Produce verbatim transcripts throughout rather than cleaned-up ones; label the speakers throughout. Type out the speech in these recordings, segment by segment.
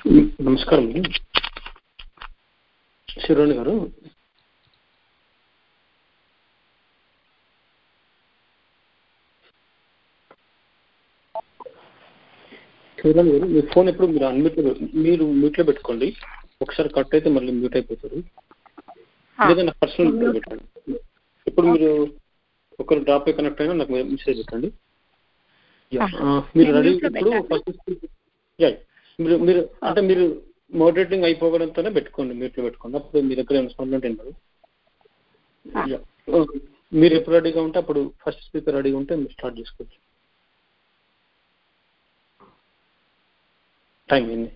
Speaker 1: నమస్కారం శిరోణి గారు. శిరోణి గారు, మీ ఫోన్ ఎప్పుడు మీరు అన్మ్యూట్ మీరు మ్యూట్లో పెట్టుకోండి. ఒకసారి కట్ అయితే మళ్ళీ మ్యూట్ అయిపోతారు. ఏదైనా పర్సనల్ మ్యూట్లో పెట్టండి. ఇప్పుడు మీరు ఒకరు డ్రాప్ అయి కనెక్ట్ అయినా నాకు మెసేజ్ పెట్టండి. మీరు రెడీ ఇప్పుడు ఫస్ట్ మీరు మీరు అంటే మీరు మోడరేటింగ్ అయిపోవడంతోనే పెట్టుకోండి, మ్యూట్లో పెట్టుకోండి. అప్పుడు మీ దగ్గర ఏమైనా సౌండ్ ఉంటే మీరు ఎప్పుడు రెడీగా ఉంటే అప్పుడు ఫస్ట్ స్పీకర్ రెడీగా ఉంటే మీరు స్టార్ట్ చేసుకోవచ్చు. టైం అయింది.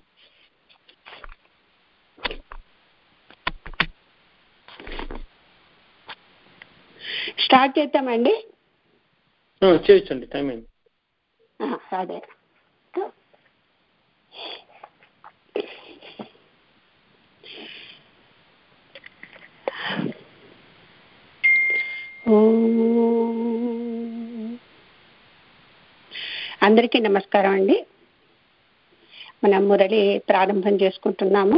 Speaker 2: స్టార్ట్ చేద్దామండి.
Speaker 1: చేయొచ్చండి, టైం అయింది.
Speaker 2: అదే అందరికీ నమస్కారం అండి. మనం మురళి ప్రారంభం చేసుకుంటున్నాము.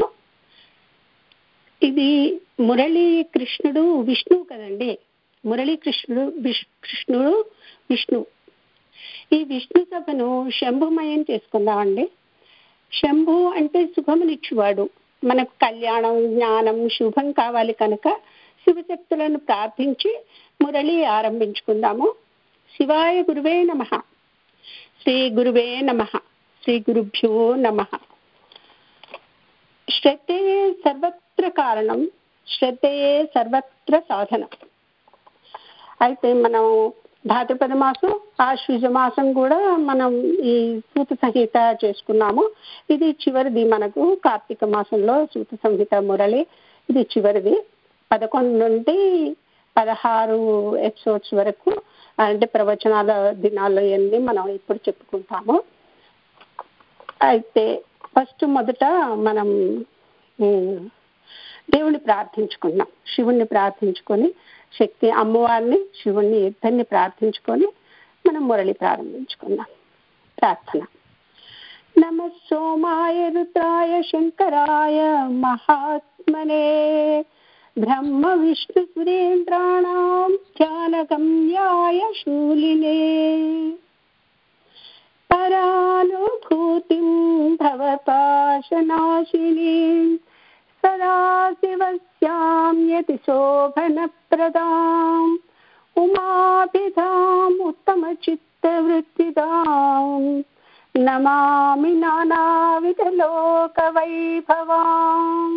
Speaker 2: ఇది మురళి కృష్ణుడు విష్ణువు కదండి. మురళీ కృష్ణుడు విష్ కృష్ణుడు విష్ణు. ఈ విష్ణు సభను శంభుమయం చేసుకుందామండి. శంభు అంటే శుభమునిచ్చువాడు. మనకు కళ్యాణం, జ్ఞానం, శుభం కావాలి కనుక శివశక్తులను ప్రార్థించి మురళి ఆరంభించుకుందాము. శివాయ గురువే నమః. శ్రీ గురువే నమః. శ్రీ గురుభ్యో నమః. శ్రద్ధయే సర్వత్ర కారణం, శ్రద్ధయే సర్వత్ర సాధనం. అయితే మనం భాద్రపద మాసం, ఆశ్వీజ మాసం కూడా మనం ఈ సూత సంహిత చేసుకున్నాము. ఇది చివరిది మనకు కార్తీక మాసంలో సూత సంహిత మురళి. ఇది చివరిది. పదకొండు నుండి పదహారు ఎపిసోడ్స్ వరకు అంటే ప్రవచనాల దినాలు అన్ని మనం ఇప్పుడు చెప్పుకుంటాము. అయితే ఫస్ట్ మొదట మనం దేవుణ్ణి ప్రార్థించుకున్నాం. శివుణ్ణి ప్రార్థించుకొని, శక్తి అమ్మవారిని, శివుణ్ణి ఇద్దరిని ప్రార్థించుకొని మనం మురళి ప్రారంభించుకున్నాం. ప్రార్థన. నమ సోమాయ రుద్రాయ శంకరాయ మహాత్మనే బ్రహ్మ విష్ణు సురేంద్రాణాం ధ్యానగమ్యాయ శూలినే పరానుభూతిం భవపాశనాశినీం సదాశివస్యాం యతి శోభనప్రదాం ఉమాభిధాం ఉత్తమచిత్తవృత్తిదాం నమామి నానావిధలోకవైభవాం.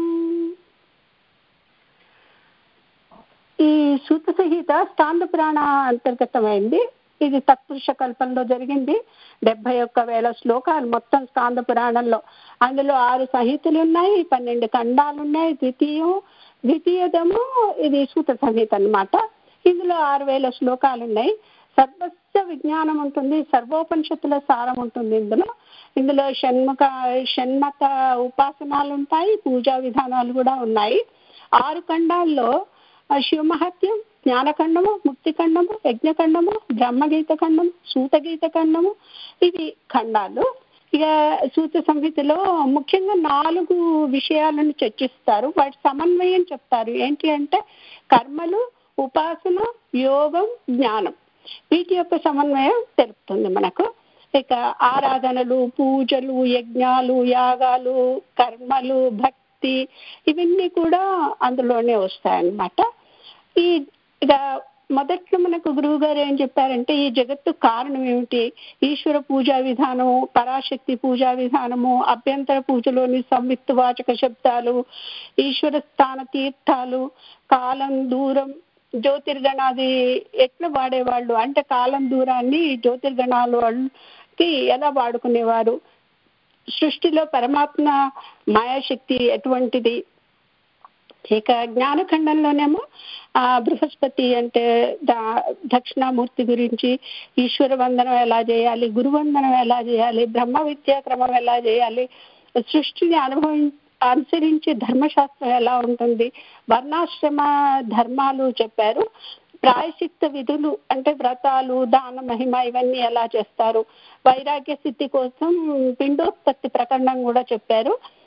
Speaker 2: ఈ సూత సంహిత స్కాంద పురాణ అంతర్గతమైంది. ఇది తత్పురుష కల్పంలో జరిగింది. డెబ్బై ఒక్క వేల శ్లోకాలు మొత్తం స్కాంద పురాణంలో. అందులో ఆరు సంహితలు ఉన్నాయి, పన్నెండు ఖండాలు ఉన్నాయి. ద్వితీయం ద్వితీయదము ఇది సూత సంహిత అన్నమాట. ఇందులో ఆరు వేల శ్లోకాలు ఉన్నాయి. సర్వస్వ విజ్ఞానం ఉంటుంది, సర్వోపనిషత్తుల సారం ఉంటుంది. ఇందులో ఇందులో షణ్ముఖ షణ్మత ఉపాసనాలు ఉంటాయి, పూజా విధానాలు కూడా ఉన్నాయి. ఆరు ఖండాల్లో శివమహత్యం, జ్ఞానఖండము, ముక్తిఖండము, యజ్ఞఖండము, బ్రహ్మగీత ఖండము, సూతగీత ఖండము, ఇవి ఖండాలు. ఇక సూత సంహితలో ముఖ్యంగా నాలుగు విషయాలను చర్చిస్తారు. వాటి సమన్వయం చెప్తారు. ఏంటి అంటే కర్మలు, ఉపాసన, యోగం, జ్ఞానం, వీటి యొక్క సమన్వయం తెలుపుతుంది మనకు. ఇక ఆరాధనలు, పూజలు, యజ్ఞాలు, యాగాలు, కర్మలు, భక్తి, ఇవన్నీ కూడా అందులోనే వస్తాయన్నమాట. ఈ ఇక మొదట్లో మనకు గురువు గారు ఏం చెప్పారంటే ఈ జగత్తు కారణం ఏమిటి, ఈశ్వర పూజా విధానము, పరాశక్తి పూజా విధానము, అభ్యంతర పూజలోని సంవిత్తువాచక శబ్దాలు, ఈశ్వర స్థాన తీర్థాలు, కాలం, దూరం, జ్యోతిర్గణాది ఎట్లా వాడేవాళ్ళు అంటే కాలం దూరాన్ని జ్యోతిర్గణాల వాళ్ళకి ఎలా వాడుకునేవారు, సృష్టిలో పరమాత్మ మాయాశక్తి ఎటువంటిది. ఇక జ్ఞానఖండంలోనేమో ఆ బృహస్పతి అంటే దా దక్షిణామూర్తి గురించి, ఈశ్వర వందనం ఎలా చేయాలి, గురువందనం ఎలా చేయాలి, బ్రహ్మ విద్యా క్రమం ఎలా చేయాలి, సృష్టిని అనుభవి అనుసరించి ధర్మశాస్త్రం ఎలా ఉంటుంది, వర్ణాశ్రమ ధర్మాలు చెప్పారు. ప్రాయశ్చిత్త విధులు అంటే వ్రతాలు, దాన మహిమ ఇవన్నీ ఎలా చేస్తారు, వైరాగ్య స్థితి కోసం పిండోత్పత్తి ప్రకరణం కూడా చెప్పారు.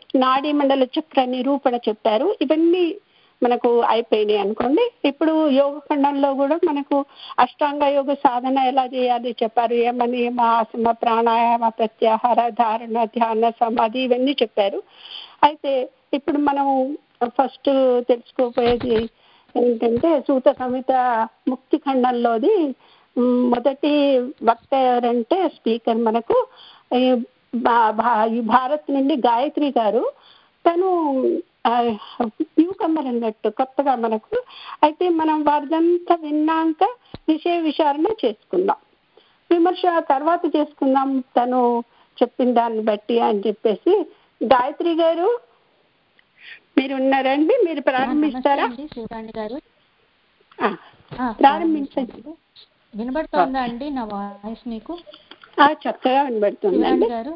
Speaker 2: నాడీ మండల చక్ర నిరూపణ చెప్పారు. ఇవన్నీ మనకు అయిపోయినాయి అనుకోండి. ఇప్పుడు యోగ ఖండంలో కూడా మనకు అష్టాంగ యోగ సాధన ఎలా చేయాలి చెప్పారు. యమ నియమ ఆసన ప్రాణాయామ ప్రత్యాహార ధారణ ధ్యాన సమాధి ఇవన్నీ చెప్పారు. అయితే ఇప్పుడు మనం ఫస్ట్ తెలుసుకోపోయేది ఏంటంటే సూత సంహిత ముక్తి ఖండంలోది మొదటి వక్త ఎవరంటే స్పీకర్ మనకు భారత్ నుండి గాయత్రి గారు. తను న్యూ కమ్మర్ అన్నట్టు కొత్తగా మనకు. అయితే మనం వారిదంతా విన్నాక విషయ విచారణ చేసుకుందాం, విమర్శ తర్వాత చేసుకుందాం తను చెప్పిన దాన్ని బట్టి అని చెప్పేసి. గాయత్రి గారు మీరు ఉన్నారండి, మీరు ప్రారంభిస్తారా? ప్రారంభించండి.
Speaker 3: వినబడుతోందా అండి నా వాయిస్ మీకు?
Speaker 2: చక్కగా వినబడుతుందండి
Speaker 3: గారు.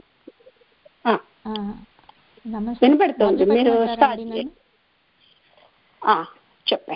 Speaker 2: వినబడుతుంది, మీరు చెప్పండి.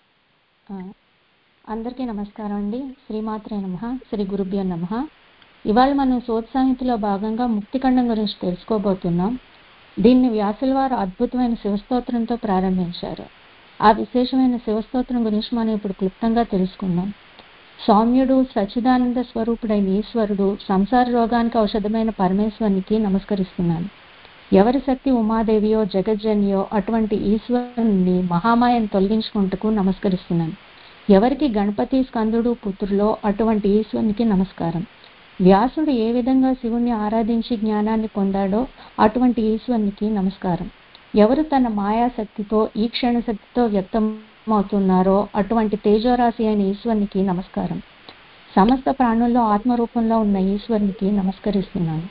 Speaker 3: అందరికీ నమస్కారం అండి. శ్రీమాత్రే నమః, శ్రీ గురుభ్యో నమః. ఇవాళ మనం సూత సంహితలో భాగంగా ముక్తిఖండం గురించి తెలుసుకోబోతున్నాం. దీన్ని వ్యాసుల వారు అద్భుతమైన శివస్తోత్రంతో ప్రారంభించారు. ఆ విశేషమైన శివస్తోత్రం గురించి మనం ఇప్పుడు క్లుప్తంగా తెలుసుకుందాం. సౌమ్యుడు సచ్చిదానంద స్వరూపుడైన ఈశ్వరుడు, సంసార రోగానికి ఔషధమైన పరమేశ్వరునికి నమస్కరిస్తున్నాను. ఎవరి శక్తి ఉమాదేవియో జగజ్జనియో అటువంటి ఈశ్వరుని మహామాయను తొలగించుకుంటూ నమస్కరిస్తున్నాను. ఎవరికి గణపతి స్కందుడు పుత్రులో అటువంటి ఈశ్వరునికి నమస్కారం. వ్యాసుడు ఏ విధంగా శివుణ్ణి ఆరాధించి జ్ఞానాన్ని పొందాడో అటువంటి ఈశ్వరునికి నమస్కారం. ఎవరు తన మాయాశక్తితో ఈ క్షణశక్తితో వ్యక్తమవుతున్నారో అటువంటి తేజోరాశి అయిన ఈశ్వరునికి నమస్కారం. సమస్త ప్రాణుల్లో ఆత్మరూపంలో ఉన్న ఈశ్వరునికి నమస్కరిస్తున్నాను.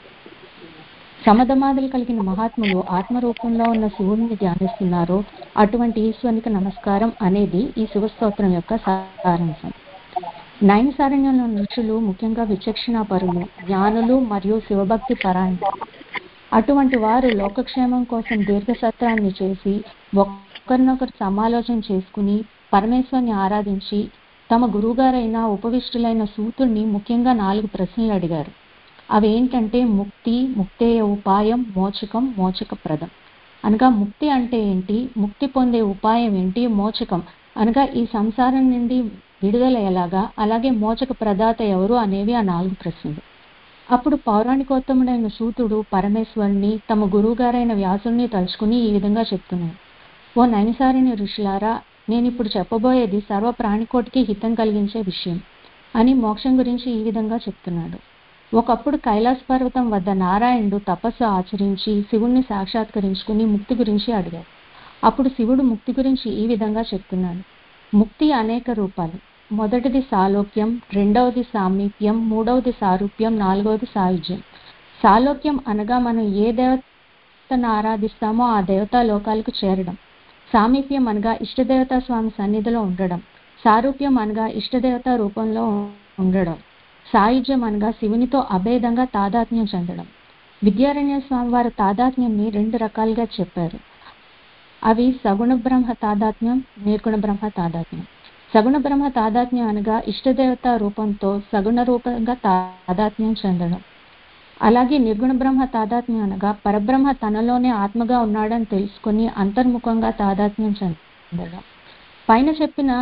Speaker 3: సమధమాదులు కలిగిన మహాత్ములు ఆత్మరూపంలో ఉన్న శివుడిని ధ్యానిస్తున్నారో అటువంటి ఈశ్వరునికి నమస్కారం అనేది ఈ శివస్తోత్రం యొక్క సారాంశం. నైమిసారణ్యంలో ఋషులు ముఖ్యంగా విచక్షణా పరులు, జ్ఞానులు మరియు శివభక్తి పరాయణులు. అటువంటి వారు లోకక్షేమం కోసం దీర్ఘసత్రాన్ని చేసి ఒకరినొకరు సమాలోచన చేసుకుని పరమేశ్వరుని ఆరాధించి తమ గురువుగారైన ఉపవిష్టులైన సూతుడిని ముఖ్యంగా నాలుగు ప్రశ్నలు అడిగారు. అవేంటంటే ముక్తి, ముక్తేయ ఉపాయం, మోచకం, మోచక ప్రదం. అనగా ముక్తి అంటే ఏంటి, ముక్తి పొందే ఉపాయం ఏంటి, మోచకం అనగా ఈ సంసారం నుండి విడుదల ఎలాగా, అలాగే మోచక ప్రదాత ఎవరు అనేవి ఆ నాలుగు ప్రశ్నలు. అప్పుడు పౌరాణికోత్తముడైన సూతుడు పరమేశ్వరుని తమ గురువుగారైన వ్యాసుని తలుచుకుని ఈ విధంగా చెప్తున్నాడు. ఓ నైమిసారణ్య ఋషులారా, నేను ఇప్పుడు చెప్పబోయేది సర్వ ప్రాణికోటికి హితం కలిగించే విషయం అని మోక్షం గురించి ఈ విధంగా చెప్తున్నాడు. ఒకప్పుడు కైలాస పర్వతం వద్ద నారాయణుడు తపస్సు ఆచరించి శివుణ్ణి సాక్షాత్కరించుకుని ముక్తి గురించి అడిగాడు. అప్పుడు శివుడు ముక్తి గురించి ఈ విధంగా చెప్తున్నాడు. ముక్తి అనేక రూపాలు. మొదటిది సాలోక్యం, రెండవది సామీప్యం, మూడవది సారూప్యం, నాలుగవది సాయుజ్యం. సాలోక్యం అనగా మనం ఏ దేవతను ఆరాధిస్తామో ఆ దేవతా లోకాలకు చేరడం. సామీప్యం అనగా ఇష్టదేవతా స్వామి సన్నిధిలో ఉండడం. సారూప్యం అనగా ఇష్టదేవతా రూపంలో ఉండడం. సాయుజ్యం అనగా శివునితో అభేదంగా తాదాత్మ్యం చెందడం. విద్యారణ్య స్వామి వారి తాదాత్మ్యంని రెండు రకాలుగా చెప్పారు. అవి సగుణ బ్రహ్మ తాదాత్మ్యం, నిర్గుణ బ్రహ్మ తాదాత్మ్యం. సగుణ బ్రహ్మ తాదాత్మ్యం అనగా ఇష్టదేవత రూపంతో సగుణ రూపంగా తాదాత్మ్యం చెందడం. అలాగే నిర్గుణ బ్రహ్మ తాదాత్మ్యం అనగా పరబ్రహ్మ తనలోనే ఆత్మగా ఉన్నాడని తెలుసుకుని అంతర్ముఖంగా తాదాత్మ్యం చెందడం. పైన చెప్పిన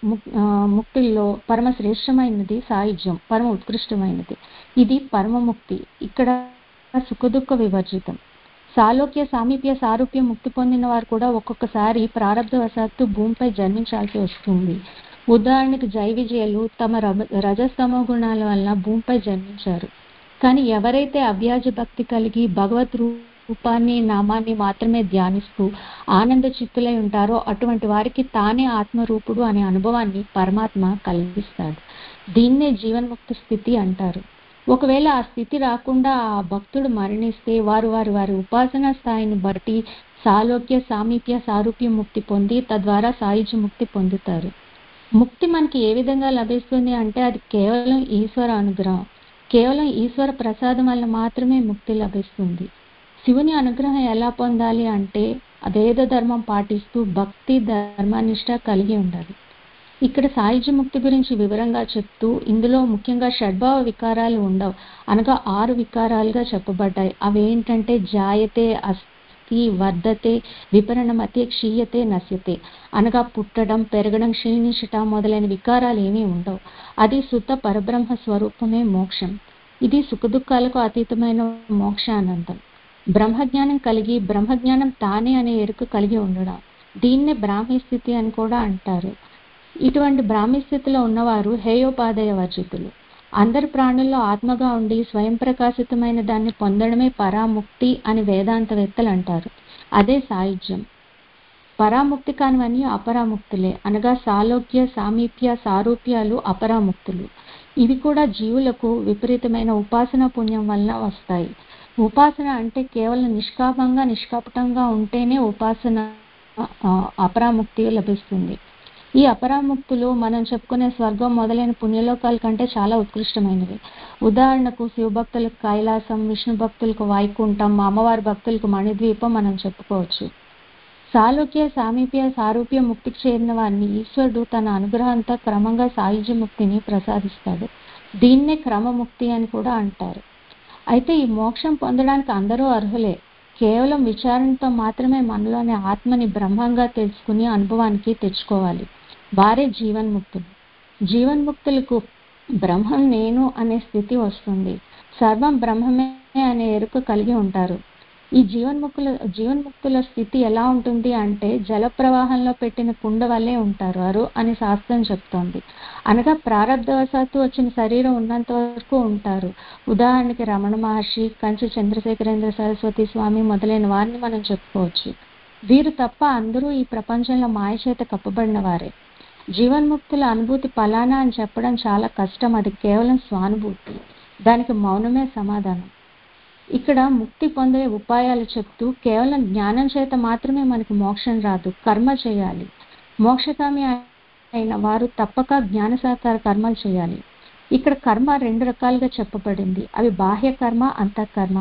Speaker 3: ముక్తిలో పరమ శ్రేష్టమైనది సాయుజ్యం, పరమ ఉత్కృష్టమైనది. ఇది పరమముక్తి. ఇక్కడ సుఖదుఖ వివర్జితం. సాలోక్య, సామీప్య, సారూప్య ముక్తి పొందిన వారు కూడా ఒక్కొక్కసారి ప్రారంధవశాత్తు భూమిపై జన్మించాల్సి వస్తుంది. ఉదాహరణకు జై విజయులు తమ రజస్తమో గుణాల వలన భూమిపై జన్మించారు. కానీ ఎవరైతే అవ్యాజ భక్తి కలిగి భగవత్ రూపాన్ని నామాన్ని మాత్రమే ధ్యానిస్తూ ఆనంద చిత్తులై ఉంటారో అటువంటి వారికి తానే ఆత్మరూపుడు అనే అనుభవాన్ని పరమాత్మ కలిగిస్తాడు. దీన్నే జీవన్ముక్తి స్థితి అంటారు. ఒకవేళ ఆ స్థితి రాకుండా ఆ భక్తుడు మరణిస్తే వారు వారి వారి ఉపాసనా స్థాయిని బట్టి సాలోక్య, సామీప్య, సారూప్య ముక్తి పొంది తద్వారా సాయుజ్య ముక్తి పొందుతారు. ముక్తి మనకి ఏ విధంగా లభిస్తుంది అంటే అది కేవలం ఈశ్వర అనుగ్రహం. కేవలం ఈశ్వర ప్రసాదం వల్ల మాత్రమే ముక్తి లభిస్తుంది. శివుని అనుగ్రహం ఎలా పొందాలి అంటే వేద ధర్మం పాటిస్తూ భక్తి ధర్మనిష్ట కలిగి ఉండాలి. ఇక్కడ సాయుజ్య ముక్తి గురించి వివరంగా చెప్తూ ఇందులో ముఖ్యంగా షడ్భావ వికారాలు ఉండవు, అనగా ఆరు వికారాలుగా చెప్పబడ్డాయి. అవి ఏంటంటే జాయతే, నాస్తి వర్ధతే విపరణమతే క్షీయతే నశ్యతే. అనగా పుట్టడం, పెరగడం, క్షీణించట మొదలైన వికారాలు ఏమీ ఉండవు. అది సుత పరబ్రహ్మ స్వరూపమే మోక్షం. ఇది సుఖదుఖాలకు అతీతమైన మోక్షానందం. బ్రహ్మజ్ఞానం కలిగి బ్రహ్మజ్ఞానం తానే అనే ఎరుక కలిగి ఉండడం, దీన్నే బ్రాహ్మీ స్థితి అని కూడా అంటారు. ఇటువంటి బ్రాహ్మీ స్థితిలో ఉన్నవారు హేయోపాదయ వర్జితులు. అందరి ప్రాణుల్లో ఆత్మగా ఉండి స్వయం ప్రకాశితమైన దాన్ని పొందడమే పరాముక్తి అని వేదాంతవేత్తలు అంటారు. అదే సాయుధ్యం. పరాముక్తి కానివన్నీ అపరాముక్తులే, అనగా సాలోక్య సామీప్య సారూప్యాలు అపరాముక్తులు. ఇవి కూడా జీవులకు విపరీతమైన ఉపాసన పుణ్యం వలన వస్తాయి. ఉపాసన అంటే కేవలం నిష్కామంగా నిష్కపటంగా ఉంటేనే ఉపాసన అపరాముక్తి లభిస్తుంది. ఈ అపరాముక్తులు మనం చెప్పుకునే స్వర్గం మొదలైన పుణ్యలోకాల కంటే చాలా ఉత్కృష్టమైనవి. ఉదాహరణకు శివభక్తులకు కైలాసం, విష్ణు భక్తులకు వైకుంఠం, అమ్మవారి భక్తులకు మణిద్వీపం మనం చెప్పుకోవచ్చు. సాలోక్య సామీప్య సారూప్య ముక్తికి చేరిన వారిని ఈశ్వరుడు తన అనుగ్రహంతో క్రమంగా సాయుధ్య ముక్తిని ప్రసాదిస్తాడు. దీన్నే క్రమముక్తి అని కూడా అంటారు. అయితే ఈ మోక్షం పొందడానికి అందరూ అర్హులే. కేవలం విచారణతో మాత్రమే మనలోని ఆత్మని బ్రహ్మంగా తెలుసుకుని అనుభవానికి తెచ్చుకోవాలి. వారే జీవన్ముక్తులు. జీవన్ముక్తులకు బ్రహ్మం నేను అనే స్థితి వస్తుంది. సర్వం బ్రహ్మమే అనే ఎరుక కలిగి ఉంటారు. ఈ జీవన్ముక్తుల జీవన్ముక్తుల స్థితి ఎలా ఉంటుంది అంటే జల ప్రవాహంలో పెట్టిన కుండ వల్లే ఉంటారు అని శాస్త్రం చెప్తోంది. అనగా ప్రారబ్ధవశాత్తు వచ్చిన శరీరం ఉన్నంత వరకు ఉంటారు. ఉదాహరణకి రమణ మహర్షి, కంచి చంద్రశేఖరేంద్ర సరస్వతి స్వామి మొదలైన వారిని మనం చెప్పుకోవచ్చు. వీరు తప్ప అందరూ ఈ ప్రపంచంలో మాయ చేత కప్పబడిన వారే. జీవన్ముక్తుల అనుభూతి ఫలానా అని చెప్పడం చాలా కష్టం. అది కేవలం స్వానుభూతి. దానికి మౌనమే సమాధానం. ఇక్కడ ముక్తి పొందే ఉపాయాలు చెప్తూ కేవలం జ్ఞానం చేత మాత్రమే మనకు మోక్షం రాదు, కర్మ చేయాలి. మోక్షకామి అయిన వారు తప్పక జ్ఞాన సాకార కర్మలు చేయాలి. ఇక్కడ కర్మ రెండు రకాలుగా చెప్పబడింది. అవి బాహ్య కర్మ, అంతఃకర్మ.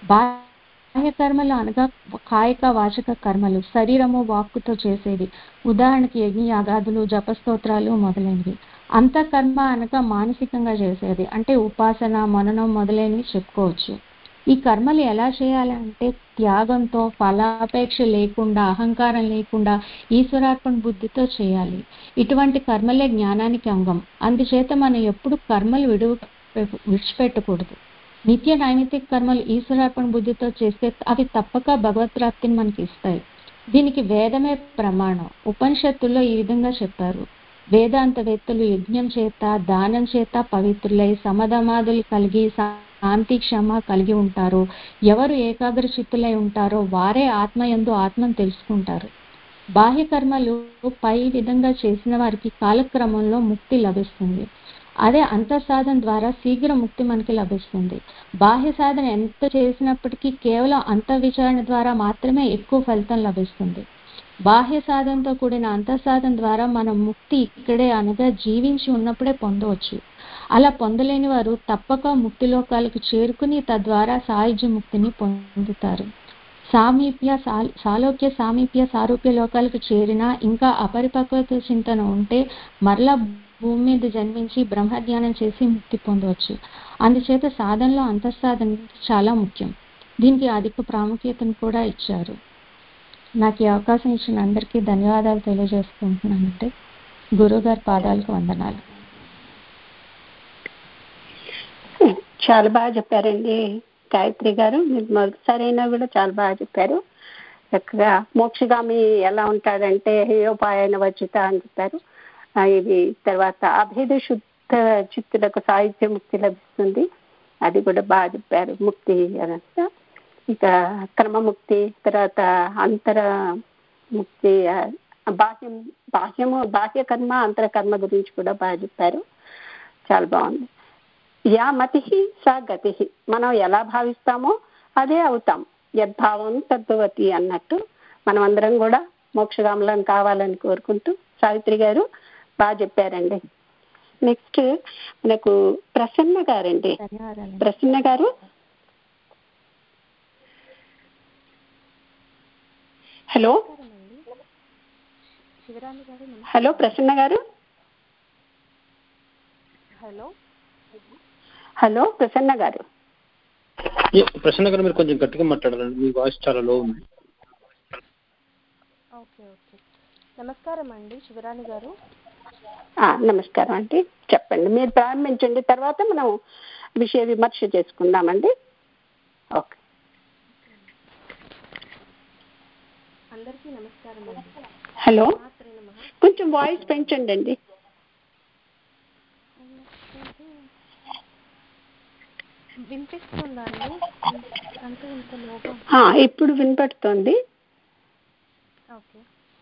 Speaker 3: బాహ్య కర్మలు అనగా కాయిక వాచక కర్మలు, శరీరము వాక్కుతో చేసేవి. ఉదాహరణకి యజ్ఞ యాగాదులు, జపస్తోత్రాలు మొదలైనవి. అంతఃకర్మ అనగా మానసికంగా చేసేది, అంటే ఉపాసన, మననం మొదలైనవి చెప్పుకోవచ్చు. ఈ కర్మలు ఎలా చేయాలంటే త్యాగంతో, ఫలాపేక్ష లేకుండా, అహంకారం లేకుండా ఈశ్వరార్పణ బుద్ధితో చేయాలి. ఇటువంటి కర్మలే జ్ఞానానికి అంగం. అందుచేత మనం ఎప్పుడు కర్మలు విడువ విడిచిపెట్టకూడదు. నిత్య నైమిత్తిక కర్మలు ఈశ్వరార్పణ బుద్ధితో చేస్తే అవి తప్పక భగవత్ప్రాప్తిని మనకి ఇస్తాయి. దీనికి వేదమే ప్రమాణం. ఉపనిషత్తుల్లో ఈ విధంగా చెప్పారు. వేదాంతవేత్తలు యజ్ఞం చేత, దానం చేత పవిత్రులై సమధమాదులు కలిగి శాంతి క్షమ కలిగి ఉంటారో, ఎవరు ఏకాగ్ర చిత్తులై ఉంటారో వారే ఆత్మయందు ఆత్మను తెలుసుకుంటారు. బాహ్య కర్మలు పై విధంగా చేసిన వారికి కాలక్రమంలో ముక్తి లభిస్తుంది. అదే అంతఃసాధన ద్వారా శీఘ్ర ముక్తి మనకి లభిస్తుంది. బాహ్య సాధన ఎంత చేసినప్పటికీ కేవలం అంతఃవిచారణ ద్వారా మాత్రమే ఎక్కువ ఫలితం లభిస్తుంది. బాహ్య సాధనతో కూడిన అంతఃసాధన ద్వారా మనం ముక్తి ఇక్కడే అనగా జీవించి ఉన్నప్పుడే పొందవచ్చు. అలా పొందలేని వారు తప్పక ముక్తిలోకాలకు చేరుకుని తద్వారా సాయుధ్య ముక్తిని పొందుతారు. సామీప్య సాలోక్య సామీప్య సారూప్య లోకాలకు చేరినా ఇంకా అపరిపక్వత చింతన ఉంటే మరలా భూమి మీద జన్మించి బ్రహ్మజ్ఞానం చేసి ముక్తి పొందవచ్చు. అందుచేత సాధనలో అంతఃసాధన చాలా ముఖ్యం. దీనికి అధిక ప్రాముఖ్యతను కూడా ఇచ్చారు. నాకు ఈ అవకాశం ఇచ్చిన అందరికీ ధన్యవాదాలు తెలియజేసుకుంటున్నానంటే గురువు గారి పాదాలకు వందనాలు.
Speaker 2: చాలా బాగా చెప్పారండి గాయత్రి గారు. మీరు మొదటిసారి అయినా కూడా చాలా బాగా చెప్పారు. చక్కగా మోక్షగామి ఎలా ఉంటాడంటే హేయోపాయన వచిత అని చెప్పారు. ఇది తర్వాత అభేద శుద్ధ చిత్తులకు సాహిత్య ముక్తి లభిస్తుంది, అది కూడా బాగా చెప్పారు. ముక్తి అనంతా ఇక క్రమముక్తి, తర్వాత అంతర ముక్తి, బాహ్యం బాహ్యము బాహ్య కర్మ అంతర కర్మ గురించి కూడా బాగా చెప్పారు. చాలా బాగుంది. యా మతి సా గతి, మనం ఎలా భావిస్తామో అదే అవుతాం. యద్భావం తద్భవతి అన్నట్టు మనం అందరం కూడా మోక్షగాములను కావాలని కోరుకుంటూ సావిత్రి గారు బాగా చెప్పారండి. నెక్స్ట్ మనకు ప్రసన్న గారండి. ప్రసన్న గారు హలో హలో ప్రసన్న గారు హలో హలో ప్రసన్న గారు
Speaker 1: ప్రసన్న గారు మీరు కొంచెం గట్టిగా మాట్లాడాలండి, మీ వాయిస్ చాలా లో ఉంది.
Speaker 4: ఓకే ఓకే నమస్కారం అండి శివరాణి గారు.
Speaker 2: నమస్కారం అండి, చెప్పండి, మీరు ప్రారంభించండి, తర్వాత మనం విషయ విమర్శ చేసుకుందామండి. ఓకే,
Speaker 4: అందరికీ నమస్కారం అండి.
Speaker 2: హలో, కొంచెం వాయిస్ పెంచండి అండి.
Speaker 4: వినిపిస్తుందా అండి? అంటే ఇంత లోగా
Speaker 2: ఇప్పుడు వినపడుతోంది.
Speaker 4: ఓకే.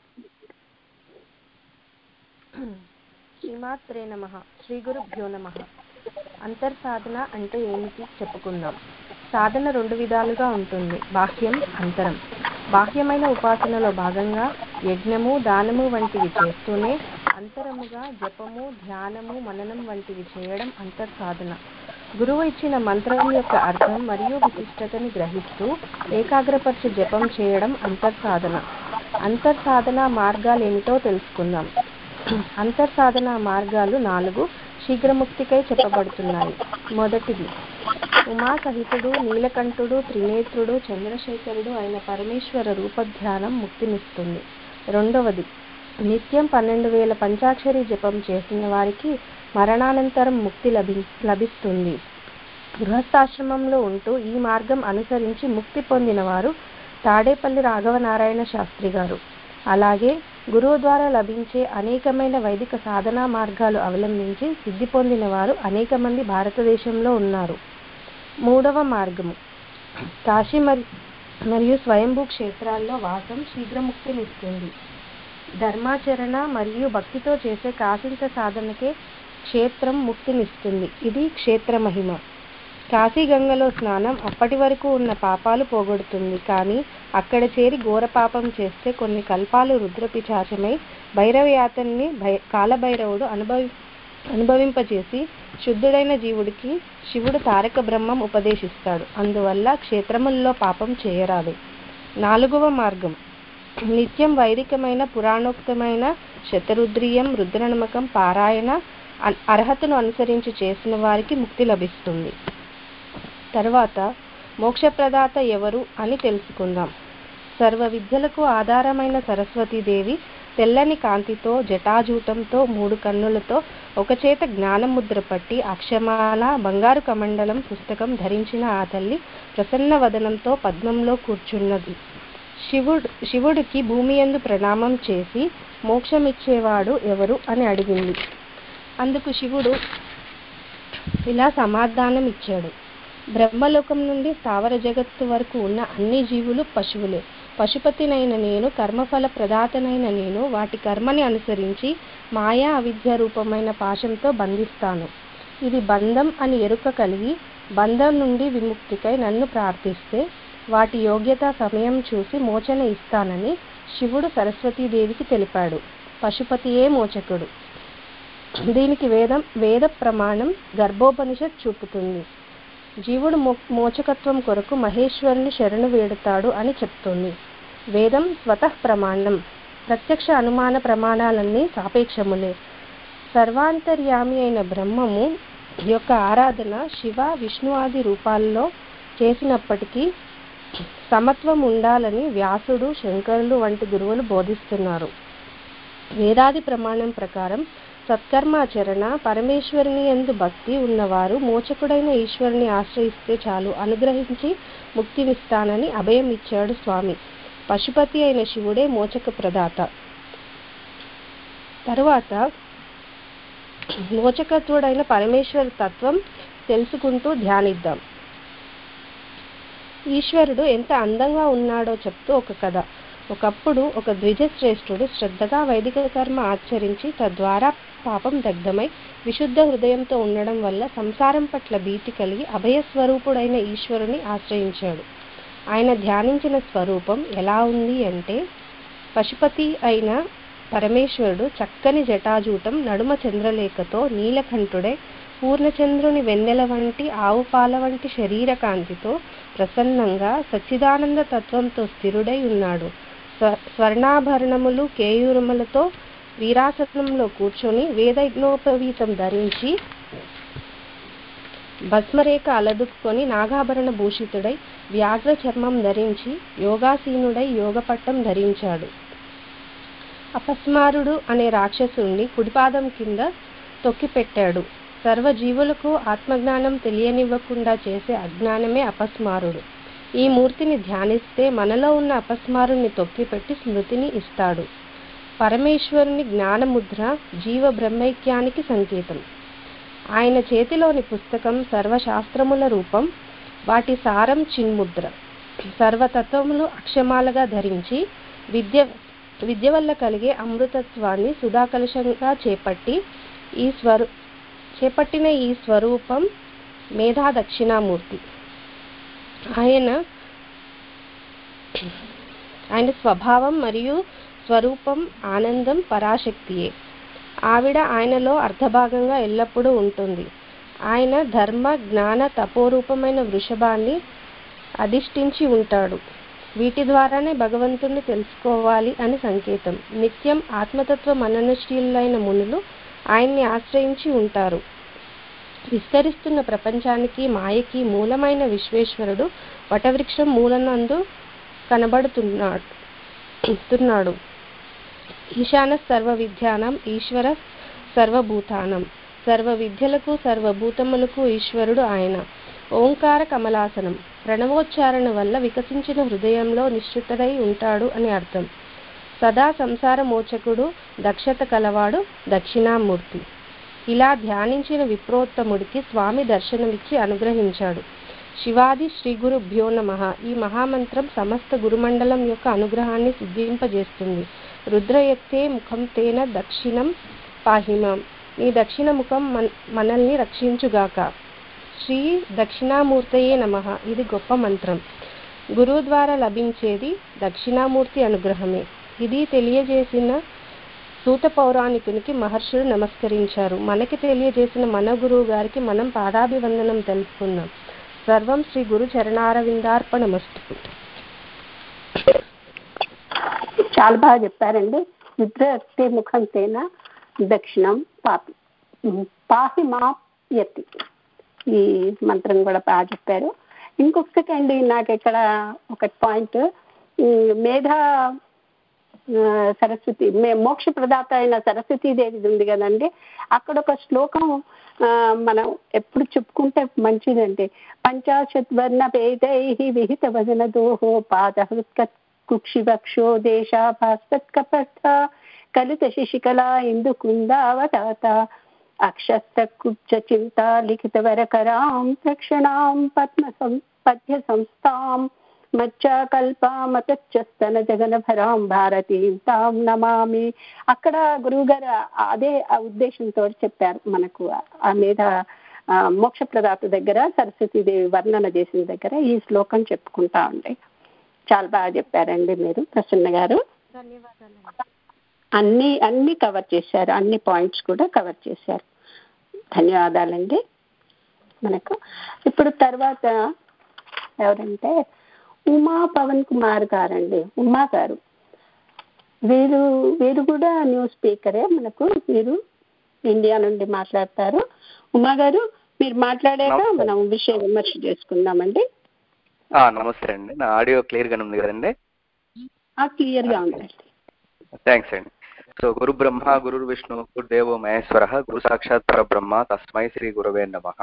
Speaker 4: శ్రీమాత్రే నమః. శ్రీ గురుభ్యో నమః. అంతర్సాధన అంటే ఏమిటి చెప్పుకుందాం. సాధన రెండు విధాలుగా ఉంటుంది, బాహ్యం, అంతరం. బాహ్యమైన ఉపాసనలో భాగంగా యజ్ఞము, దానము వంటివి చేస్తూనే అంతరముగా జపము, ధ్యానము, మననం వంటివి చేయడం అంతర్సాధన. గురువు ఇచ్చిన మంత్రం యొక్క అర్థం మరియు విశిష్టతని గ్రహిస్తూ ఏకాగ్రపరిచి జపం చేయడం అంతర్సాధన. అంతర్సాధన మార్గాలు ఏమిటో తెలుసుకుందాం. అంతర్సాధన మార్గాలు నాలుగు శీఘ్రముక్తికై చెప్పబడుతున్నాయి. మొదటిది, ఉమా సహితుడు, నీలకంఠుడు, త్రినేత్రుడు, చంద్రశేఖరుడు అయిన పరమేశ్వర రూపధ్యానం ముక్తినిస్తుంది. రెండవది, నిత్యం పన్నెండు వేల పంచాక్షరి జపం చేసిన వారికి మరణానంతరం ముక్తి లభి లభిస్తుంది. గృహస్థాశ్రమంలో ఉంటూ ఈ మార్గం అనుసరించి ముక్తి పొందిన వారు తాడేపల్లి రాఘవనారాయణ శాస్త్రి గారు. అలాగే గురువు ద్వారా లభించే అనేకమైన వైదిక సాధనా మార్గాలు అవలంబించి సిద్ధి పొందిన వారు అనేక మంది భారతదేశంలో ఉన్నారు. మూడవ మార్గము, కాశీ మరియు స్వయంభూ క్షేత్రాల్లో వాసం శీఘ్రముక్తినిస్తుంది. ధర్మాచరణ మరియు భక్తితో చేసే కాసింత సాధనకే క్షేత్రం ముక్తినిస్తుంది. ఇది క్షేత్ర మహిమ. కాశీ గంగలో స్నానం అప్పటి వరకు ఉన్న పాపాలు పోగొడుతుంది. కానీ అక్కడ చేరి ఘోర పాపం చేస్తే కొన్ని కల్పాలు రుద్రపిశాచమై భైరవయాతన్ని భై కాలభైరవుడు అనుభవి అనుభవింపచేసి శుద్ధుడైన జీవుడికి శివుడు తారక బ్రహ్మం ఉపదేశిస్తాడు. అందువల్ల క్షేత్రముల్లో పాపం చేయరాదు. నాలుగవ మార్గం, నిత్యం వైదికమైన పురాణోక్తమైన శతరుద్రీయం, రుద్రనమకం పారాయణ అర్హతను అనుసరించి చేసిన వారికి ముక్తి లభిస్తుంది. తర్వాత మోక్షప్రదాత ఎవరు అని తెలుసుకుందాం. సర్వ విద్యలకు ఆధారమైన సరస్వతీదేవి తెల్లని కాంతితో, జటాజూటంతో, మూడు కన్నులతో, ఒక చేత జ్ఞానముద్ర పట్టి అక్షమాల, బంగారు కమండలం పుస్తకం ధరించిన ఆ తల్లి ప్రసన్న వదనంతో పద్మంలో కూర్చున్నది. శివుడు శివుడికి భూమియందు ప్రణామం చేసి మోక్షమిచ్చేవాడు ఎవరు అని అడిగింది. అందుకు శివుడు ఇలా సమాధానం ఇచ్చాడు. బ్రహ్మలోకం నుండి స్థావర జగత్తు వరకు ఉన్న అన్ని జీవులు పశువులే. పశుపతినైన నేను, కర్మఫల ప్రదాతనైన నేను వాటి కర్మని అనుసరించి మాయా అవిద్య రూపమైన పాశంతో బంధిస్తాను. ఇది బంధం అని ఎరుక కలిగి బంధం నుండి విముక్తికై నన్ను ప్రార్థిస్తే వాటి యోగ్యత సమయం చూసి మోచన ఇస్తానని శివుడు సరస్వతీదేవికి తెలిపాడు. పశుపతియే మోచకుడు. దీనికి వేదం వేద ప్రమాణం గర్భోపనిషత్ చూపుతుంది. జీవుడు మో మోచకత్వం కొరకు మహేశ్వరుని శరణు వేడుతాడు అని చెప్తుంది. వేదం స్వతః ప్రమాణం. ప్రత్యక్ష అనుమాన ప్రమాణాలన్నీ సాపేక్షములే. సర్వాంతర్యామి అయిన బ్రహ్మము యొక్క ఆరాధన శివ, విష్ణు ఆది రూపాల్లో చేసినప్పటికీ సమత్వం ఉండాలని వ్యాసుడు, శంకరులు వంటి గురువులు బోధిస్తున్నారు. వేదాది ప్రమాణం ప్రకారం సత్కర్మాచరణ, పరమేశ్వరుని యందు భక్తి ఉన్నవారు మోచకుడైన ఈశ్వరుని ఆశ్రయిస్తే చాలు అనుగ్రహించి ముక్తినిస్తానని అభయం ఇచ్చాడు స్వామి. పశుపతి అయిన శివుడే మోచక ప్రదాత. తరువాత మోచకత్వుడైన పరమేశ్వర తత్వం తెలుసుకుంటూ ధ్యానిద్దాం. ఈశ్వరుడు ఎంత అందంగా ఉన్నాడో చెప్తూ ఒక కథ. ఒకప్పుడు ఒక ద్విజశ్రేష్ఠుడు శ్రద్ధగా వైదిక కర్మ ఆచరించి తద్వారా పాపం దగ్ధమై విశుద్ధ హృదయంతో ఉండడం వల్ల సంసారం పట్ల భీతి కలిగి అభయస్వరూపుడైన ఈశ్వరుని ఆశ్రయించాడు. ఆయన ధ్యానించిన స్వరూపం ఎలా ఉంది అంటే, పశుపతి అయిన పరమేశ్వరుడు చక్కని జటాజూటం, నడుమ చంద్రలేఖతో, నీలకంఠుడై పూర్ణచంద్రుని వెన్నెల వంటి ఆవు పాల వంటి శరీర కాంతితో ప్రసన్నంగా సచ్చిదానంద తత్వంతో స్థిరుడై ఉన్నాడు. స్వర్ణాభరణములు, కేయూరములతో వీరాసనంలో కూర్చొని వేదయజ్ఞోపవీతం ధరించి భస్మరేఖ అలదుక్కొని నాగాభరణ భూషితుడై వ్యాఘ్ర చర్మం ధరించి యోగాసీనుడై యోగపట్టం ధరించాడు. అపస్మారుడు అనే రాక్షసుణ్ణి కుడిపాదం కింద తొక్కిపెట్టాడు. సర్వజీవులకు ఆత్మజ్ఞానం తెలియనివ్వకుండా చేసే అజ్ఞానమే అపస్మారుడు. ఈ మూర్తిని ధ్యానిస్తే మనలో ఉన్న అపస్మారుని తొక్కిపెట్టి స్మృతిని ఇస్తాడు. పరమేశ్వరుని జ్ఞానముద్ర జీవ బ్రహ్మైక్యానికి సంకేతం. ఆయన చేతిలోని పుస్తకం సర్వశాస్త్రముల రూపం, వాటి సారం చిన్ముద్ర. సర్వతత్వములు అక్షమాలగా ధరించి విద్య విద్య వల్ల కలిగే అమృతత్వాన్ని సుధాకలశంగా చేపట్టి ఈ స్వరూ చేపట్టిన ఈ స్వరూపం మేధా దక్షిణామూర్తి. ఆయన ఆయన స్వభావం మరియు స్వరూపం ఆనందం పరాశక్తియే. ఆవిడ ఆయనలో అర్ధభాగంగా ఎల్లప్పుడూ ఉంటుంది. ఆయన ధర్మ జ్ఞాన తపోరూపమైన వృషభాన్ని అధిష్ఠించి ఉంటాడు. వీటి ద్వారానే భగవంతుణ్ణి తెలుసుకోవాలి అని సంకేతం. నిత్యం ఆత్మతత్వ మననశీలులైన మునులు ఆయన్ని ఆశ్రయించి ఉంటారు. విస్తరిస్తున్న ప్రపంచానికి మాయకి మూలమైన విశ్వేశ్వరుడు వటవృక్షం మూలనందు కనబడుతున్నాడు తున్నాడు ఈశాన సర్వ విద్యానం ఈశ్వర సర్వభూతానం. సర్వ విద్యలకు సర్వభూతములకు ఈశ్వరుడు ఆయన. ఓంకార కమలాసనం. ప్రణవోచ్చారణ వల్ల వికసించిన హృదయంలో నిశ్చితుడై ఉంటాడు అని అర్థం. సదా సంసార మోచకుడు, దక్షత కలవాడు దక్షిణామూర్తి. ఇలా ధ్యానించిన విప్రోత్తముడికి స్వామి దర్శనమిచ్చి అనుగ్రహించాడు. శివాది శ్రీ గురుభ్యో నమః. ఈ మహామంత్రం సమస్త గురుమండలం యొక్క అనుగ్రహాన్ని సిద్ధింపజేస్తుంది. రుద్రయక్తే ముఖం తేన దక్షిణం పాహిమాం. నీ దక్షిణ ముఖం మన మనల్ని రక్షించుగాక. శ్రీ దక్షిణామూర్తయే నమః. ఇది గొప్ప మంత్రం. గురువు ద్వారా లభించేది దక్షిణామూర్తి అనుగ్రహమే. ఇది తెలియజేసిన సూత పౌరాణికునికి మహర్షులు నమస్కరించారు. మనకి తెలియజేసిన మన గురువు గారికి మనం పాదాభివందనం తెలుపుకుందాం. సర్వం శ్రీ గురు చరణారవిందార్పణమస్తు.
Speaker 2: చాలా బాగా చెప్పారండి. రుద్రయక్తే ముఖం తేన దక్షిణం పాపి పాహి మా యతి. ఈ మంత్రం కూడా బాగా చెప్పారు. ఇంకొకటి అండి, నాకు ఇక్కడ ఒక పాయింట్, మేధా సరస్వతి మే మోక్ష ప్రదాత అయిన సరస్వతీదేవి ఉంది కదండి, అక్కడ ఒక శ్లోకం మనం ఎప్పుడు చెప్పుకుంటే మంచిదండి. పంచాశత్ వర్ణ భేదై విహిత వదన దోహో పాద కుక్షివక్షో దేశ భాస్వత్ కపర్థ కలిత శశికళా ఇందు కుందావతాత అక్షస్త కుబ్జ చింత లిఖిత వరకరాం దక్షిణాం పద్మ పద్య సంస్థాం మచ్చా కల్పామతస్తన జగన భరాం భారతీం తాం నమామి. అక్కడ గురువు గారు అదే ఉద్దేశంతో చెప్పారు మనకు. ఆ మీద మోక్ష ప్రదాత దగ్గర సరస్వతీదేవి వర్ణన చేసిన దగ్గర ఈ శ్లోకం చెప్పుకుంటా ఉండే. చాలా బాగా చెప్పారండి మీరు, ప్రసన్న గారు.
Speaker 4: ధన్యవాదాలు.
Speaker 2: అన్ని అన్ని కవర్ చేశారు, అన్ని పాయింట్స్ కూడా కవర్ చేశారు. ధన్యవాదాలండి. మనకు ఇప్పుడు తర్వాత ఎవరంటే ఉమా పవన్ కుమార్ గారండి. ఉమా గారు వీరు వీరు కూడా న్యూస్ స్పీకరే మనకు. వీరు ఇండియా నుండి మాట్లాడతారు. ఉమా గారు మీరు మాట్లాడాక మనం విషయ విమర్శ చేసుకుందామండి.
Speaker 5: నమస్తే అండి. నా ఆడియో క్లియర్ గా ఉంది కదండి?
Speaker 2: క్లియర్ గా ఉందండి.
Speaker 5: థ్యాంక్స్ అండి. సో గురు బ్రహ్మ గురు విష్ణు గురుదేవో మహేశ్వర గురు సాక్షాత్ పరబ్రహ్మ తస్మై శ్రీ గురవే నమః.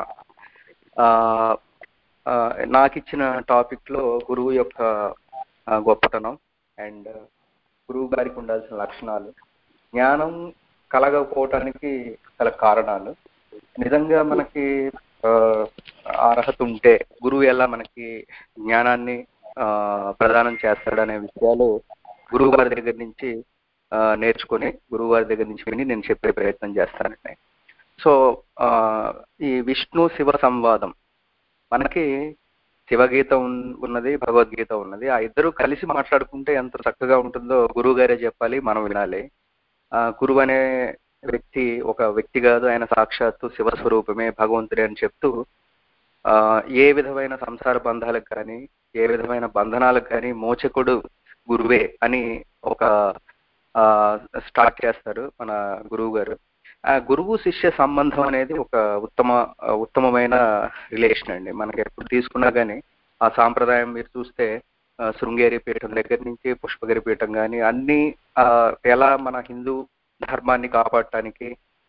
Speaker 5: నాకు ఇచ్చిన టాపిక్ లో గురువు యొక్క గొప్పతనం అండ్ గురువు గారికి ఉండాల్సిన లక్షణాలు, జ్ఞానం కలగకపోవటానికి గల కారణాలు, నిజంగా మనకి అర్హత ఉంటే గురువు ఎలా మనకి జ్ఞానాన్ని ప్రదానం చేస్తాడనే విషయాలు గురువు గారి దగ్గర నుంచి నేర్చుకుని గురువు గారి దగ్గర నుంచి విని నేను చెప్పే ప్రయత్నం చేస్తానండి. సో ఈ విష్ణు శివ సంవాదం, మనకి శివగీత ఉన్నది, భగవద్గీత ఉన్నది. ఆ ఇద్దరు కలిసి మాట్లాడుకుంటే ఎంత చక్కగా ఉంటుందో గురువు గారే చెప్పాలి, మనం వినాలి. గురువు అనే వ్యక్తి ఒక వ్యక్తి కాదు, ఆయన సాక్షాత్తు శివస్వరూపమే, భగవంతుడే అని చెప్తూ ఆ ఏ విధమైన సంసార బంధాలకు కానీ ఏ విధమైన బంధనాలకు కానీ మోచకుడు గురువే అని ఒక ఆ స్టార్ట్ చేస్తారు మన గురువు గారు. ఆ గురువు శిష్య సంబంధం అనేది ఒక ఉత్తమ ఉత్తమమైన రిలేషన్ అండి. మనకి ఎప్పుడు తీసుకున్నా కానీ ఆ సాంప్రదాయం మీరు చూస్తే శృంగేరి పీఠం దగ్గర నుంచి పుష్పగిరి పీఠం కానీ అన్ని ఎలా మన హిందూ ధర్మాన్ని కాపాడటానికి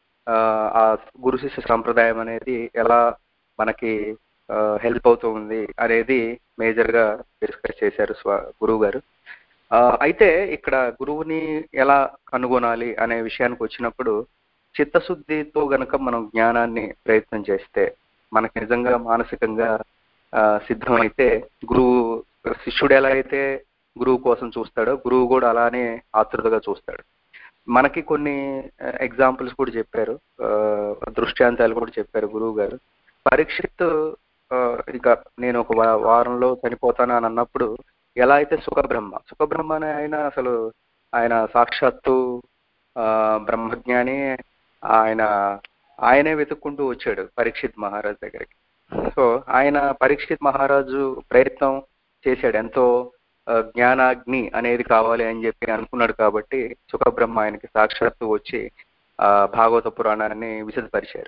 Speaker 5: ఆ గురు శిష్య సంప్రదాయం అనేది ఎలా మనకి హెల్ప్ అవుతుంది అనేది మేజర్గా డిస్కస్ చేశారు స్వ గురువు గారు. అయితే ఇక్కడ గురువుని ఎలా కనుగొనాలి అనే విషయానికి వచ్చినప్పుడు చిత్తశుద్ధితో గనక మనం జ్ఞానాన్ని ప్రయత్నం చేస్తే మనకి నిజంగా మానసికంగా సిద్ధమైతే గురువు శిష్యుడు ఎలా అయితే గురువు కోసం చూస్తాడో గురువు కూడా అలానే ఆతృతగా చూస్తాడు. మనకి కొన్ని ఎగ్జాంపుల్స్ కూడా చెప్పారు, దృష్టాంతాలు కూడా చెప్పారు గురువు గారు. పరీక్షిత్ ఇక నేను ఒక వారంలో చనిపోతాను అని అన్నప్పుడు ఎలా అయితే సుఖబ్రహ్మ సుఖబ్రహ్మ అనే ఆయన అసలు ఆయన సాక్షాత్తు బ్రహ్మజ్ఞాని, ఆయన ఆయనే వెతుక్కుంటూ వచ్చాడు పరీక్షిత్ మహారాజు దగ్గరికి. సో ఆయన పరీక్షిత్ మహారాజు ప్రయత్నం చేశాడు, ఎంతో జ్ఞానాగ్ని అనేది కావాలి అని చెప్పి అనుకున్నాడు కాబట్టి సుఖబ్రహ్మ ఆయనకి సాక్షాత్తు వచ్చి ఆ భాగవత పురాణాన్ని విశదపరిచారు.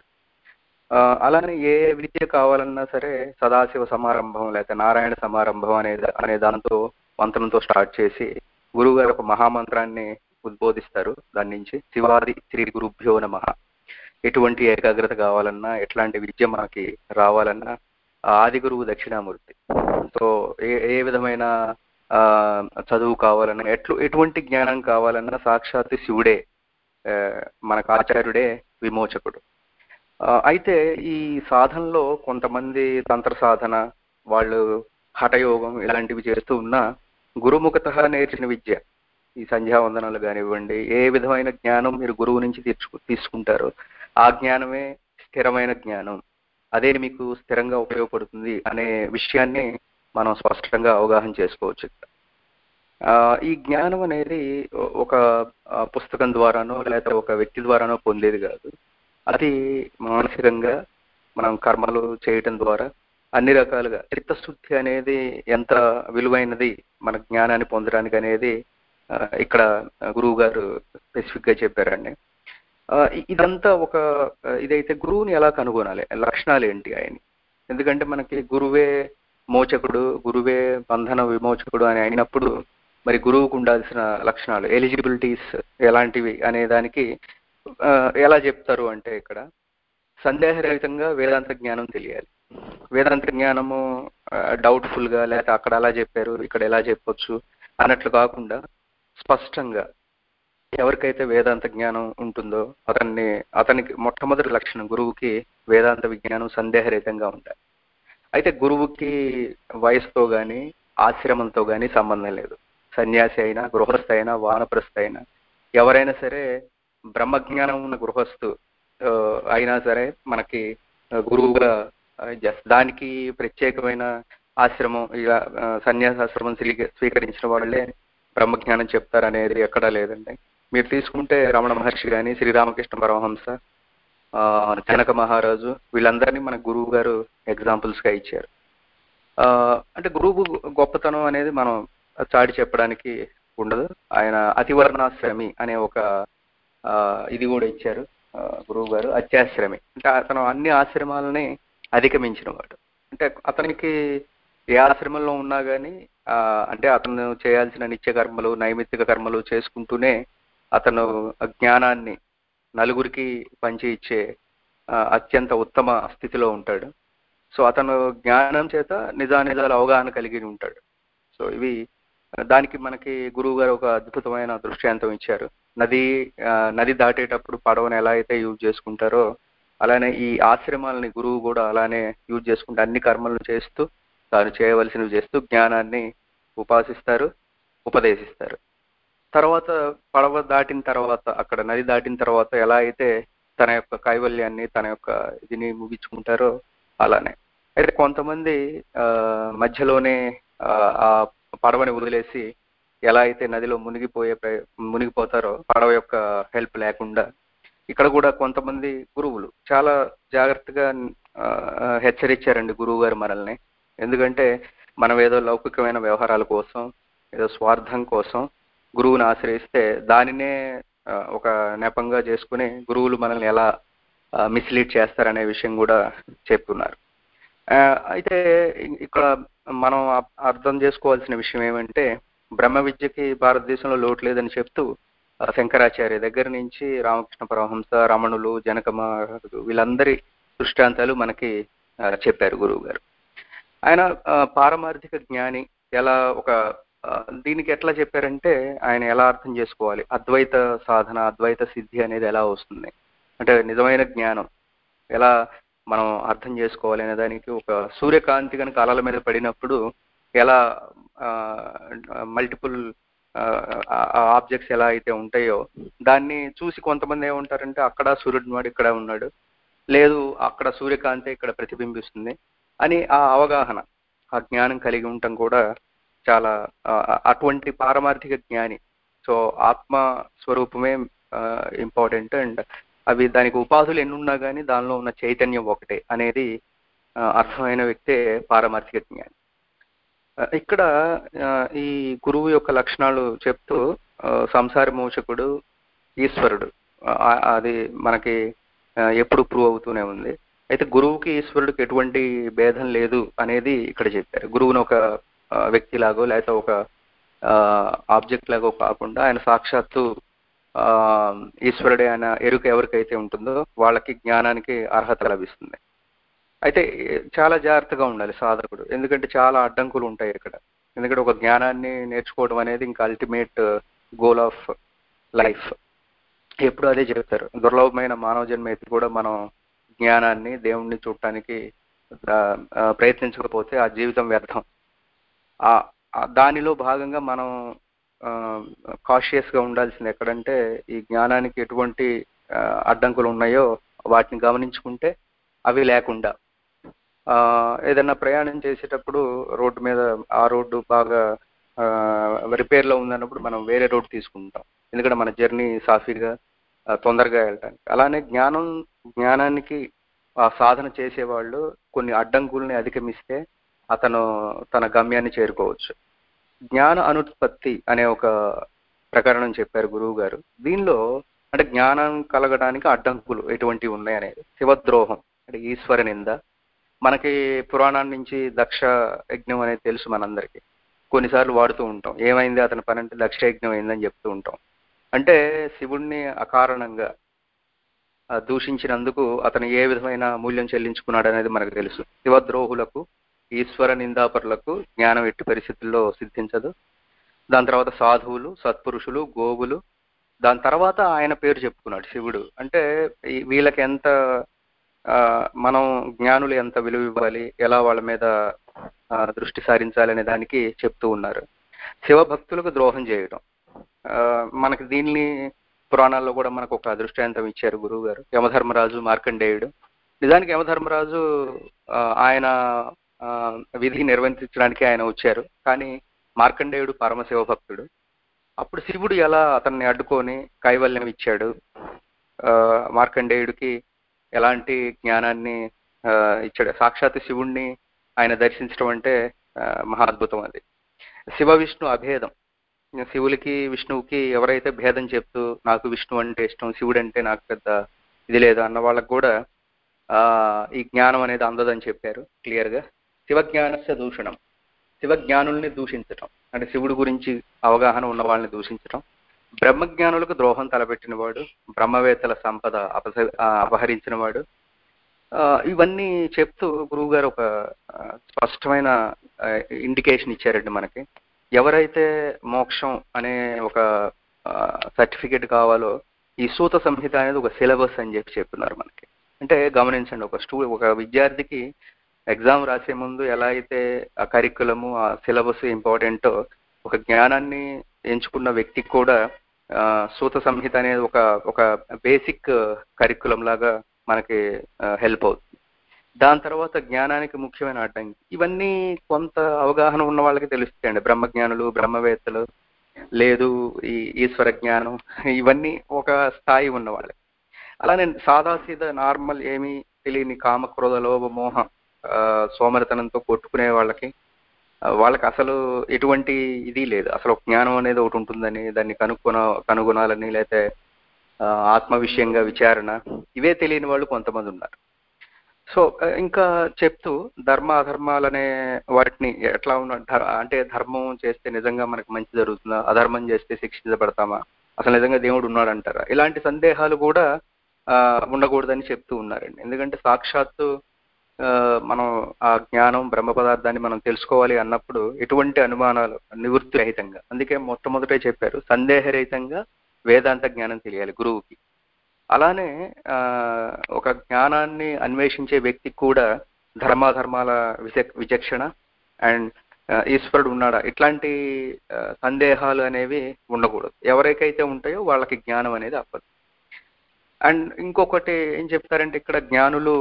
Speaker 5: అలానే ఏ విద్య కావాలన్నా సరే సదాశివ సమారంభం లేక నారాయణ సమారంభం అనే అనే దాంతో మంత్రంతో స్టార్ట్ చేసి గురువు గారు ఒక మహామంత్రాన్ని ఉద్బోధిస్తారు. దాని నుంచి శివాది శ్రీ గురుభ్యో నమః. ఎటువంటి ఏకాగ్రత కావాలన్నా ఎట్లాంటి విద్య మనకి రావాలన్నా ఆది గురువు దక్షిణామూర్తి. సో ఏ ఏ విధమైన ఆ చదువు కావాలన్నా ఎట్లు ఎటువంటి జ్ఞానం కావాలన్నా సాక్షాత్ శివుడే మనకు ఆచార్యుడే విమోచకుడు. అయితే ఈ సాధనలో కొంతమంది తంత్ర సాధన, వాళ్ళు హఠయోగం ఇలాంటివి చేస్తూ ఉన్నా గురుముఖత నేర్చిన విద్య, ఈ సంధ్యావందనాలు కానివ్వండి, ఏ విధమైన జ్ఞానం మీరు గురువు నుంచి తీర్చు తీసుకుంటారో ఆ జ్ఞానమే స్థిరమైన జ్ఞానం, అదే మీకు స్థిరంగా ఉపయోగపడుతుంది అనే విషయాన్ని మనం స్పష్టంగా అవగాహన చేసుకోవచ్చు. ఈ జ్ఞానం అనేది ఒక పుస్తకం ద్వారానో లేకపోతే ఒక వ్యక్తి ద్వారానో పొందేది కాదు. అది మానసికంగా మనం కర్మలు చేయటం ద్వారా అన్ని రకాలుగా చిత్తశుద్ధి అనేది ఎంత విలువైనది మన జ్ఞానాన్ని పొందడానికి అనేది ఇక్కడ గురువు గారు స్పెసిఫిక్ గా చెప్పారండి. ఇదంతా ఒక ఇదైతే గురువుని ఎలా కనుగొనాలి, లక్షణాలు ఏంటి ఆయన? ఎందుకంటే మనకి గురువే మోచకుడు, గురువే బంధన విమోచకుడు అని అయినప్పుడు మరి గురువుకు ఉండాల్సిన లక్షణాలు, ఎలిజిబిలిటీస్ ఎలాంటివి అనే దానికి ఎలా చెప్తారు అంటే ఇక్కడ సందేహరహితంగా వేదాంత జ్ఞానం తెలియాలి. వేదాంత జ్ఞానము డౌట్ఫుల్ గా లేకపోతే అక్కడ ఎలా చెప్పారు ఇక్కడ ఎలా చెప్పొచ్చు అన్నట్లు కాకుండా స్పష్టంగా ఎవరికైతే వేదాంత జ్ఞానం ఉంటుందో అతన్ని అతనికి మొట్టమొదటి లక్షణం గురువుకి వేదాంత విజ్ఞానం సందేహరహితంగా ఉంటాయి. అయితే గురువుకి వయసుతో కానీ ఆశ్రమంతో కానీ సంబంధం లేదు. సన్యాసి అయినా గృహస్థ అయినా వానప్రస్థ అయినా ఎవరైనా సరే బ్రహ్మజ్ఞానం ఉన్న గృహస్థు అయినా సరే మనకి గురువుగా దానికి ప్రత్యేకమైన ఆశ్రమం ఇలా సన్యాసాశ్రమం స్వీకరించిన వాళ్ళే బ్రహ్మజ్ఞానం చెప్తారనేది ఎక్కడా లేదండి. మీరు తీసుకుంటే రమణ మహర్షి కానీ శ్రీరామకృష్ణ పరమహంస, జనక మహారాజు వీళ్ళందరినీ మన గురువు గారు ఎగ్జాంపుల్స్ గా ఇచ్చారు. అంటే గురువు గొప్పతనం అనేది మనం చాటి చెప్పడానికి ఉండదు. ఆయన అతివర్ణాశ్రమి అనే ఒక ఇది కూడా ఇచ్చారు గురువు గారు, అత్యాశ్రమి అంటే అతను అన్ని ఆశ్రమాలని అధిగమించిన వాడు. అంటే అతనికి ఏ ఆశ్రమంలో ఉన్నా కానీ అంటే అతను చేయాల్సిన నిత్య కర్మలు నైమిత్తిక కర్మలు చేసుకుంటూనే అతను జ్ఞానాన్ని నలుగురికి పంచి ఇచ్చే అత్యంత ఉత్తమ స్థితిలో ఉంటాడు. సో అతను జ్ఞానం చేత నిజానిజాల అవగాహన కలిగి ఉంటాడు. సో ఇవి దానికి మనకి గురువు గారు ఒక అద్భుతమైన దృష్టాంతం ఇచ్చారు. నది నది దాటేటప్పుడు పడవను ఎలా అయితే యూజ్ చేసుకుంటారో అలానే ఈ ఆశ్రమాలని గురువు కూడా అలానే యూజ్ చేసుకుంటూ అన్ని కర్మలను చేస్తూ తాను చేయవలసినవి చేస్తూ జ్ఞానాన్ని ఉపాసిస్తారు, ఉపదేశిస్తారు. తర్వాత పడవ దాటిన తర్వాత అక్కడ నది దాటిన తర్వాత ఎలా అయితే తన యొక్క కైవల్యాన్ని తన యొక్క ఇదిని ముగించుకుంటారో అలానే. అయితే కొంతమంది ఆ మధ్యలోనే ఆ పడవని వదిలేసి ఎలా అయితే నదిలో మునిగిపోయే మునిగిపోతారో పడవ యొక్క హెల్ప్ లేకుండా, ఇక్కడ కూడా కొంతమంది గురువులు చాలా జాగ్రత్తగా హెచ్చరించారండి గురువు గారు మనల్ని. ఎందుకంటే మనం ఏదో లౌకికమైన వ్యవహారాల కోసం ఏదో స్వార్థం కోసం గురువుని ఆశ్రయిస్తే దానినే ఒక నెపంగా చేసుకుని గురువులు మనల్ని ఎలా మిస్లీడ్ చేస్తారనే విషయం కూడా చెప్తున్నారు. అయితే ఇక్కడ మనం అర్థం చేసుకోవాల్సిన విషయం ఏమంటే బ్రహ్మ విద్యకి భారతదేశంలో లోటు లేదని చెప్తూ శంకరాచార్య దగ్గర నుంచి రామకృష్ణ పరమహంస, రమణులు, జనకమ వీళ్ళందరి దృష్టాంతాలు మనకి చెప్పారు గురువు గారు. ఆయన పారమార్థిక జ్ఞాని ఎలా ఒక దీనికి ఎట్లా చెప్పారంటే ఆయన ఎలా అర్థం చేసుకోవాలి, అద్వైత సాధన అద్వైత సిద్ధి అనేది ఎలా వస్తుంది అంటే నిజమైన జ్ఞానం ఎలా మనం అర్థం చేసుకోవాలి అనే దానికి ఒక సూర్యకాంతి కనుక అలల మీద పడినప్పుడు ఎలా మల్టిపుల్ ఆబ్జెక్ట్స్ ఎలా అయితే ఉంటాయో దాన్ని చూసి కొంతమంది ఏమంటారంటే అక్కడ సూర్యుడు ఉన్నాడు ఇక్కడ ఉన్నాడు, లేదు అక్కడ సూర్యకాంతి ఇక్కడ ప్రతిబింబిస్తుంది అని ఆ అవగాహన ఆ జ్ఞానం కలిగి ఉండటం కూడా చాలా అటువంటి పారమార్థిక జ్ఞాని. సో ఆత్మ స్వరూపమే ఇంపార్టెంట్ అండ్ అవి దానికి ఉపాధులు ఎన్నున్నా కానీ దానిలో ఉన్న చైతన్యం ఒకటే అనేది అర్థమైన వ్యక్తే పారమార్థిక జ్ఞాని. ఇక్కడ ఈ గురువు యొక్క లక్షణాలు చెప్తూ సంసార మోచకుడు, ఈశ్వరుడు అది మనకి ఎప్పుడు ప్రూవ్ అవుతూనే ఉంది. అయితే గురువుకి ఈశ్వరుడికి ఎటువంటి భేదం లేదు అనేది ఇక్కడ చెప్పారు. గురువుని ఒక వ్యక్తి లాగో లేకపోతే ఒక ఆబ్జెక్ట్ లాగో కాకుండా ఆయన సాక్షాత్తు ఈశ్వరుడే ఆయన ఎరుక ఎవరికైతే ఉంటుందో వాళ్ళకి జ్ఞానానికి అర్హత లభిస్తుంది. అయితే చాలా జాగ్రత్తగా ఉండాలి సాధకుడు, ఎందుకంటే చాలా అడ్డంకులు ఉంటాయి ఇక్కడ. ఎందుకంటే ఒక జ్ఞానాన్ని నేర్చుకోవడం అనేది ఇంకా అల్టిమేట్ గోల్ ఆఫ్ లైఫ్. ఎప్పుడు అదే చెప్తారు, దుర్లభమైన మానవ జన్మ ఎత్తి కూడా మనం జ్ఞానాన్ని దేవుణ్ణి చూడటానికి ప్రయత్నించకపోతే ఆ జీవితం వ్యర్థం. దానిలో భాగంగా మనం కాషియస్గా ఉండాల్సింది ఎక్కడంటే ఈ జ్ఞానానికి ఎటువంటి అడ్డంకులు ఉన్నాయో వాటిని గమనించుకుంటే అవి లేకుండా ఏదన్నా ప్రయాణం చేసేటప్పుడు రోడ్డు మీద ఆ రోడ్డు బాగా రిపేర్లో ఉందన్నప్పుడు మనం వేరే రోడ్డు తీసుకుంటాం, ఎందుకంటే మన జర్నీ సాఫీగా తొందరగా వెళ్ళటానికి. అలానే జ్ఞానం జ్ఞానానికి ఆ సాధన చేసేవాళ్ళు కొన్ని అడ్డంకుల్ని అధిగమిస్తే అతను తన గమ్యాన్ని చేరుకోవచ్చు. జ్ఞాన అనుత్పత్తి అనే ఒక ప్రకరణం చెప్పారు గురువు గారు. దీనిలో అంటే జ్ఞానం కలగడానికి అడ్డంకులు ఎటువంటివి ఉన్నాయి అనేది శివద్రోహం అంటే ఈశ్వర నింద. మనకి పురాణాల నుంచి దక్ష యజ్ఞం అనేది తెలుసు మనందరికీ, కొన్నిసార్లు వాడుతూ ఉంటాం. ఏమైంది అతని పని అంటే దక్ష యజ్ఞం అయిందని చెప్తూ ఉంటాం. అంటే శివుణ్ణి అకారణంగా దూషించినందుకు అతను ఏ విధమైన మూల్యం చెల్లించుకున్నాడు అనేది మనకు తెలుసు. శివద్రోహులకు ఈశ్వర నిందాపరులకు జ్ఞానం ఎట్టి పరిస్థితుల్లో సిద్ధించదు. దాని తర్వాత సాధువులు, సత్పురుషులు, గోవులు, దాని తర్వాత ఆయన పేరు చెప్పుకున్నాడు శివుడు. అంటే వీళ్ళకి ఎంత మనం జ్ఞానులు ఎంత విలువ ఇవ్వాలి, ఎలా వాళ్ళ మీద దృష్టి సారించాలి అనే దానికి చెప్తూ ఉన్నారు. శివభక్తులకు ద్రోహం చేయడం మనకి దీన్ని పురాణాల్లో కూడా మనకు ఒక దృష్టాంతం ఇచ్చారు గురువు గారు. యమధర్మరాజు, మార్కండేయుడు. నిజానికి యమధర్మరాజు ఆయన విధి నిర్వర్తించడానికి ఆయన వచ్చారు, కానీ మార్కండేయుడు పరమశివ భక్తుడు. అప్పుడు శివుడు ఎలా అతన్ని అడ్డుకొని కైవల్యం ఇచ్చాడు, మార్కండేయుడికి ఎలాంటి జ్ఞానాన్ని ఇచ్చాడు. సాక్షాత్ శివుణ్ణి ఆయన దర్శించడం అంటే మహా అద్భుతం. అది శివ విష్ణు అభేదం. శివులకి విష్ణువుకి ఎవరైతే భేదం చెప్తూ నాకు విష్ణు అంటే ఇష్టం, శివుడు అంటే నాకు పెద్ద ఇది లేదు అన్న వాళ్ళకు కూడా ఈ జ్ఞానం అనేది అందదని చెప్పారు క్లియర్గా. శివజ్ఞానస్య దూషణం, శివజ్ఞానుల్ని దూషించటం అంటే శివుడి గురించి అవగాహన ఉన్న వాళ్ళని దూషించటం. బ్రహ్మజ్ఞానులకు ద్రోహం తలపెట్టిన వాడు, బ్రహ్మవేత్తల సంపద అపస అపహరించిన వాడు. ఇవన్నీ చెప్తూ గురువు గారు ఒక స్పష్టమైన ఇండికేషన్ ఇచ్చారండి మనకి. ఎవరైతే మోక్షం అనే ఒక సర్టిఫికేట్ కావాలో ఈ సూత సంహిత అనేది ఒక సిలబస్ అని చెప్పి చెప్తున్నారు మనకి. అంటే గమనించండి, ఒక స్టూ ఒక విద్యార్థికి ఎగ్జామ్ రాసే ముందు ఎలా అయితే ఆ కరికులము ఆ సిలబస్ ఇంపార్టెంటో ఒక జ్ఞానాన్ని ఎంచుకున్న వ్యక్తికి కూడా సూత సంహిత అనేది ఒక ఒక బేసిక్ కరికులం లాగా మనకి హెల్ప్ అవుతుంది. దాని తర్వాత జ్ఞానానికి ముఖ్యమైన అడ్డంకి. ఇవన్నీ కొంత అవగాహన ఉన్న వాళ్ళకి తెలుస్తాయండి. బ్రహ్మజ్ఞానులు, బ్రహ్మవేత్తలు, లేదు ఈ ఈశ్వర జ్ఞానం, ఇవన్నీ ఒక స్థాయి ఉన్న వాళ్ళకి. అలానే సాదాసీదా నార్మల్ ఏమీ తెలియని కామక్రోధ లోభ మోహ సోమరితనంతో కొట్టుకునే వాళ్ళకి వాళ్ళకి అసలు ఎటువంటి ఇది లేదు. అసలు జ్ఞానం అనేది ఒకటి ఉంటుందని, దాన్ని కనుక్కొన కనుగొనాలని, లేకపోతే ఆత్మ విషయంగా విచారణ, ఇవే తెలియని వాళ్ళు కొంతమంది ఉన్నారు. సో ఇంకా చెప్తూ ధర్మ అధర్మాలనే వాటిని ఎట్లా ఉన్న అంటే ధర్మం చేస్తే నిజంగా మనకు మంచి జరుగుతుందా, అధర్మం చేస్తే శిక్షించబడతామా, అసలు నిజంగా దేవుడు ఉన్నాడు అంటారా, ఇలాంటి సందేహాలు కూడా ఆ ఉండకూడదని చెప్తూ ఉన్నారండి. ఎందుకంటే సాక్షాత్తు మనం ఆ జ్ఞానం బ్రహ్మ పదార్థాన్ని మనం తెలుసుకోవాలి అన్నప్పుడు ఎటువంటి అనుమానాలు నివృత్తి రహితంగా, అందుకే మొట్టమొదటే చెప్పారు సందేహరహితంగా వేదాంత జ్ఞానం తెలియాలి గురువుకి. అలానే ఆ ఒక జ్ఞానాన్ని అన్వేషించే వ్యక్తికి కూడా ధర్మాధర్మాల విచక్షణ అండ్ ఈశ్వరుడు ఉన్నాడా ఇట్లాంటి సందేహాలు అనేవి ఉండకూడదు. ఎవరికైతే ఉంటాయో వాళ్ళకి జ్ఞానం అనేది అవ్వదు. అండ్ ఇంకొకటి ఏం చెప్తారంటే ఇక్కడ జ్ఞానులు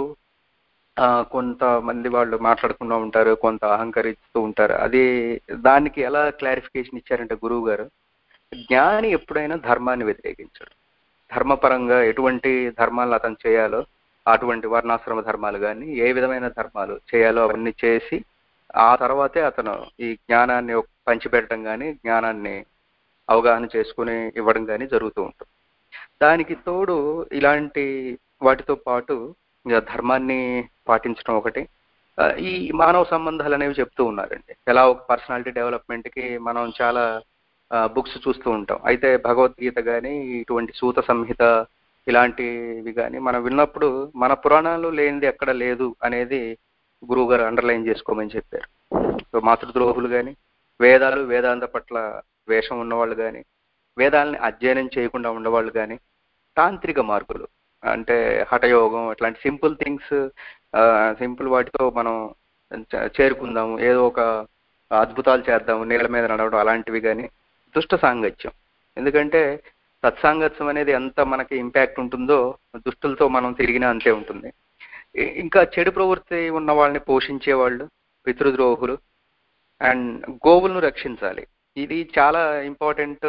Speaker 5: ఆ కొంతమంది వాళ్ళు మాట్లాడుకుంటూ ఉంటారు, కొంత అహంకరిస్తూ ఉంటారు. అది దానికి ఎలా క్లారిఫికేషన్ ఇచ్చారంటే గురువు గారు, జ్ఞాని ఎప్పుడైనా ధర్మాన్ని వ్యతిరేకించాడు. ధర్మపరంగా ఎటువంటి ధర్మాలను అతను చేయాలో అటువంటి వర్ణాశ్రమ ధర్మాలు కానీ ఏ విధమైన ధర్మాలు చేయాలో అవన్నీ చేసి ఆ తర్వాతే అతను ఈ జ్ఞానాన్ని పంచిపెట్టడం కానీ జ్ఞానాన్ని అవగాహన చేసుకుని ఇవ్వడం కానీ జరుగుతూ ఉంటుంది. దానికి తోడు ఇలాంటి వాటితో పాటు ధర్మాన్ని పాటించడం ఒకటి, ఈ మానవ సంబంధాలు అనేవి చెప్తూ ఉన్నారండి. ఎలా ఒక పర్సనాలిటీ డెవలప్మెంట్కి మనం చాలా బుక్స్ చూస్తూ ఉంటాం. అయితే భగవద్గీత కానీ ఇటువంటి సూత సంహిత ఇలాంటివి కానీ మనం విన్నప్పుడు మన పురాణాలు లేనిది ఎక్కడ లేదు అనేది గురువు గారు అండర్లైన్ చేసుకోమని చెప్పారు. సో మాతృద్రోహులు కానీ, వేదాలు వేదాంత పట్ల ద్వేషం ఉన్నవాళ్ళు కానీ, వేదాలని అధ్యయనం చేయకుండా ఉన్నవాళ్ళు కానీ, తాంత్రిక మార్పులు అంటే హఠయోగం ఇట్లాంటి సింపుల్ థింగ్స్ సింపుల్ వాటితో మనం చేరుకుందాము, ఏదో ఒక అద్భుతాలు చేద్దాము, నీళ్ళ మీద నడవడం అలాంటివి కానీ, దుష్ట సాంగత్యం. ఎందుకంటే సత్సాంగత్యం అనేది ఎంత మనకి ఇంపాక్ట్ ఉంటుందో దుష్టులతో మనం తిరిగినా అంతే ఉంటుంది. ఇంకా చెడు ప్రవృత్తి ఉన్న వాళ్ళని పోషించే వాళ్ళు పితృద్రోహులు అండ్ గోవులను రక్షించాలి. ఇది చాలా ఇంపార్టెంట్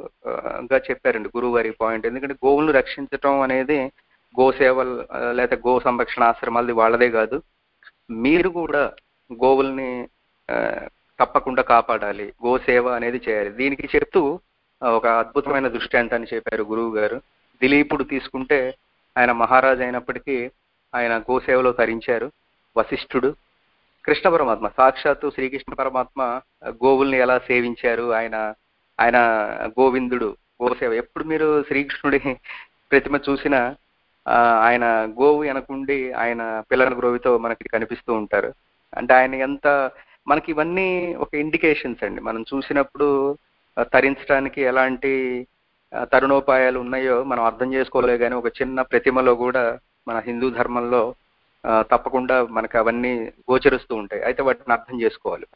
Speaker 5: గా చెప్పారండి గురువు గారి పాయింట్. ఎందుకంటే గోవులను రక్షించటం అనేది గోసేవ లేదా గో సంరక్షణ ఆశ్రమాలది వాళ్ళదే కాదు, మీరు కూడా గోవుల్ని తప్పకుండా కాపాడాలి, గోసేవ అనేది చేయాలి. దీనికి చెప్తూ ఒక అద్భుతమైన దృష్టాంతాన్ని చెప్పారు గురువు గారు. దిలీపుడు తీసుకుంటే ఆయన మహారాజు అయినప్పటికీ ఆయన గోసేవలో తరించారు. వశిష్ఠుడు, కృష్ణ పరమాత్మ సాక్షాత్తు శ్రీకృష్ణ పరమాత్మ గోవుల్ని ఎలా సేవించారు, ఆయన ఆయన గోవిందుడు గోసేవ. ఎప్పుడు మీరు శ్రీకృష్ణుడి ప్రతిమ చూసినా ఆయన గోవు వెనకుండి ఆయన పిల్లల గ్రోవితో మనకి కనిపిస్తూ ఉంటారు. అంటే ఆయన ఎంత మనకి ఇవన్నీ ఒక ఇండికేషన్స్ అండి. మనం చూసినప్పుడు తరించడానికి ఎలాంటి తరుణోపాయాలు ఉన్నాయో మనం అర్థం చేసుకోలే, కానీ ఒక చిన్న ప్రతిమలో కూడా మన హిందూ ధర్మంలో తప్పకుండా మనకు అవన్నీ గోచరిస్తూ ఉంటాయి. అయితే వాటిని అర్థం చేసుకోవాలి.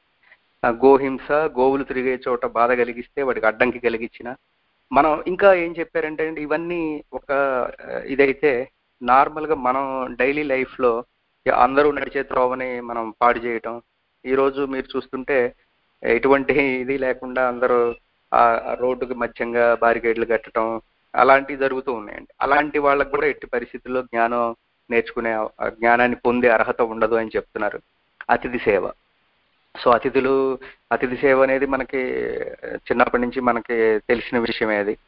Speaker 5: గోహింస, గోవులు తిరిగే చోట బాధ కలిగిస్తే వాటికి అడ్డంకి కలిగించిన మనం ఇంకా ఏం చెప్పారంటే అండి, ఇవన్నీ ఒక ఇదైతే నార్మల్గా మనం డైలీ లైఫ్లో అందరూ నడిచే త్రోవని మనం పాడు చేయటం, ఈరోజు మీరు చూస్తుంటే ఎటువంటి ఇది లేకుండా అందరూ ఆ రోడ్డుకి మధ్యంగా బారికేడ్లు కట్టడం అలాంటివి జరుగుతూ ఉన్నాయండి. అలాంటి వాళ్ళకు కూడా ఎట్టి పరిస్థితుల్లో జ్ఞానం నేర్చుకునే జ్ఞానాన్ని పొందే అర్హత ఉండదు అని చెప్తున్నారు. అతిథి సేవ. సో అతిథులు అతిథి సేవ అనేది మనకి చిన్నప్పటి నుంచి మనకి తెలిసిన విషయమే. అది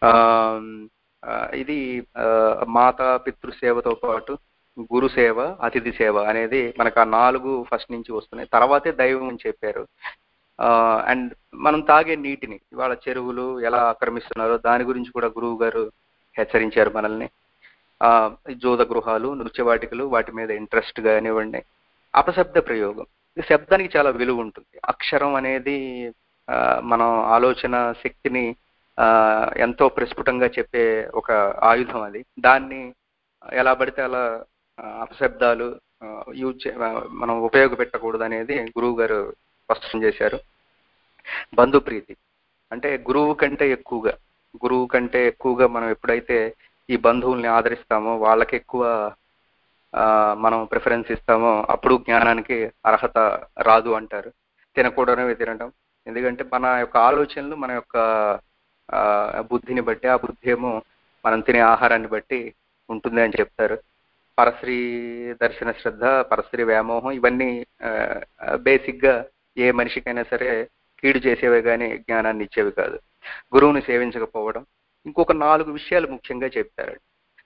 Speaker 5: ఇది మాతా పితృసేవతో పాటు గురు సేవ, అతిథి సేవ అనేది మనకు ఆ నాలుగు ఫస్ట్ నుంచి వస్తున్నాయి. తర్వాతే దైవం అని చెప్పారు. అండ్ మనం తాగే నీటిని ఇవాళ చెరువులు ఎలా ఆక్రమిస్తున్నారో దాని గురించి కూడా గురువు గారు హెచ్చరించారు మనల్ని. జోద గృహాలు, నృత్యవాటికలు వాటి మీద ఇంట్రెస్ట్ కానివ్వండి. అపశబ్ద ప్రయోగం, ఈ శబ్దానికి చాలా విలువ ఉంటుంది. అక్షరం అనేది మనం ఆలోచన శక్తిని ఎంతో ప్రస్ఫుటంగా చెప్పే ఒక ఆయుధం. అది దాన్ని ఎలా పడితే అలా అపశబ్దాలు యూజ్ మనం ఉపయోగపెట్టకూడదు అనేది గురువు గారు స్పష్టం చేశారు. బంధుప్రీతి అంటే గురువు కంటే ఎక్కువగా గురువు కంటే ఎక్కువగా మనం ఎప్పుడైతే ఈ బంధువుల్ని ఆదరిస్తామో, వాళ్ళకి ఎక్కువ మనం ప్రిఫరెన్స్ ఇస్తామో అప్పుడు జ్ఞానానికి అర్హత రాదు అంటారు. తినకూడనివి తినడం, ఎందుకంటే మన యొక్క ఆలోచనలు మన యొక్క బుద్ధిని బట్టి, ఆ బుద్ధి ఏమో మనం తినే ఆహారాన్ని బట్టి ఉంటుంది అని చెప్తారు. పరశ్రీ దర్శన శ్రద్ధ, పరశ్రీ వ్యామోహం ఇవన్నీ బేసిక్గా ఏ మనిషికైనా సరే కీడు చేసేవే కానీ జ్ఞానాన్ని ఇచ్చేవి కాదు. గురువుని సేవించకపోవడం, ఇంకొక నాలుగు విషయాలు ముఖ్యంగా చెప్తారు.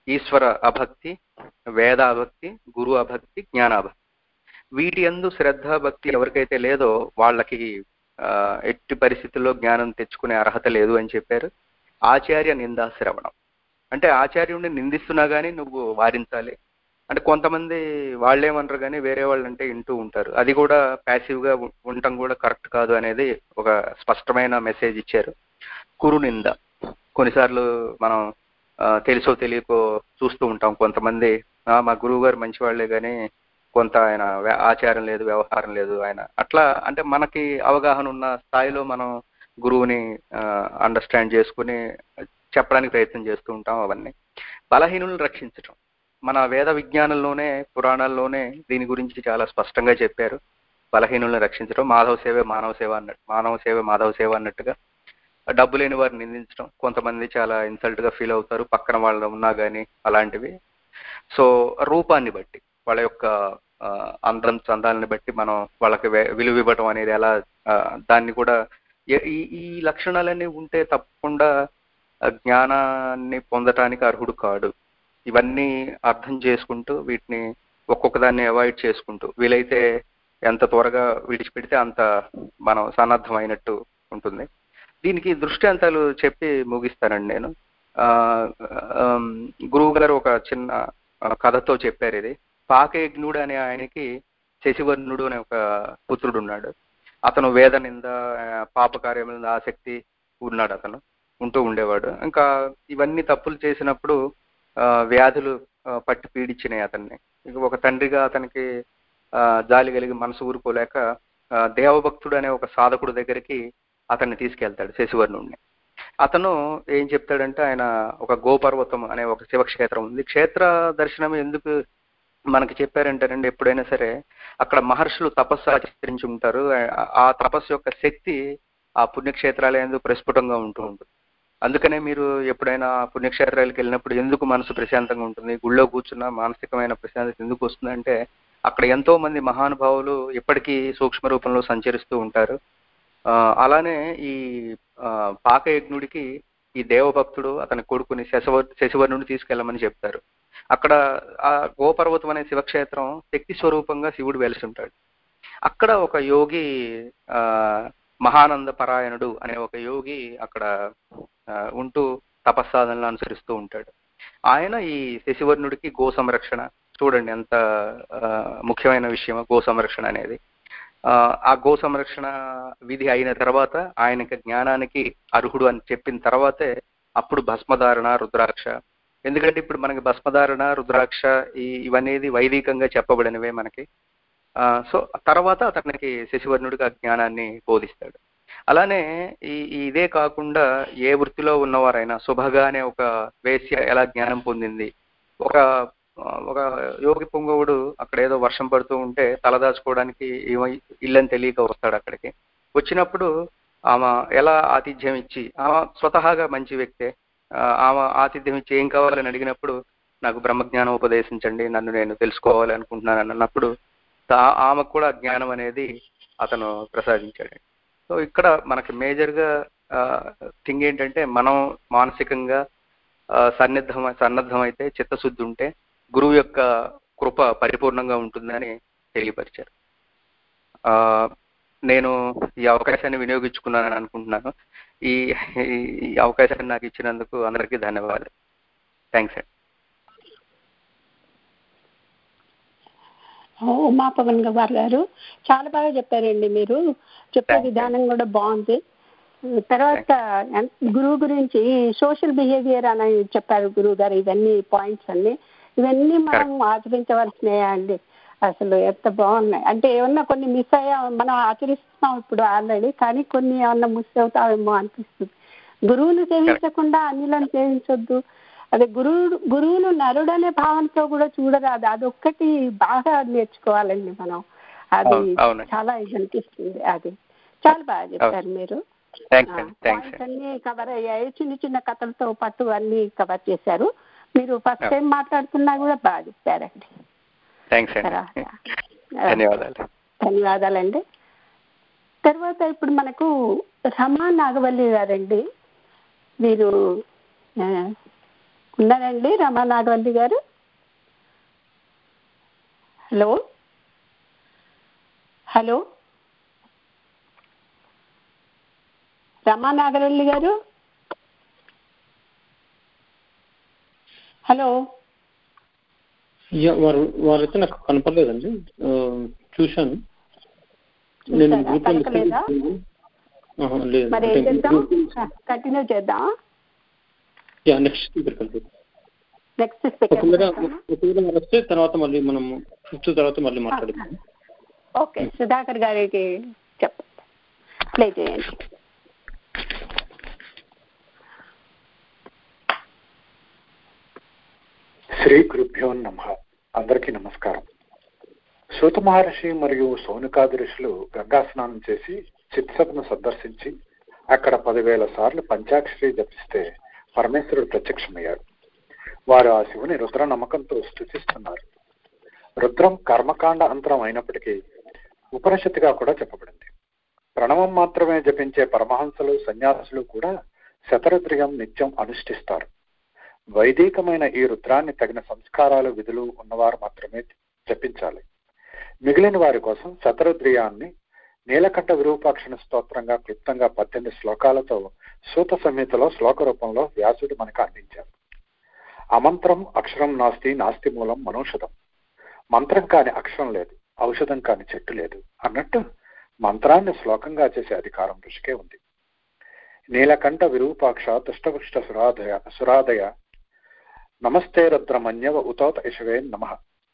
Speaker 5: ఈశ్వర అభక్తి, వేద అభక్తి, గురు అభక్తి, జ్ఞానాభక్తి. వీటి యందు శ్రద్ధ భక్తి ఎవరికైతే లేదో వాళ్ళకి ఆ ఎట్టి పరిస్థితుల్లో జ్ఞానం తెచ్చుకునే అర్హత లేదు అని చెప్పారు. ఆచార్య నిందాశ్రవణం అంటే ఆచార్యుడిని నిందిస్తున్నా కానీ నువ్వు వారించాలి. అంటే కొంతమంది వాళ్ళేమనరు కానీ వేరే వాళ్ళు అంటే వింటూ ఉంటారు. అది కూడా ప్యాసివ్గా ఉండటం కూడా కరెక్ట్ కాదు అనేది ఒక స్పష్టమైన మెసేజ్ ఇచ్చారు. కురు నింద కొన్నిసార్లు మనం తెలుసో తెలియకో చూస్తూ ఉంటాం. కొంతమంది మా గురువు గారు మంచి వాళ్లే కానీ కొంత ఆయన ఆచారం లేదు, వ్యవహారం లేదు ఆయన అట్లా. అంటే మనకి అవగాహన ఉన్న స్థాయిలో మనం గురువుని అండర్స్టాండ్ చేసుకుని చెప్పడానికి ప్రయత్నం చేస్తూ ఉంటాం. అవన్నీ బలహీనులను రక్షించటం. మన వేద విజ్ఞానంలోనే పురాణాల్లోనే దీని గురించి చాలా స్పష్టంగా చెప్పారు. బలహీనులను రక్షించడం, మాధవ సేవే మానవ సేవ అన్నట్టు, మానవ సేవే మాధవ సేవ అన్నట్టుగా. డబ్బు లేని వారిని నిందించడం, కొంతమంది చాలా ఇన్సల్ట్ గా ఫీల్ అవుతారు పక్కన వాళ్ళు ఉన్నా కానీ అలాంటివి. సో రూపాన్ని బట్టి వాళ్ళ యొక్క అందం చందాలని బట్టి మనం వాళ్ళకి విలువ ఇవ్వటం అనేది ఎలా, దాన్ని కూడా ఈ ఈ లక్షణాలన్నీ ఉంటే తప్పకుండా జ్ఞానాన్ని పొందటానికి అర్హుడు కాడు. ఇవన్నీ అర్థం చేసుకుంటూ వీటిని ఒక్కొక్క దాన్ని అవాయిడ్ చేసుకుంటూ వీలైతే ఎంత త్వరగా విడిచిపెడితే అంత మనం సన్నద్ధమైనట్టు ఉంటుంది. దీనికి దృష్టాంతాలు చెప్పి ముగిస్తానండి నేను. గురువు గారు ఒక చిన్న కథతో చెప్పారు ఇది. పాకయజ్ఞుడు అనే ఆయనకి శశివర్ణుడు అనే ఒక పుత్రుడు ఉన్నాడు. అతను వేద నింద, పాపకార్యం మీద ఆసక్తి ఉన్నాడు, అతను ఉంటూ ఉండేవాడు. ఇంకా ఇవన్నీ తప్పులు చేసినప్పుడు వ్యాధులు పట్టి పీడించినాయి అతన్ని. ఇక ఒక తండ్రిగా అతనికి జాలి కలిగి మనసు ఊరుకోలేక దేవభక్తుడు అనే ఒక సాధకుడు దగ్గరికి అతన్ని తీసుకెళ్తాడు, శశివర్ణుడిని. అతను ఏం చెప్తాడంటే, ఆయన ఒక గోపర్వతం అనే ఒక శివక్షేత్రం ఉంది. క్షేత్ర దర్శనం ఎందుకు మనకి చెప్పారంటారండి, ఎప్పుడైనా సరే అక్కడ మహర్షులు తపస్సు ఆచరించి ఉంటారు. ఆ తపస్సు యొక్క శక్తి ఆ పుణ్యక్షేత్రాల ఎందుకు ప్రస్ఫుటంగా ఉంటూ ఉంటుంది. అందుకనే మీరు ఎప్పుడైనా పుణ్యక్షేత్రాలకు వెళ్ళినప్పుడు ఎందుకు మనసు ప్రశాంతంగా ఉంటుంది, గుళ్ళో కూర్చున్న మానసికమైన ప్రశాంతత ఎందుకు వస్తుందంటే, అక్కడ ఎంతో మంది మహానుభావులు ఇప్పటికీ సూక్ష్మ రూపంలో సంచరిస్తూ ఉంటారు. అలానే ఈ పాకయజ్ఞుడికి ఈ దేవభక్తుడు అతని కొడుకుని శశవ శశివర్ణుడిని తీసుకెళ్ళమని చెప్తారు. అక్కడ ఆ గోపర్వతం అనే శివక్షేత్రం శక్తి స్వరూపంగా శివుడు వెలిసి ఉంటాడు. అక్కడ ఒక యోగి ఆ మహానంద పరాయణుడు అనే ఒక యోగి అక్కడ ఉంటూ తపస్సాధనలు అనుసరిస్తూ ఉంటాడు. ఆయన ఈ శశివర్ణుడికి గో సంరక్షణ, చూడండి ఎంత ముఖ్యమైన విషయం గో సంరక్షణ అనేది. ఆ గో సంరక్షణ విధి అయిన తర్వాత ఆయనకి జ్ఞానానికి అర్హుడు అని చెప్పిన తర్వాతే అప్పుడు భస్మధారణ, రుద్రాక్ష. ఎందుకంటే ఇప్పుడు మనకి భస్మధారణ, రుద్రాక్ష ఈ ఇవనేది వైదికంగా చెప్పబడినవే మనకి. సో తర్వాత అతనికి శశివర్ణుడికి ఆ జ్ఞానాన్ని బోధిస్తాడు. అలానే ఈ ఇదే కాకుండా ఏ వృత్తిలో ఉన్నవారైనా, శుభగా అనే ఒక వేశ్య ఎలా జ్ఞానం పొందింది. ఒక ఒక యోగి పొంగవుడు అక్కడ ఏదో వర్షం పడుతూ ఉంటే తలదాచుకోవడానికి ఇల్లని తెలియక వస్తాడు. అక్కడికి వచ్చినప్పుడు ఆమె ఎలా ఆతిథ్యం ఇచ్చి, ఆమె స్వతహాగా మంచి వ్యక్తే, ఆమె ఆతిథ్యం ఇచ్చి ఏం కావాలని అడిగినప్పుడు నాకు బ్రహ్మజ్ఞానం ఉపదేశించండి, నన్ను నేను తెలుసుకోవాలి అనుకుంటున్నాను అన్నప్పుడు ఆమెకు కూడా జ్ఞానం అనేది అతను ప్రసాదించాడు. సో ఇక్కడ మనకి మేజర్గా థింగ్ ఏంటంటే, మనం మానసికంగా సన్నిద్ధం సన్నద్ధం అయితే, చిత్తశుద్ధి ఉంటే గురువు యొక్క కృప పరిపూర్ణంగా ఉంటుందని తెలియపరిచారు. నేను ఈ అవకాశాన్ని వినియోగించుకున్నానని అనుకుంటున్నాను. ఈ ఈ అవకాశాన్ని నాకు ఇచ్చినందుకు అందరికీ ధన్యవాదాలు. థ్యాంక్స్ అండి.
Speaker 2: ఉమా పవన్ గవార్ గారు చాలా బాగా చెప్పారండి. మీరు చెప్పే విధానం కూడా బాగుంది. తర్వాత గురువు గురించి సోషల్ బిహేవియర్ అని చెప్పారు గురువు గారు. ఇవన్నీ పాయింట్స్ అన్ని ఇవన్నీ మనం ఆచరించవలసినాయా అండి? అసలు ఎంత బాగున్నాయి అంటే, ఏమన్నా కొన్ని మిస్ అయ్యా, మనం ఆచరిస్తున్నాం ఇప్పుడు ఆల్రెడీ, కానీ కొన్ని ఏమన్నా మిస్ అవుతామేమో అనిపిస్తుంది. గురువును సేవించకుండా అన్యులను సేవించొద్దు. అదే గురువు గురువును నరుడు అనే భావంతో కూడా చూడరాదు. అదొక్కటి బాగా నేర్చుకోవాలండి మనం. అది చాలా ఇది అనిపిస్తుంది. అది చాలా బాగా చెప్పారు మీరు. పాయింట్స్ అన్ని కవర్ అయ్యాయి. చిన్న చిన్న కథలతో పాటు అన్ని కవర్ చేశారు. మీరు ఫస్ట్ టైం మాట్లాడుతున్నా కూడా బాగా చెప్పారండి. ధన్యవాదాలండి. తర్వాత ఇప్పుడు మనకు రమా నాగవల్లి గారండి, వీరు ఉన్నారండి రమా నాగవల్లి గారు? హలో హలో రమా నాగవల్లి గారు? హలో.
Speaker 1: వారు వారైతే నాకు కనపడలేదండి, చూశాను నేను గ్రూప్ లో.
Speaker 2: మరి ఏం చేద్దాం, కంటిన్యూ చేద్దాం.
Speaker 1: నెక్స్ట్ స్పీకర్ కలిపి
Speaker 2: నెక్స్ట్ స్పీకర్
Speaker 1: వస్తే తర్వాత మళ్ళీ మనం ఫిఫ్త్ తర్వాత మళ్ళీ మాట్లాడదాం.
Speaker 2: ఓకే, సుధాకర్ గారికి చెప్పండి, ప్లే చేయండి.
Speaker 6: శ్రీ గురుభ్యో నమః. అందరికీ నమస్కారం. సూత మహర్షి మరియు సౌనకాది ఋషులు గంగా స్నానం చేసి చిత్సభను సందర్శించి అక్కడ పదివేల సార్లు పంచాక్షరి జపిస్తే పరమేశ్వరుడు ప్రత్యక్షమయ్యారు. వారు ఆ శివుని రుద్ర నమ్మకంతో స్తుతిస్తున్నారు. రుద్రం కర్మకాండ అంతరం అయినప్పటికీ ఉపనిషత్తుగా కూడా చెప్పబడింది. ప్రణవం మాత్రమే జపించే పరమహంసలు సన్యాసులు కూడా శతరుద్రియం నిత్యం అనుష్ఠిస్తారు. వైదికమైన ఈ రుద్రాన్ని తగిన సంస్కారాలు విధులు ఉన్నవారు మాత్రమే జపించాలి. మిగిలిన వారి కోసం శతరుద్రియాన్ని నీలకంఠ విరూపాక్షణ స్తోత్రంగా క్లుప్తంగా పద్దెనిమిది శ్లోకాలతో సూత సంహితలో శ్లోక రూపంలో వ్యాసుడు మనకు అందించారు. అమంత్రం అక్షరం నాస్తి నాస్తి మూలం మనౌషధం. మంత్రం కాని అక్షరం లేదు, ఔషధం కాని చెట్టు లేదు అన్నట్టు మంత్రాన్ని శ్లోకంగా చేసే అధికారం ఋషికే ఉంది. నీలకంఠ విరూపాక్ష దుష్టపుష్ట సురాదయ సురాదయ నమస్తే రుద్రమన్యవ ఉతోత ఇషవే నమః.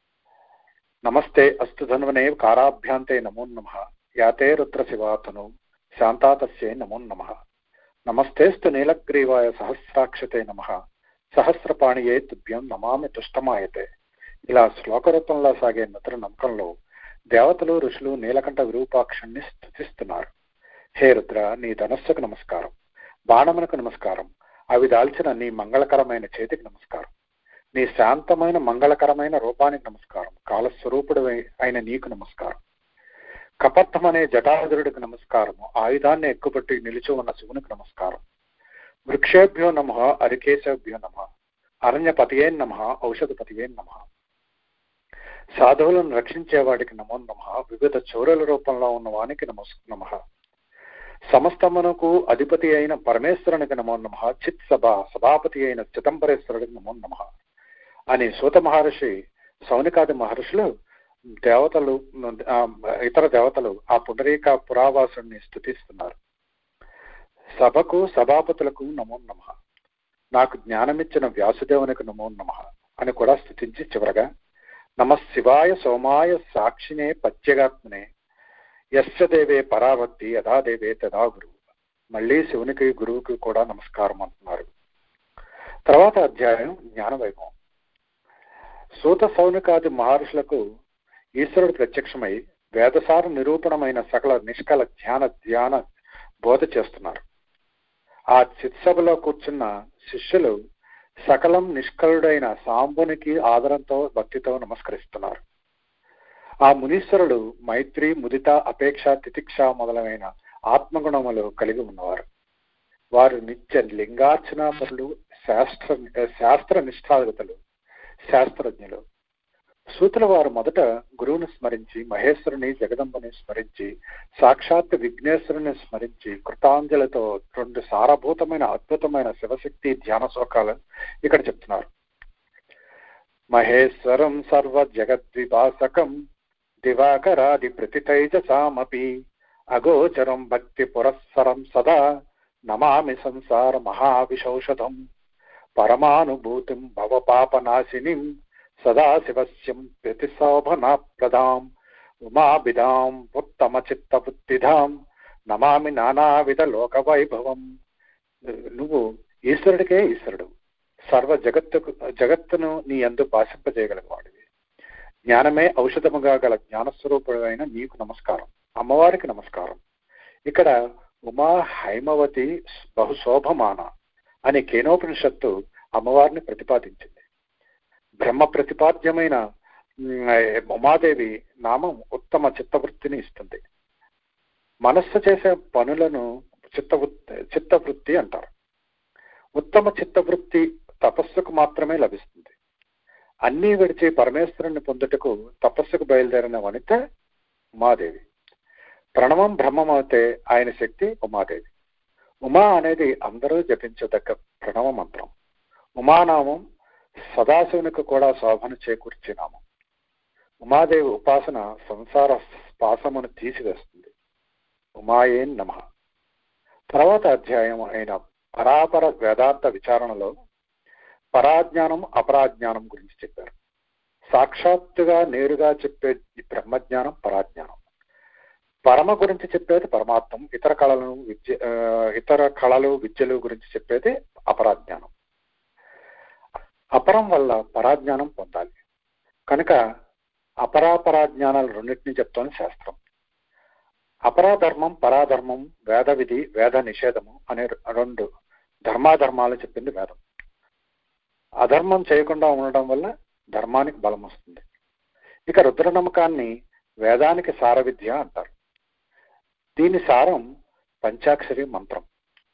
Speaker 6: నమస్తే అస్తు ధన్వనే కారాభ్యాంతే నమో నమః. యాతే రుద్ర శివాతను శాంతాతస్యే నమో నమః. నమస్తేస్తు నీలగ్రీవాయ సహస్రాక్షతే నమః. సహస్రపాణియే తుభ్యం నమామి తుష్టమాయతే. ఇలా శ్లోక రూపంలో సాగే నిద్ర నమ్మకంలో దేవతలు ఋషులు నీలకంఠ విరూపాక్షుణ్ణి స్తుతిస్తున్నారు. హే రుద్ర, నీ ధనస్సుకు నమస్కారం, బాణమునకు నమస్కారం, అవి దాల్చిన నీ మంగళకరమైన చేతికి నమస్కారం, నీ శాంతమైన మంగళకరమైన రూపానికి నమస్కారం, కాలస్వరూపుడు అయిన నీకు నమస్కారం, కపర్థమనే జటాధరుడికి నమస్కారము, ఆయుధాన్ని ఎక్కుబట్టి నిలిచి ఉన్న శివునికి నమస్కారం. వృక్షేభ్యో నమః, అరికేశభ్యో నమః, అరణ్యపతియే నమః, ఔషధపతియే నమః. సాధువులను రక్షించేవాడికి నమో నమః, వివిధ చౌరల రూపంలో ఉన్న వానికి నమో నమః. సమస్తమునకు అధిపతి అయిన పరమేశ్వరునికి నమో నమః. చిత్ సభ సభాపతి అయిన చిదంబరేశ్వరుడికి నమో నమః అని సూత మహర్షి సౌనికాది మహర్షులు దేవతలు ఇతర దేవతలు ఆ పుండరీక పురావాసుని స్తుతిస్తున్నారు. సభకు సభాపతులకు నమో నమః, నాకు జ్ఞానమిచ్చిన వ్యాసుదేవునికి నమో నమః అని కూడా స్తుతించి చివరగా నమ శివాయ సోమాయ సాక్షినే పత్యగాత్మనే యస్య దేవే పరావర్తి యథా దేవే తదా గురువు. మళ్ళీ శివునికి గురువుకి కూడా నమస్కారం అంటున్నారు. తర్వాత అధ్యాయం జ్ఞాన వైభవం. సూత సౌనికాది మహర్షులకు ఈశ్వరుడు ప్రత్యక్షమై వేదసార నిరూపణమైన సకల నిష్కల ధ్యాన ధ్యాన బోధ చేస్తున్నారు. ఆ చిత్సభలో కూర్చున్న శిష్యులు సకలం నిష్కలుడైన సాంబునికి ఆదరంతో భక్తితో నమస్కరిస్తున్నారు. ఆ మునీశ్వరుడు మైత్రి ముదిత అపేక్ష తితిక్ష మొదలైన ఆత్మగుణములు కలిగి ఉన్నవారు. వారు నిత్య లింగార్చనా పరులు, శాస్త్ర శాస్త్ర నిష్ఠాగతులు, శాస్త్రజ్ఞులు. సూతుల వారు మొదట గురువుని స్మరించి మహేశ్వరుని జగదంబని స్మరించి సాక్షాత్ విఘ్నేశ్వరుని స్మరించి కృతాంజలితో రెండు సారభూతమైన అద్భుతమైన శివశక్తి ధ్యాన శ్లోకాలు ఇక్కడ చెప్తున్నారు. మహేశ్వరం సర్వ జగద్విభాసకం దివాకరాది ప్రతితైజసామపి అగోచరం భక్తి పురస్సరం సదా నమామి సంసార మహావిశౌషధం పరమానుభూతిం భవపాపనాశినిం సదాశివస్యం ప్రతిశోభనాప్రదాం ఉమాభిధాం ఉత్తమ చిత్తబుద్ధిధాం నమామి నానావిధ లోక వైభవం. నువ్వు ఈశ్వరుడికే ఈశ్వరుడు, సర్వ జగత్తుకు జగత్తును నీ యందు భాషింపజేయగలవాడివి. జ్ఞానమే ఔషధముగా గల జ్ఞానస్వరూపుడైన నీకు నమస్కారం, అమ్మవారికి నమస్కారం. ఇక్కడ ఉమా హైమవతి బహుశోభమాన అని కేనోపనిషత్తు అమ్మవారిని ప్రతిపాదించింది. బ్రహ్మ ప్రతిపాద్యమైన ఉమాదేవి నామం ఉత్తమ చిత్తవృత్తిని ఇస్తుంది. మనస్సు చేసే పనులను చిత్తవృత్తి చిత్తవృత్తి అంటారు. ఉత్తమ చిత్తవృత్తి తపస్సుకు మాత్రమే లభిస్తుంది. అన్నీ విడిచి పరమేశ్వరుని పొందుటకు తపస్సుకు బయలుదేరిన వనిత ఉమాదేవి. ప్రణవం బ్రహ్మమైతే ఆయన శక్తి ఉమాదేవి. ఉమా అనేది అందరూ జపించదగ్గ ప్రణవ మంత్రం. ఉమానామం సదాశివునికి కూడా శోభను చేకూర్చినామం. ఉమాదేవి ఉపాసన సంసార పాసమును తీసివేస్తుంది. ఉమాయేన్ నమః. తర్వాత అధ్యాయం అయిన పరాపర వేదాంత విచారణలో పరాజ్ఞానం అపరాజ్ఞానం గురించి చెప్పారు. సాక్షాత్తుగా నేరుగా చెప్పేది బ్రహ్మజ్ఞానం, పరాజ్ఞానం. పరమ గురించి చెప్పేది పరమాత్మం, ఇతర కళలను విద్య ఇతర కళలు విద్యలు గురించి చెప్పేది అపరాజ్ఞానం. అపరం వల్ల పరాజ్ఞానం పొందాలి కనుక అపరాపరాజ్ఞానాలు రెండింటినీ చెప్తోంది శాస్త్రం. అపరాధర్మం, పరాధర్మం, వేద విధి, వేద నిషేధము అనే రెండు ధర్మాధర్మాలు చెప్పింది వేదం. అధర్మం చేయకుండా ఉండడం వల్ల ధర్మానికి బలం వస్తుంది. ఇక రుద్రనమ్మకాన్ని వేదానికి సార విద్య అంటారు. దీని సారం పంచాక్షరి మంత్రం.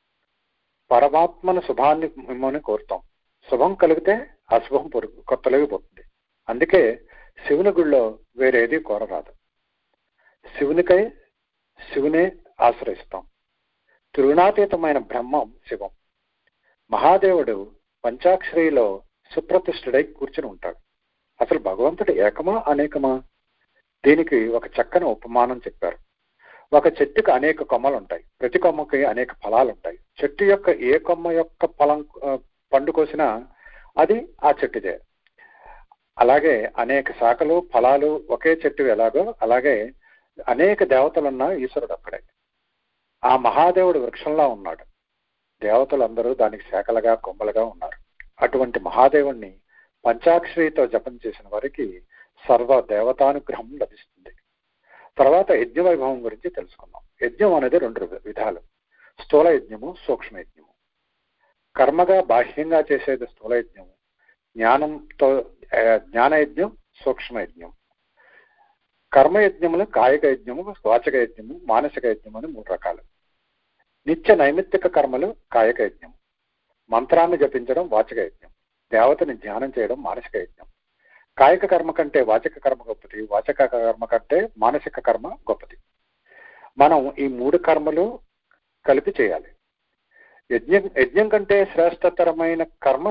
Speaker 6: పరమాత్మను శుభాన్ని మిమ్మల్ని కోరుతాం. శుభం కలిగితే అశుభం పొరుగు తొలగిపోతుంది. అందుకే శివుని గుళ్ళో వేరేది కోరరాదు. శివునికై శివునే ఆశ్రయిస్తాం. త్రిగుణాతీతమైన బ్రహ్మం శివం. మహాదేవుడు పంచాక్షరిలో సుప్రతిష్ఠుడై కూర్చుని ఉంటాడు. అసలు భగవంతుడు ఏకమా అనేకమా? దీనికి ఒక చక్కని ఉపమానం చెప్పారు. ఒక చెట్టుకు అనేక కొమ్మలు ఉంటాయి. ప్రతి కొమ్మకి అనేక ఫలాలు ఉంటాయి. చెట్టు యొక్క ఏ కొమ్మ యొక్క ఫలం పండు కోసినా అది ఆ చెట్టుదే. అలాగే అనేక శాఖలు ఫలాలు ఒకే చెట్టు ఎలాగో అలాగే అనేక దేవతలున్న ఈశ్వరుడు అక్కడే. ఆ మహాదేవుడు వృక్షంలా ఉన్నాడు. దేవతలందరూ దానికి శాఖలుగా కొమ్మలుగా ఉన్నారు. అటువంటి మహాదేవుణ్ణి పంచాక్షరితో జపం చేసిన వారికి సర్వ దేవతానుగ్రహం లభిస్తుంది. తర్వాత యజ్ఞ వైభవం గురించి తెలుసుకుందాం. యజ్ఞం అనేది రెండు విధాలు, స్థూల యజ్ఞము, సూక్ష్మ యజ్ఞము. కర్మగా బాహ్యంగా చేసేది స్థూల యజ్ఞము, జ్ఞానంతో జ్ఞాన యజ్ఞం సూక్ష్మ యజ్ఞం. కర్మయజ్ఞములు కాయిక యజ్ఞము, వాచక యజ్ఞము, మానసిక యజ్ఞం అని మూడు రకాలు. నిత్య నైమిత్తిక కర్మలు కాయక యజ్ఞం, మంత్రాన్ని జపించడం వాచక యజ్ఞం, దేవతని ధ్యానం చేయడం మానసిక యజ్ఞం. కాయిక కర్మ కంటే వాచక కర్మ గొప్పది, వాచక కర్మ కంటే మానసిక కర్మ గొప్పది. మనం ఈ మూడు కర్మలు కలిపి చేయాలి. యజ్ఞం యజ్ఞం కంటే శ్రేష్టతరమైన కర్మ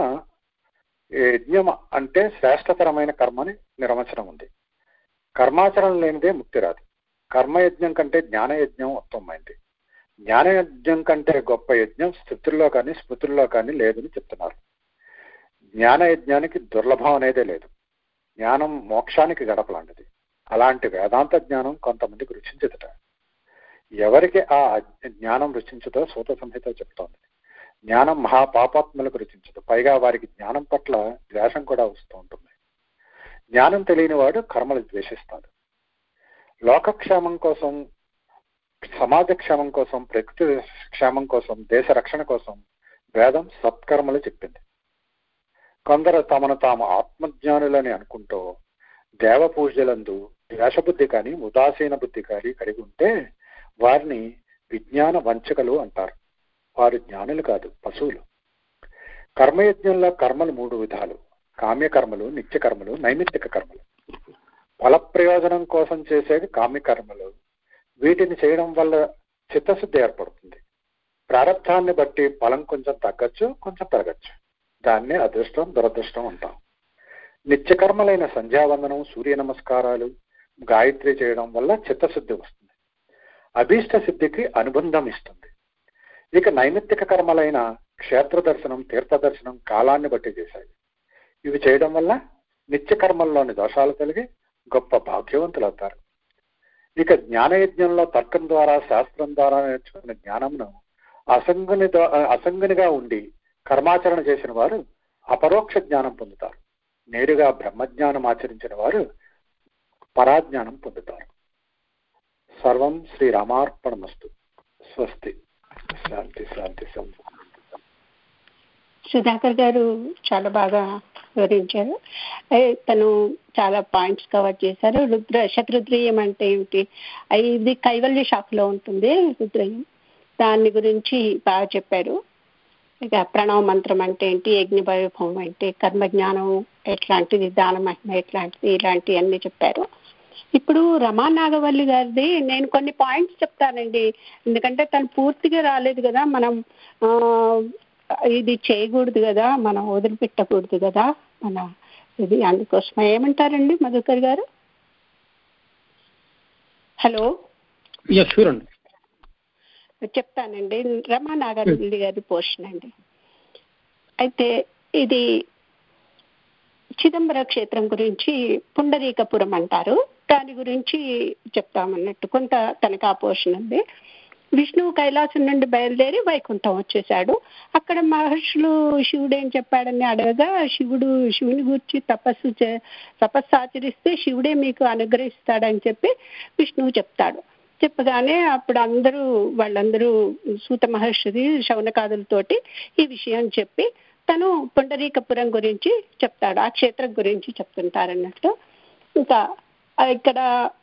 Speaker 6: యజ్ఞం అంటే శ్రేష్టతరమైన కర్మ అని నిర్వచనం ఉంది. కర్మాచరణ లేనిదే ముక్తి రాదు. కర్మయజ్ఞం కంటే జ్ఞానయజ్ఞం ఉత్తమమైంది. జ్ఞానయజ్ఞం కంటే గొప్ప యజ్ఞం స్థుతుల్లో కానీ స్మృతుల్లో కానీ లేదని చెప్తున్నారు. జ్ఞానయజ్ఞానికి దుర్లభం అనేదే లేదు. జ్ఞానం మోక్షానికి గడపలాంటిది. అలాంటి వేదాంత జ్ఞానం కొంతమందికి రుచించదుట. ఎవరికి ఆ జ్ఞానం రుచించదో సూత సంహిత చెప్తోంది. జ్ఞానం మహాపాపాత్మలకు రుచించదు. పైగా వారికి జ్ఞానం పట్ల ద్వేషం కూడా వస్తూ ఉంటుంది. జ్ఞానం తెలియని వాడు కర్మలు ద్వేషిస్తాడు. లోకక్షేమం కోసం, సమాజ క్షేమం కోసం, ప్రకృతి క్షేమం కోసం, దేశ రక్షణ కోసం వేదం సత్కర్మలు చెప్పింది. కొందరు తమను తాము ఆత్మజ్ఞానులని అనుకుంటూ దేవ పూజలందు ద్వేషబుద్ధి కానీ ఉదాసీన బుద్ధి కానీ కలిగి ఉంటే వారిని విజ్ఞాన వంచకులు అంటారు. వారు జ్ఞానులు కాదు, పశువులు. కర్మయజ్ఞంలో కర్మలు మూడు విధాలు: కామ్యకర్మలు, నిత్యకర్మలు, నైమిత్తిక కర్మలు. ఫల ప్రయోజనం కోసం చేసేవి కామ్యకర్మలు. వీటిని చేయడం వల్ల చిత్తశుద్ధి ఏర్పడుతుంది. ప్రారంధాన్ని బట్టి ఫలం కొంచెం తగ్గచ్చు, కొంచెం పెరగచ్చు. దాన్నే అదృష్టం, దురదృష్టం అంటాం. నిత్యకర్మలైన సంధ్యావందనం, సూర్య నమస్కారాలు, గాయత్రి చేయడం వల్ల చిత్తశుద్ధి వస్తుంది. అభీష్ట సిద్ధికి అనుబంధం ఇస్తుంది. ఇక నైమిత్తిక కర్మలైన క్షేత్ర దర్శనం, తీర్థ దర్శనం కాలాన్ని బట్టి చేశాయి. ఇవి చేయడం వల్ల నిత్య కర్మల్లోని దోషాలు కలిగి గొప్ప భాగ్యవంతులు అవుతారు. ఇక జ్ఞానయజ్ఞంలో తర్కం ద్వారా, శాస్త్రం ద్వారా నేర్చుకున్న జ్ఞానంను అసంగుని అసంగునిగా ఉండి కర్మాచరణ చేసిన వారు అపరోక్ష జ్ఞానం పొందుతారు. నేరుగా బ్రహ్మజ్ఞానం ఆచరించిన వారు పరాజ్ఞానం పొందుతారు. సర్వం శ్రీరామార్పణమస్తు. స్వస్తి. శాంతి శాంతి శాంతి.
Speaker 2: సుధాకర్ గారు చాలా బాగా వివరించారు. తను చాలా పాయింట్స్ కవర్ చేశారు. రుద్ర శతరుద్రీయం అంటే ఏమిటి, ఇది కైవల్య శాఖలో ఉంటుంది రుద్రయం, దాని గురించి బాగా చెప్పారు. ఇక ప్రణవ మంత్రం అంటే ఏంటి, యజ్ఞవైభవం అంటే కర్మజ్ఞానం ఎట్లాంటిది, దాన మహిమ ఎట్లాంటిది, ఇలాంటివన్నీ చెప్పారు. ఇప్పుడు రమా నాగవల్లి గారిది నేను కొన్ని పాయింట్స్ చెప్తానండి, ఎందుకంటే తను పూర్తిగా రాలేదు కదా, మనం ఇది చేయకూడదు కదా, మనం వదిలిపెట్టకూడదు కదా మన ఇది, అందుకోసం ఏమంటారండి మధుకర్ గారు? హలో
Speaker 1: చూడండి
Speaker 2: చెప్తానండి. రమా నాగవల్లి గారి పోర్షన్ అండి. అయితే ఇది చిదంబర క్షేత్రం గురించి పుండరీకపురం అంటారు, దాని గురించి చెప్తామన్నట్టు కొంత తనకు ఆ పోర్షన్ ఉంది. విష్ణువు కైలాసం నుండి బయలుదేరి వైకుంఠం వచ్చేసాడు. అక్కడ మహర్షులు శివుడు ఏం చెప్పాడని అడగగా, శివుడు శివుని గురించి తపస్సు తపస్సు ఆచరిస్తే శివుడే మీకు అనుగ్రహిస్తాడని చెప్పి విష్ణువు చెప్తాడు. చెప్పగానే అప్పుడు అందరూ వాళ్ళందరూ సూత మహర్షిది శౌనకాదులతోటి ఈ విషయం చెప్పి తను పుండరీకపురం గురించి చెప్తాడు, ఆ క్షేత్రం గురించి చెప్తుంటారన్నట్టు. ఇంకా ఇక్కడ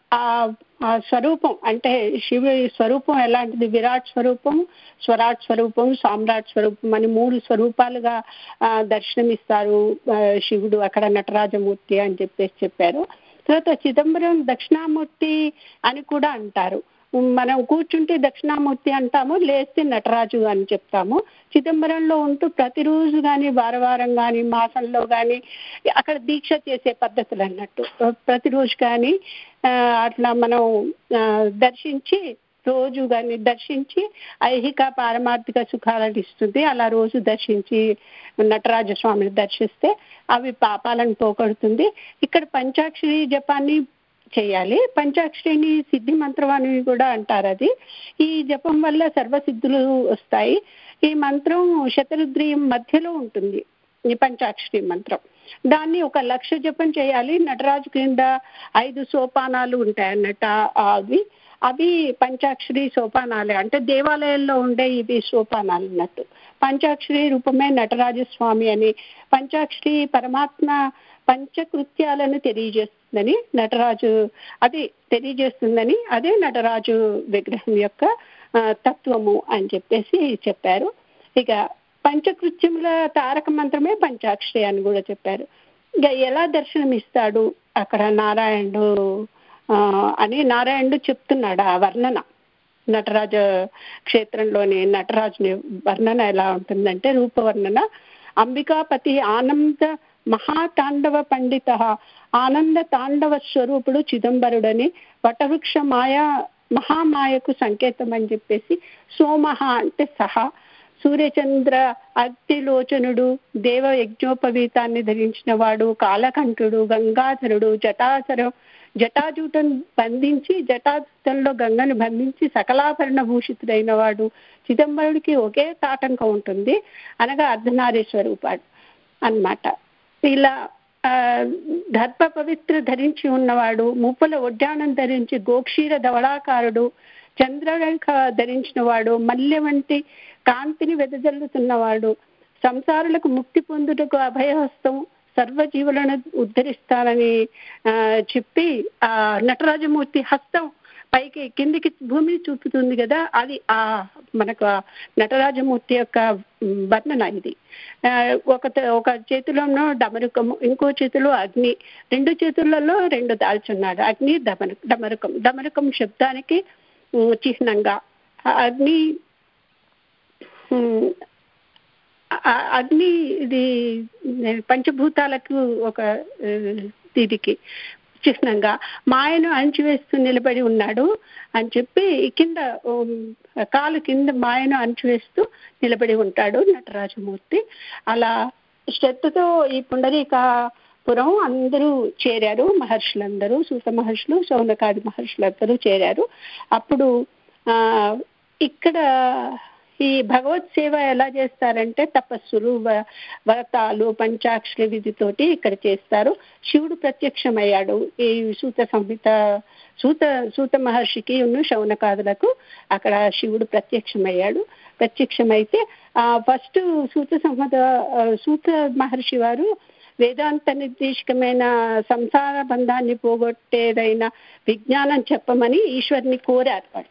Speaker 2: ఆ స్వరూపం అంటే శివుడి స్వరూపం ఎలాంటిది, విరాట్ స్వరూపం, స్వరాట్ స్వరూపం, సామ్రాట్ స్వరూపం అని మూడు స్వరూపాలుగా దర్శనమిస్తారు శివుడు అక్కడ నటరాజమూర్తి అని చెప్పేసి చెప్పారు. తర్వాత చిదంబరం దక్షిణామూర్తి అని కూడా అంటారు. మనం కూర్చుంటే దక్షిణామూర్తి అంటాము, లేస్తే నటరాజు అని చెప్తాము. చిదంబరంలో ఉంటూ ప్రతిరోజు కానీ వార వారం కానీ మాసంలో కానీ అక్కడ దీక్ష చేసే పద్ధతులు అన్నట్టు, ప్రతిరోజు కానీ అట్లా మనం దర్శించి రోజు కానీ దర్శించి ఐహిక పారమార్థిక సుఖాలను ఇస్తుంది. అలా రోజు దర్శించి నటరాజస్వామిని దర్శిస్తే అవి పాపాలను పోగొడుతుంది. ఇక్కడ పంచాక్షరి జపాన్ని చేయాలి. పంచాక్షరిని సిద్ధి మంత్రం అని కూడా అంటారు. అది ఈ జపం వల్ల సర్వసిద్ధులు వస్తాయి. ఈ మంత్రం శతరుద్రియం మధ్యలో ఉంటుంది ఈ పంచాక్షరి మంత్రం. దాన్ని ఒక లక్ష జపం చేయాలి. నటరాజు కింద ఐదు సోపానాలు ఉంటాయన్నట్టు, అవి అవి పంచాక్షరి సోపానాలే, అంటే దేవాలయాల్లో ఉండే ఇవి సోపానాలు అన్నట్టు. పంచాక్షరి రూపమే నటరాజస్వామి అని, పంచాక్షరి పరమాత్మ పంచకృత్యాలను తెలియజేస్తుందని నటరాజు అది తెలియజేస్తుందని అదే నటరాజు విగ్రహం యొక్క తత్వము అని చెప్పేసి చెప్పారు. ఇక పంచకృత్యముల తారక మంత్రమే పంచాక్షరి అని కూడా చెప్పారు. ఇక ఎలా దర్శనం ఇస్తాడు అక్కడ నారాయణుడు అని నారాయణుడు చెప్తున్నాడు. ఆ వర్ణన నటరాజ క్షేత్రంలోని నటరాజుని వర్ణన ఎలా ఉంటుందంటే, రూపవర్ణన అంబికాపతి ఆనంద మహాతాండవ పండిత ఆనంద తాండవ స్వరూపుడు చిదంబరుడని, వటవృక్ష మాయా మహామాయకు సంకేతం అని చెప్పేసి, సోమహ అంటే సహా, సూర్యచంద్ర అగ్నిలోచనుడు, దేవ యజ్ఞోపవీతాన్ని ధరించిన వాడు, కాలకంఠుడు, గంగాధరుడు, జటాచరం జటాజూటం బంధించి జటాజూటంలో గంగను బంధించి సకలాభరణ భూషితుడైన వాడు. చిదంబరుడికి ఒకే తాటంకం ఉంటుంది, అనగా అర్ధనారీశ్వరూపాడు అన్నమాట. ఇలా దర్భ పవిత్ర ధరించి ఉన్నవాడు, ముప్పుల ఒడ్డానం ధరించి గోక్షీర ధవళాకారుడు, చంద్రరేఖ ధరించిన వాడు, మల్లె వంటి కాంతిని వెదజల్లుతున్నవాడు, సంసారులకు ముక్తి పొందుటకు అభయహస్తం, సర్వజీవులను ఉద్ధరిస్తానని చెప్పి ఆ నటరాజమూర్తి హస్తం పైకి కిందికి భూమిని చూపుతుంది కదా, అది ఆ మనకు నటరాజమూర్తి యొక్క వర్ణన ఇది. ఒక ఒక చేతిలోనో డమరుకము, ఇంకో చేతిలో అగ్ని, రెండు చేతులలో రెండు దాల్చున్నాడు. అగ్ని డమరు డమరుకం డమరుకం శబ్దానికి చిహ్నంగా అగ్ని అగ్ని ఇది పంచభూతాలకు ఒక దీనికి చిహ్నంగా మాయను అణచివేస్తూ నిలబడి ఉన్నాడు అని చెప్పి, కింద కాలు కింద మాయను అణచివేస్తూ నిలబడి ఉంటాడు నటరాజమూర్తి. అలా శ్రద్ధతో ఈ పుండరీకాపురం అందరూ చేరారు, మహర్షులందరూ, సూత మహర్షులు, శౌనకాది మహర్షులందరూ చేరారు. అప్పుడు ఆ ఇక్కడ ఈ భగవత్ సేవ ఎలా చేస్తారంటే తపస్సులు, వ్రతాలు, పంచాక్షరి విధితోటి ఇక్కడ చేస్తారు. శివుడు ప్రత్యక్షమయ్యాడు ఈ సూత సంహిత సూత సూత మహర్షికి ఉన్న శౌనకాదులకు అక్కడ శివుడు ప్రత్యక్షమయ్యాడు. ప్రత్యక్షమైతే ఆ ఫస్ట్ సూత సంహిత సూత మహర్షి వారు వేదాంత నిర్దేశకమైన సంసార బంధాన్ని పోగొట్టేదైన విజ్ఞానం చెప్పమని ఈశ్వరుని కోరారు. వాళ్ళు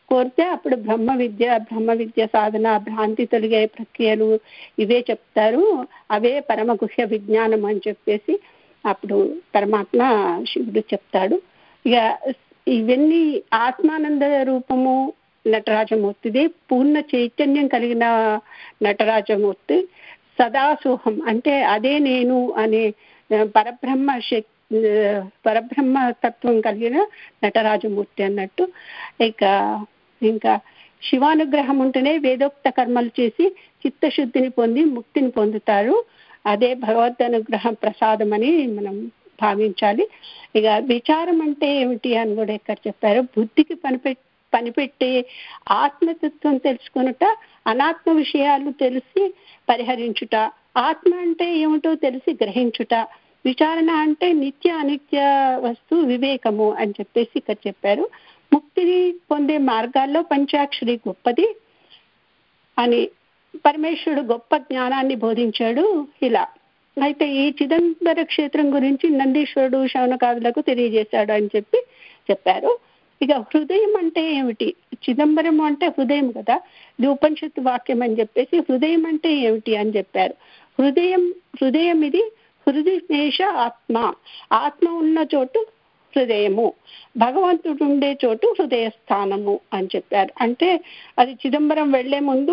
Speaker 2: కోరితే అప్పుడు బ్రహ్మ విద్య బ్రహ్మ విద్య సాధన భ్రాంతి తొలగే ప్రక్రియలు ఇవే చెప్తారు, అవే పరమ గుహ్య విజ్ఞానం అని చెప్పేసి అప్పుడు పరమాత్మ శివుడు చెప్తాడు. ఇక ఇవన్నీ ఆత్మానంద రూపము నటరాజమూర్తిది, పూర్ణ చైతన్యం కలిగిన నటరాజమూర్తి, సదాసోహం అంటే అదే నేను అనే పరబ్రహ్మ శక్తి పరబ్రహ్మ తత్వం కలిగిన నటరాజమూర్తి అన్నట్టు. ఇక ఇంకా శివానుగ్రహం ఉంటేనే వేదోక్త కర్మలు చేసి చిత్తశుద్ధిని పొంది ముక్తిని పొందుతారు, అదే భగవద్ అనుగ్రహం ప్రసాదం అని మనం భావించాలి. ఇక విచారం అంటే ఏమిటి అని కూడా ఇక్కడ చెప్పారు. బుద్ధికి పనిపెట్టి పనిపెట్టి ఆత్మతత్వం తెలుసుకొనుట, అనాత్మ విషయాలు తెలిసి పరిహరించుట, ఆత్మ అంటే ఏమిటో తెలిసి గ్రహించుట, విచారణ అంటే నిత్య అనిత్య వస్తు వివేకము అని చెప్పేసి ఇక్కడ చెప్పారు. ముక్తిని పొందే మార్గాల్లో పంచాక్షరి గొప్పది అని పరమేశ్వరుడు గొప్ప జ్ఞానాన్ని బోధించాడు. ఇలా అయితే ఈ చిదంబర క్షేత్రం గురించి నందీశ్వరుడు శౌనకాదులకు తెలియజేశాడు అని చెప్పి చెప్పారు. ఇక హృదయం అంటే ఏమిటి, చిదంబరం అంటే హృదయం కదా, ఇది ఉపనిషత్తు వాక్యం అని చెప్పేసి హృదయం అంటే ఏమిటి అని చెప్పారు. హృదయం హృదయం ఇది హృదయేష ఆత్మ, ఆత్మ ఉన్న చోటు హృదయము, భగవంతుడు ఉండే చోటు హృదయ స్థానము అని చెప్పారు. అంటే అది చిదంబరం వెళ్లే ముందు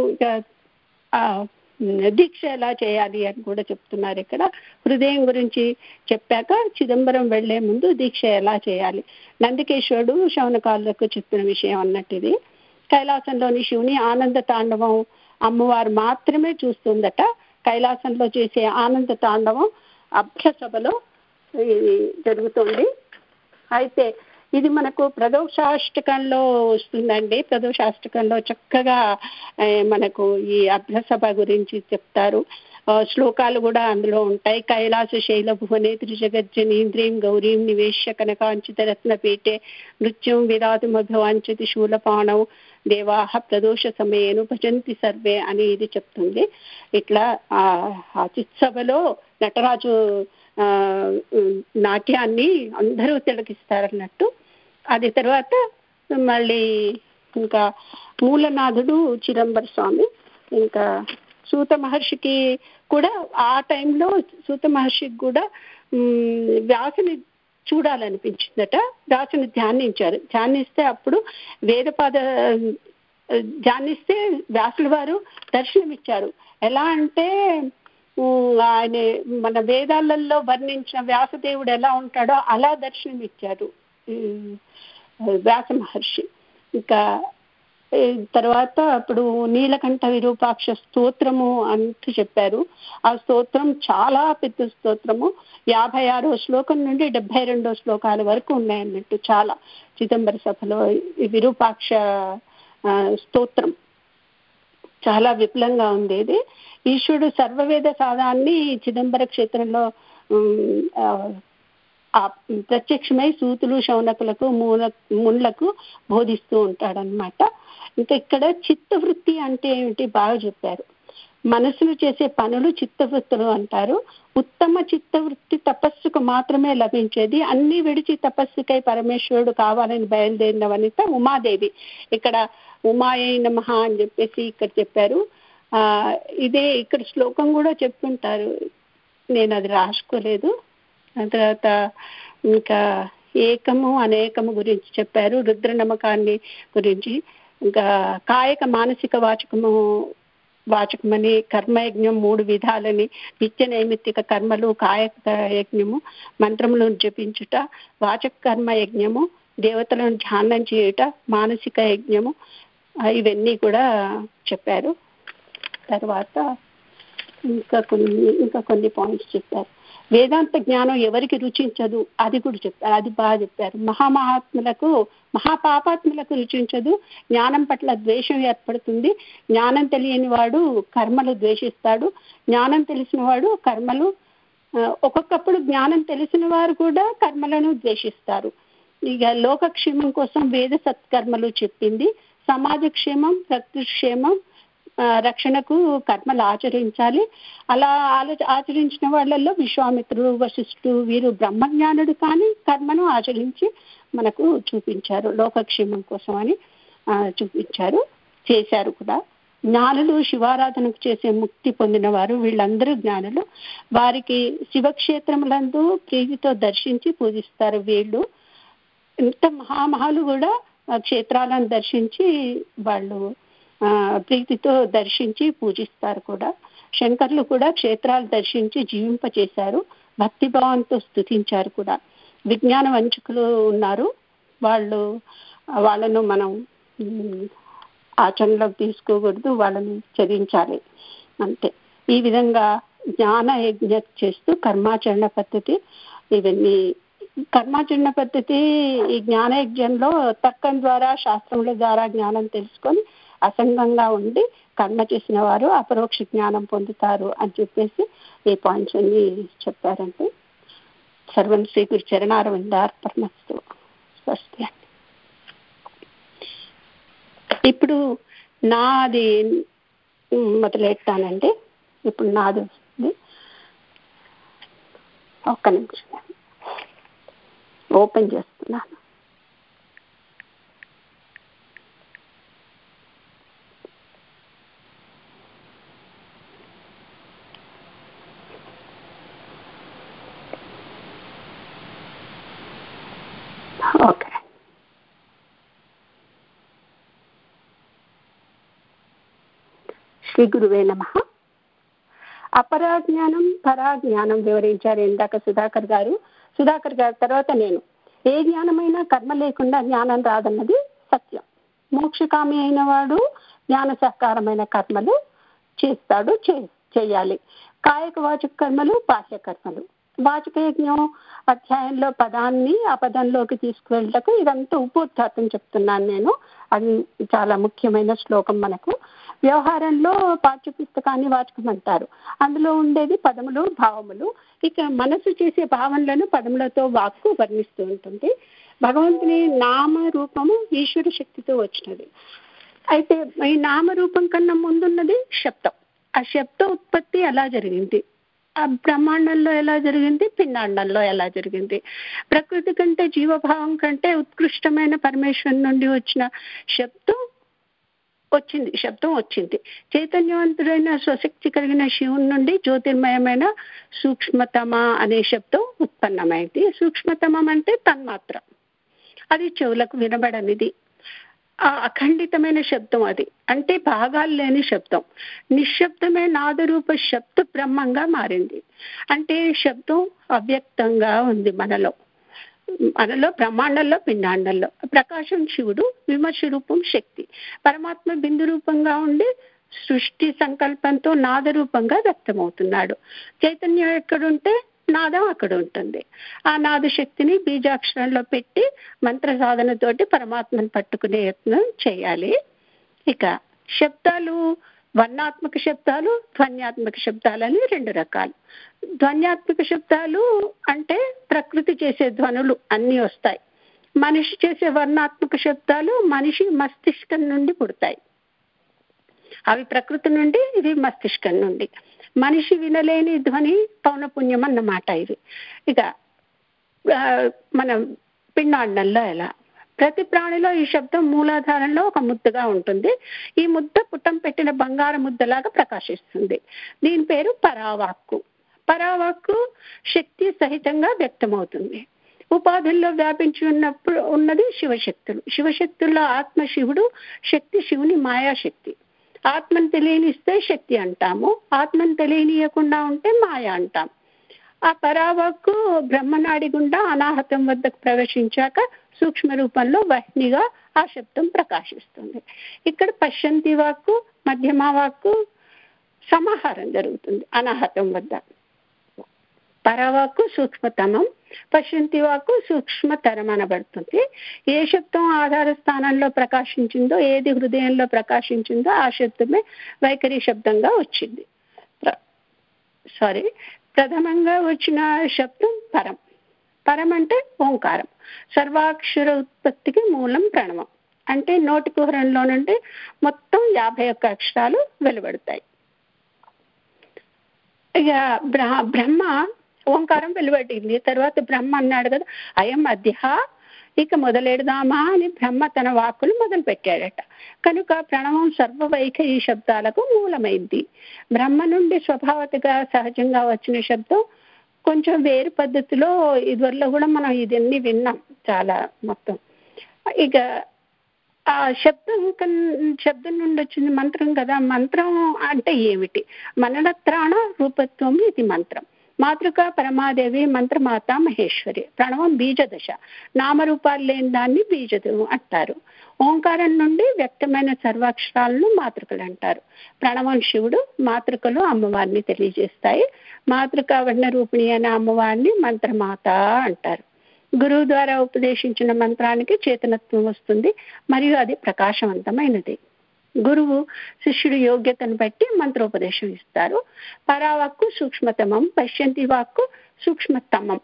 Speaker 2: దీక్ష ఎలా చేయాలి అని కూడా చెప్తున్నారు ఇక్కడ. హృదయం గురించి చెప్పాక చిదంబరం వెళ్లే ముందు దీక్ష ఎలా చేయాలి, నందికేశ్వరుడు శౌనకాలకు చెప్పిన విషయం అన్నట్టు. ఇది కైలాసంలోని శివుని ఆనంద తాండవం అమ్మవారు మాత్రమే చూస్తుందట. కైలాసంలో చేసే ఆనంద తాండవం అభ్యసభలో జరుగుతుంది. అయితే ఇది మనకు ప్రదోషాష్టకంలో వస్తుందండి. ప్రదోషాష్టకంలో చక్కగా మనకు ఈ అభ్యసభ గురించి చెప్తారు, శ్లోకాలు కూడా అందులో ఉంటాయి. కైలాస శైల భువనే త్రిజగజ్జనీంద్రీం గౌరీం నివేశ్య కనకాంచిత రత్నపీఠే నృత్యం విరాతుమభవాంచతి శూలపాణం దేవాహ ప్రదోష సమయేను భజంతి సర్వే అని ఇది చెప్తుంది. ఇట్లా ఆ చిత్సభలో నటరాజు ఆ నాట్యాన్ని అందరూ తిలకిస్తారన్నట్టు. అది తర్వాత మళ్ళీ ఇంకా మూలనాథుడు చిదంబర స్వామి, ఇంకా సూత మహర్షికి కూడా ఆ టైంలో సూత మహర్షికి కూడా వ్యాసుని చూడాలనిపించిందట. వ్యాసుని ధ్యానించారు. ధ్యానిస్తే అప్పుడు వేదపాద ధ్యానిస్తే వ్యాసుల వారు దర్శనమిచ్చారు. ఎలా అంటే ఆయన మన వేదాలలో వర్ణించిన వ్యాసదేవుడు ఎలా ఉంటాడో అలా దర్శనమిచ్చారు వ్యాస మహర్షి. ఇంకా తర్వాత అప్పుడు నీలకంఠ విరూపాక్ష స్తోత్రము అంటూ చెప్పారు. ఆ స్తోత్రం చాలా పెద్ద స్తోత్రము, యాభై ఆరో శ్లోకం నుండి డెబ్బై రెండో శ్లోకాల వరకు ఉన్నాయన్నట్టు. చాలా చిదంబర సభలో ఈ విరూపాక్ష స్తోత్రం చాలా విపులంగా ఉండేది. ఈశ్వరుడు సర్వవేద సాధాన్ని చిదంబర క్షేత్రంలో ప్రత్యక్షమై సూతులు శౌనకులకు మూల ముళ్ళకు బోధిస్తూ ఉంటాడనమాట. ఇంకా ఇక్కడ చిత్తవృత్తి అంటే ఏమిటి బాగా చెప్పారు. మనసులు చేసే పనులు చిత్తవృత్తులు అంటారు. ఉత్తమ చిత్తవృత్తి తపస్సుకు మాత్రమే లభించేది. అన్ని విడిచి తపస్సుకై పరమేశ్వరుడు కావాలని బయలుదేరిన వనిత ఉమాదేవి. ఇక్కడ ఉమాయై నమః అని చెప్పేసి ఇక్కడ చెప్పారు. ఆ ఇదే ఇక్కడ శ్లోకం కూడా చెప్తుంటారు, నేను అది రాసుకోలేదు. తర్వాత ఇంకా ఏకము అనేకము గురించి చెప్పారు, రుద్ర నమ్మకాన్ని గురించి, ఇంకా కాయక మానసిక వాచకము వాచకమని, కర్మయజ్ఞం మూడు విధాలని, నిత్య నైమిత్తిక కర్మలు, కాయక యజ్ఞము, మంత్రములను జపించుట, వాచక కర్మ యజ్ఞము, దేవతలను ధ్యానం చేయుట, మానసిక యజ్ఞము, ఇవన్నీ కూడా చెప్పారు. తర్వాత ఇంకా కొన్ని ఇంకా కొన్ని పాయింట్స్ చెప్పారు. వేదాంత జ్ఞానం ఎవరికి రుచించదు అది కూడా చెప్పారు, అది బాగా చెప్పారు. మహామహాత్ములకు మహాపాపాత్ములకు రుచించదు, జ్ఞానం పట్ల ద్వేషం ఏర్పడుతుంది. జ్ఞానం తెలియని వాడు కర్మలు ద్వేషిస్తాడు, జ్ఞానం తెలిసిన వాడు కర్మలు ఒక్కొక్కప్పుడు జ్ఞానం తెలిసిన వారు కూడా కర్మలను ద్వేషిస్తారు. ఇక లోకక్షేమం కోసం వేద సత్కర్మలు చెప్పింది, సమాజ క్షేమం ప్రకృతి క్షేమం రక్షణకు కర్మలు ఆచరించాలి. అలా ఆలో ఆచరించిన వాళ్ళల్లో విశ్వామిత్రుడు వశిష్ఠుడు వీరు బ్రహ్మజ్ఞానుడు కానీ కర్మను ఆచరించి మనకు చూపించారు లోకక్షేమం కోసం అని. చూపించారు, చేశారు కూడా. జ్ఞానులు శివారాధనకు చేసే ముక్తి పొందిన వారు వీళ్ళందరూ జ్ఞానులు. వారికి శివక్షేత్రములందు ప్రీతితో దర్శించి పూజిస్తారు. వీళ్ళు ఇంత మహామహాలు కూడా క్షేత్రాలను దర్శించి వాళ్ళు ఆ ప్రీతితో దర్శించి పూజిస్తారు కూడా. శంకర్లు కూడా క్షేత్రాలు దర్శించి జీవింపచేశారు, భక్తిభావంతో స్తుతించారు కూడా. విజ్ఞాన వంచకులు ఉన్నారు, వాళ్ళు వాళ్ళను మనం ఆచరణలోకి తీసుకోకూడదు, వాళ్ళని చదివించాలి అంతే. ఈ విధంగా జ్ఞాన యజ్ఞ చేస్తూ కర్మాచరణ పద్ధతి, ఇవన్నీ కర్మాచరణ పద్ధతి ఈ జ్ఞాన యజ్ఞంలో తర్కం ద్వారా శాస్త్రముల ద్వారా జ్ఞానం తెలుసుకొని అసంగంగా ఉండి కర్మ చేసిన వారు అపరోక్ష జ్ఞానం పొందుతారు అని చెప్పేసి ఈ పాయింట్స్ అన్ని చెప్పారంటే. సర్వం శ్రీ గురు చరణారవిందార్పణమస్తు. స్వస్తి అండి. ఇప్పుడు నాది మొదలెట్టానండి. ఇప్పుడు నాది వస్తుంది. ఒక్క నిమిషం ఓపెన్ చేస్తున్నాను. ఓకే. శ్రీ గురువే నమః. అపరాజ్ఞానం పరాజ్ఞానం వివరించారు ఇందాక సుధాకర్ గారు. సుధాకర్ గారి తర్వాత నేను. ఏ జ్ఞానమైనా కర్మ లేకుండా జ్ఞానం రాదన్నది సత్యం. మోక్షకామి అయిన వాడు జ్ఞాన సహకారమైన కర్మలు చేస్తాడు, చేయాలి. కాయక వాచక కర్మలు, బాహ్య కర్మలు. వాచక యజ్ఞం అధ్యాయంలో పదాన్ని ఆ పదంలోకి తీసుకువెళ్ళటకు ఇదంతా ఉపోద్ఘాతం చెప్తున్నాను నేను. అది చాలా ముఖ్యమైన శ్లోకం మనకు. వ్యవహారంలో పాఠ్య పుస్తకాన్ని వాచకం అంటారు. అందులో ఉండేది పదములు, భావములు. ఇక మనసు చేసే భావనలను పదములతో వాక్కు వర్ణిస్తూ ఉంటుంది. భగవంతుని నామరూపము ఈశ్వర శక్తితో వచ్చినది. అయితే ఈ నామరూపం కన్నా ముందున్నది శబ్దం. ఆ శబ్ద ఉత్పత్తి ఎలా జరిగింది, ఆ బ్రహ్మాండంలో ఎలా జరిగింది, పిండాండంలో ఎలా జరిగింది. ప్రకృతి కంటే జీవభావం కంటే ఉత్కృష్టమైన పరమేశ్వరు నుండి వచ్చిన శబ్దం వచ్చింది శబ్దం వచ్చింది చైతన్యవంతుడైన స్వశక్తి కలిగిన శివుని నుండి జ్యోతిర్మయమైన సూక్ష్మతమ అనే శబ్దం ఉత్పన్నమైంది. సూక్ష్మతమం అంటే తన్మాత్ర, అది చెవులకు వినబడనిది. ఆ అఖండితమైన శబ్దం అది, అంటే భాగాలు లేని శబ్దం. నిశ్శబ్దమే నాదరూప శబ్ద బ్రహ్మంగా మారింది. అంటే శబ్దం అవ్యక్తంగా ఉంది మనలో మనలో బ్రహ్మాండంలో, పిండాండంలో. ప్రకాశం శివుడు, విమర్శ రూపం శక్తి. పరమాత్మ బిందు రూపంగా ఉండి సృష్టి సంకల్పంతో నాదరూపంగా వ్యక్తమవుతున్నాడు. చైతన్యం ఎక్కడుంటే నాదం అక్కడ ఉంటుంది. ఆ నాద శక్తిని బీజాక్షరంలో పెట్టి మంత్ర సాధనతోటి పరమాత్మను పట్టుకునే యత్నం చేయాలి. ఇక శబ్దాలు వర్ణాత్మక శబ్దాలు, ధ్వన్యాత్మక శబ్దాలని రెండు రకాలు. ధ్వన్యాత్మక శబ్దాలు అంటే ప్రకృతి చేసే ధ్వనులు అన్నీ వస్తాయి. మనిషి చేసే వర్ణాత్మక శబ్దాలు మనిషి మస్తిష్కం నుండి పుడతాయి. అవి ప్రకృతి నుండి, ఇవి మస్తిష్కం నుండి. మనిషి వినలేని ధ్వని పౌనపుణ్యం అన్నమాట ఇది. ఇక మన పిండాండంలో ఎలా, ప్రతి ప్రాణిలో ఈ శబ్దం మూలాధారంలో ఒక ముద్దగా ఉంటుంది. ఈ ముద్ద పుట్టం పెట్టిన బంగారు ముద్దలాగా ప్రకాశిస్తుంది. దీని పేరు పరావాక్కు. పరావాక్కు శక్తి సహితంగా వ్యక్తమవుతుంది. ఉపాధుల్లో వ్యాపించి ఉన్నప్పుడు ఉన్నది శివశక్తులు. శివశక్తుల్లో ఆత్మ శివుడు, శక్తి శివుని మాయాశక్తి. ఆత్మను తెలియనిస్తే శక్తి అంటాము, ఆత్మను తెలియనీయకుండా ఉంటే మాయ అంటాం. ఆ పరావాక్కు బ్రహ్మనాడి గుండా అనాహతం వద్దకు ప్రవేశించాక సూక్ష్మ రూపంలో వహ్నిగా ఆ శబ్దం ప్రకాశిస్తుంది. ఇక్కడ పశ్యంతి వాక్కు, మధ్యమ వాక్కు సమాహారం జరుగుతుంది అనాహతం వద్ద. పరవాక్కు సూక్ష్మతమం, పశ్యంతి వాక్కు సూక్ష్మతరం అనబడుతుంది. ఏ శబ్దం ఆధార స్థానంలో ప్రకాశించిందో, ఏది హృదయంలో ప్రకాశించిందో ఆ శబ్దమే వైఖరి శబ్దంగా వచ్చింది. సారీ ప్రథమంగా వచ్చిన శబ్దం పరం. పరం అంటే ఓంకారం. సర్వాక్షర ఉత్పత్తికి మూలం ప్రణవం. అంటే నోటి కుహరంలో నుండి మొత్తం యాభై ఒక్క అక్షరాలు వెలువడతాయి. ఇక బ్రహ్మ ఓంకారం వెలువడింది. తర్వాత బ్రహ్మ అన్నాడు కదా, అయం అధ్య ఇక మొదలెడదామా అని బ్రహ్మ తన వాక్కులు మొదలు పెట్టాడట. కనుక ప్రణవం సర్వవైఖరి శబ్దాలకు మూలమైంది. బ్రహ్మ నుండి స్వభావతగా సహజంగా వచ్చిన శబ్దం కొంచెం వేరు పద్ధతిలో ఇదివరలో కూడా మనం ఇదన్నీ విన్నాం చాలా మొత్తం. ఇక ఆ శబ్దం శబ్దం నుండి వచ్చింది మంత్రం కదా. మంత్రం అంటే ఏమిటి? మననత్రాణ రూపత్వం ఇది మంత్రం. మాతృక పరమాదేవి మంత్రమాత మహేశ్వరి. ప్రణవం బీజదశ, నామరూపాలు లేని దాన్ని బీజదం అంటారు. ఓంకారం నుండి వ్యక్తమైన సర్వాక్షరాలను మాతృకలు అంటారు. ప్రణవం శివుడు, మాతృకలు అమ్మవారిని తెలియజేస్తాయి. మాతృక వర్ణ రూపిణి అనే అమ్మవారిని మంత్రమాత అంటారు. గురువు ద్వారా ఉపదేశించిన మంత్రానికి చేతనత్వం వస్తుంది మరియు అది ప్రకాశవంతమైనది. గురువు శిష్యుడి యోగ్యతను బట్టి మంత్రోపదేశం ఇస్తారు. పరావాక్కు సూక్ష్మతమం, పశ్యంతి వాక్కు సూక్ష్మతమం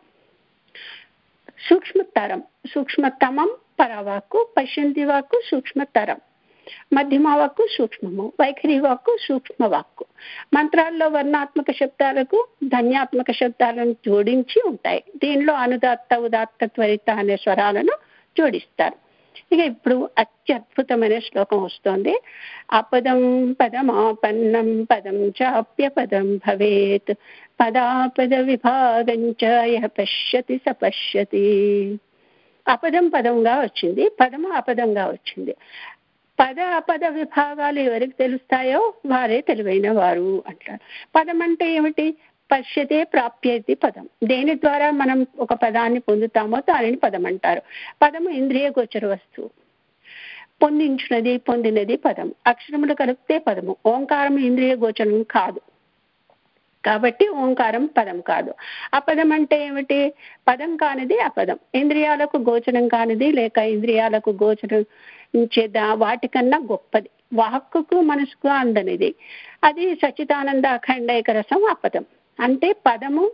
Speaker 2: సూక్ష్మతరం సూక్ష్మతమం పరావాక్కు, పశ్యంతి వాక్కు సూక్ష్మతరం, మధ్యమ వాక్కు సూక్ష్మము, వైఖరి వాక్కు సూక్ష్మ వాక్కు. మంత్రాల్లో వర్ణాత్మక శబ్దాలకు ధన్యాత్మక శబ్దాలను జోడించి ఉంటాయి. దీనిలో అనుదాత్త ఉదాత్త త్వరిత అనే స్వరాలను జోడిస్తారు. ఇక ఇప్పుడు అత్యద్భుతమైన శ్లోకం వస్తుంది. అపదం పదమాపన్నం పదం చాప్య పదం భవేత్, పదాపద విభాగంచ యః పశ్యతి స పశ్యతి. అపదం పదంగా వచ్చింది, పదము అపదంగా వచ్చింది. పద అపద విభాగాలు ఎవరికి తెలుస్తాయో వారే తెలివైన వారు అంటారు. పదం అంటే ఏమిటి? పశ్యతే ప్రాప్యతి పదం. దేని ద్వారా మనం ఒక పదాన్ని పొందుతామో దానిని పదం అంటారు. పదము ఇంద్రియ గోచర వస్తువు. పొందించినది పొందినది పదం. అక్షరములు కలిపితే పదము. ఓంకారం ఇంద్రియ గోచరం కాదు కాబట్టి ఓంకారం పదం కాదు. అపదం అంటే ఏమిటి? పదం కానిది అపదం. ఇంద్రియాలకు గోచరం కానిది లేక ఇంద్రియాలకు గోచరం చేద్దా వాటికన్నా గొప్పది. వాక్కుకు మనసుకు అందనిది అది సచ్చిదానంద అఖండైక రసం అపదం. అంటే పదము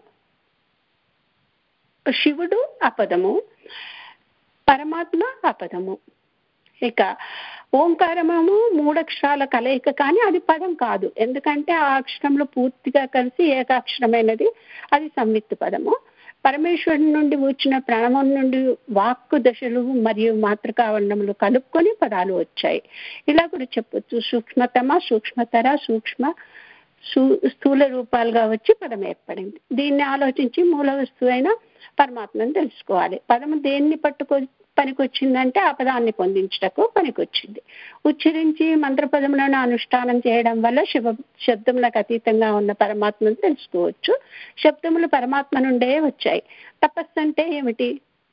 Speaker 2: శివుడు అపదము, పరమాత్మ అపదము. ఇక ఓంకారము మూడక్షరాల కలయిక, కానీ అది పదం కాదు. ఎందుకంటే ఆ అక్షరంలో పూర్తిగా కలిసి ఏకాక్షరమైనది, అది సంయుక్త పదము. పరమేశ్వరుడి నుండి వచ్చిన ప్రణవం నుండి వాక్కు దశలు మరియు మాతృకావర్ణములు కలుపుకొని పదాలు వచ్చాయి. ఇలా కూడా చెప్పొచ్చు. సూక్ష్మతమ, సూక్ష్మతర, సూక్ష్మ స్థూల రూపాలుగా వచ్చి పదం ఏర్పడింది. దీన్ని ఆలోచించి మూల వస్తువు అయిన పరమాత్మను తెలుసుకోవాలి. పదము దేన్ని పట్టుకో పనికొచ్చిందంటే ఆ పదాన్ని పొందించటకు పనికొచ్చింది. ఉచ్చరించి మంత్రపదములను అనుష్ఠానం చేయడం వల్ల శివ శబ్దములకు అతీతంగా ఉన్న పరమాత్మను తెలుసుకోవచ్చు. శబ్దములు పరమాత్మ నుండే వచ్చాయి. తపస్సు అంటే ఏమిటి?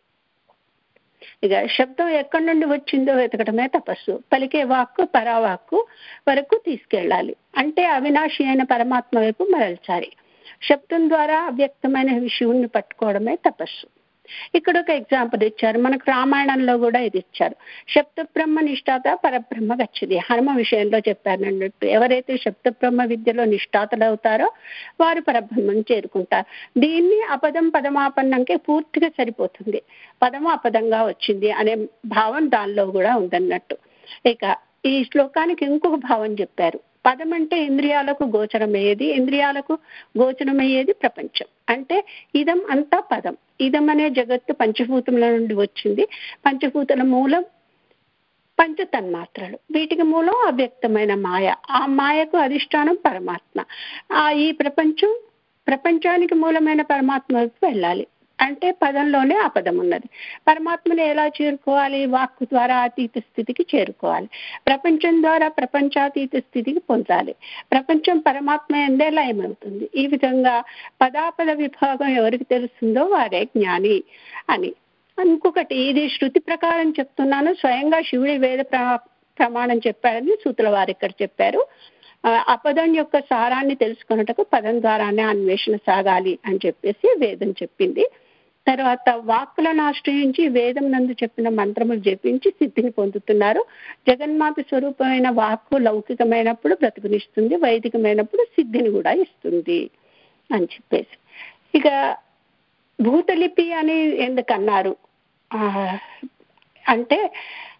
Speaker 2: ఇక శబ్దం ఎక్కడి నుండి వచ్చిందో వెతకడమే తపస్సు. పలికే వాక్కు పరావాక్కు వరకు తీసుకెళ్ళాలి. అంటే అవినాశి అయిన పరమాత్మ వైపు మరల్చాలి. శబ్దం ద్వారా అవ్యక్తమైన విషయాన్ని పట్టుకోవడమే తపస్సు. ఇక్కడ ఒక ఎగ్జాంపుల్ ఇచ్చారు. మనకు రామాయణంలో కూడా ఇది ఇచ్చారు. శబ్ద బ్రహ్మ నిష్ఠాత పరబ్రహ్మ గచ్చది. హనుమ విషయంలో చెప్పారు అన్నట్టు. ఎవరైతే శబ్ద బ్రహ్మ విద్యలో నిష్ఠాతలు అవుతారో వారు పరబ్రహ్మను చేరుకుంటారు. దీన్ని అపదం పదమాపన్నంకే పూర్తిగా సరిపోతుంది. పదము అపదంగా వచ్చింది అనే భావం దానిలో కూడా ఉందన్నట్టు. ఇక ఈ శ్లోకానికి ఇంకొక భావం చెప్పారు. పదం అంటే ఇంద్రియాలకు గోచరమయ్యేది, ఇంద్రియాలకు గోచరమయ్యేది ప్రపంచం. అంటే ఇదం అంతా పదం. ఇదం అనే జగత్తు పంచభూతముల నుండి వచ్చింది. పంచభూతల మూలం పంచ తన్మాత్రలు. వీటికి మూలం అవ్యక్తమైన మాయ. ఆ మాయకు అధిష్టానం పరమాత్మ. ఆ ఈ ప్రపంచం ప్రపంచానికి మూలమైన పరమాత్మ వైపు వెళ్ళాలి. అంటే పదంలోనే ఆ పదం ఉన్నది. పరమాత్మని ఎలా చేరుకోవాలి? వాక్కు ద్వారా అతీత స్థితికి చేరుకోవాలి. ప్రపంచం ద్వారా ప్రపంచాతీత స్థితికి పొందాలి. ప్రపంచం పరమాత్మ ఎందే లయమవుతుంది. ఈ విధంగా పదాపద విభాగం ఎవరికి తెలుస్తుందో వారే జ్ఞాని అని. ఇంకొకటి, ఇది శృతి ప్రకారం చెప్తున్నాను, స్వయంగా శివుడి వేద ప్రమాణం చెప్పాడని సూతుల వారు ఇక్కడ చెప్పారు. అపదం యొక్క సారాన్ని తెలుసుకున్నటకు పదం ద్వారానే అన్వేషణ సాగాలి అని చెప్పేసి వేదం చెప్పింది. తర్వాత వాక్కులను ఆశ్రయించి వేదం నందు చెప్పిన మంత్రములు జపించి సిద్ధిని పొందుతున్నారు. జగన్మాత స్వరూపమైన వాక్కు లౌకికమైనప్పుడు బ్రతుకునిస్తుంది, వైదికమైనప్పుడు సిద్ధిని కూడా ఇస్తుంది అని చెప్పేసి. ఇక భూతలిపి అని ఎందుకన్నారు అంటే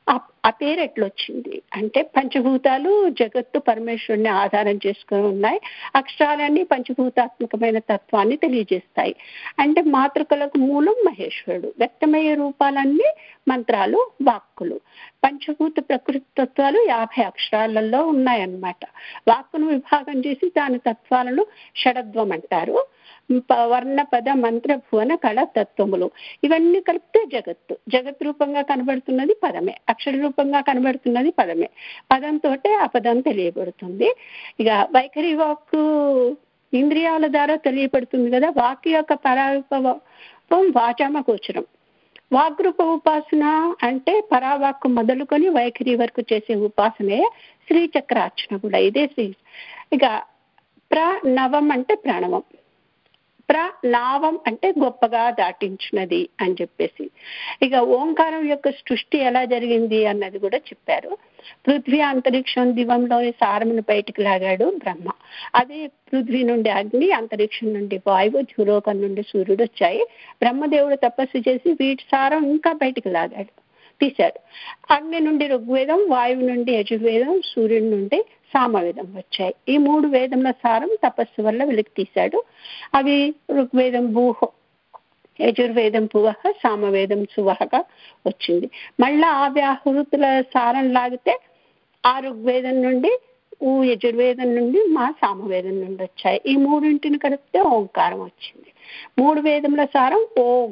Speaker 2: ఆ పేరు ఎట్లొచ్చింది అంటే పంచభూతాలు జగత్తు పరమేశ్వరుని ఆధారం చేసుకుని ఉన్నాయి. అక్షరాలన్నీ పంచభూతాత్మకమైన తత్వాన్ని తెలియజేస్తాయి. అంటే మాతృకలకు మూలం మహేశ్వరుడు, వ్యక్తమయ్యే రూపాలన్నీ మంత్రాలు, వాక్కులు. పంచభూత ప్రకృతి తత్వాలు యాభై అక్షరాలలో ఉన్నాయన్నమాట. వాక్కును విభాగం చేసి దాని తత్వాలను షడత్వం అంటారు. వర్ణ పద మంత్ర భువన కళ తత్వములు ఇవన్నీ కలిపితే జగత్తు. జగత్ రూపంగా కనబడుతున్నది పదమే, అక్షర రూపంగా కనబడుతున్నది పదమే. పదంతో ఆ పదం తెలియబడుతుంది. ఇక వైఖరి వాక్కు ఇంద్రియాల ద్వారా తెలియబడుతుంది కదా. వాక్ యొక్క పరారూపం వాచామ గోచరం. వాగ్రూప ఉపాసన అంటే పరావాక్కు మొదలుకొని వైఖరి వరకు చేసే ఉపాసనే శ్రీచక్రార్చన కూడా. ఇదే శ్రీ. ఇక ప్రణవం అంటే ప్రణవం, ప్రణావం అంటే గొప్పగా దాటించినది అని చెప్పేసి. ఇక ఓంకారం యొక్క సృష్టి ఎలా జరిగింది అన్నది కూడా చెప్పారు. పృథ్వీ అంతరిక్షం దివంలో సారమును బయటికి లాగాడు బ్రహ్మ. అదే పృథ్వీ నుండి అగ్ని, అంతరిక్షం నుండి వాయువు, ధ్రులోకం నుండి సూర్యుడు వచ్చాయి. బ్రహ్మదేవుడు తపస్సు చేసి వీటి సారం ఇంకా బయటికి లాగాడు, తీశాడు. అగ్ని నుండి ఋగ్వేదం, వాయువు నుండి యజుర్వేదం, సూర్యుడి నుండి సామవేదం వచ్చాయి. ఈ మూడు వేదముల సారం తపస్సు వల్ల వెలికి తీశాడు. అవి ఋగ్వేదం భూహ, యజుర్వేదం పువహ, సామవేదం సువహగా వచ్చింది. మళ్ళా ఆ వ్యాహృతుల సారం లాగితే ఆ ఋగ్వేదం నుండి, ఊ యజుర్వేదం నుండి, మా సామవేదం నుండి వచ్చాయి. ఈ మూడింటిని కలిపితే ఓంకారం వచ్చింది. మూడు వేదముల సారం ఓం.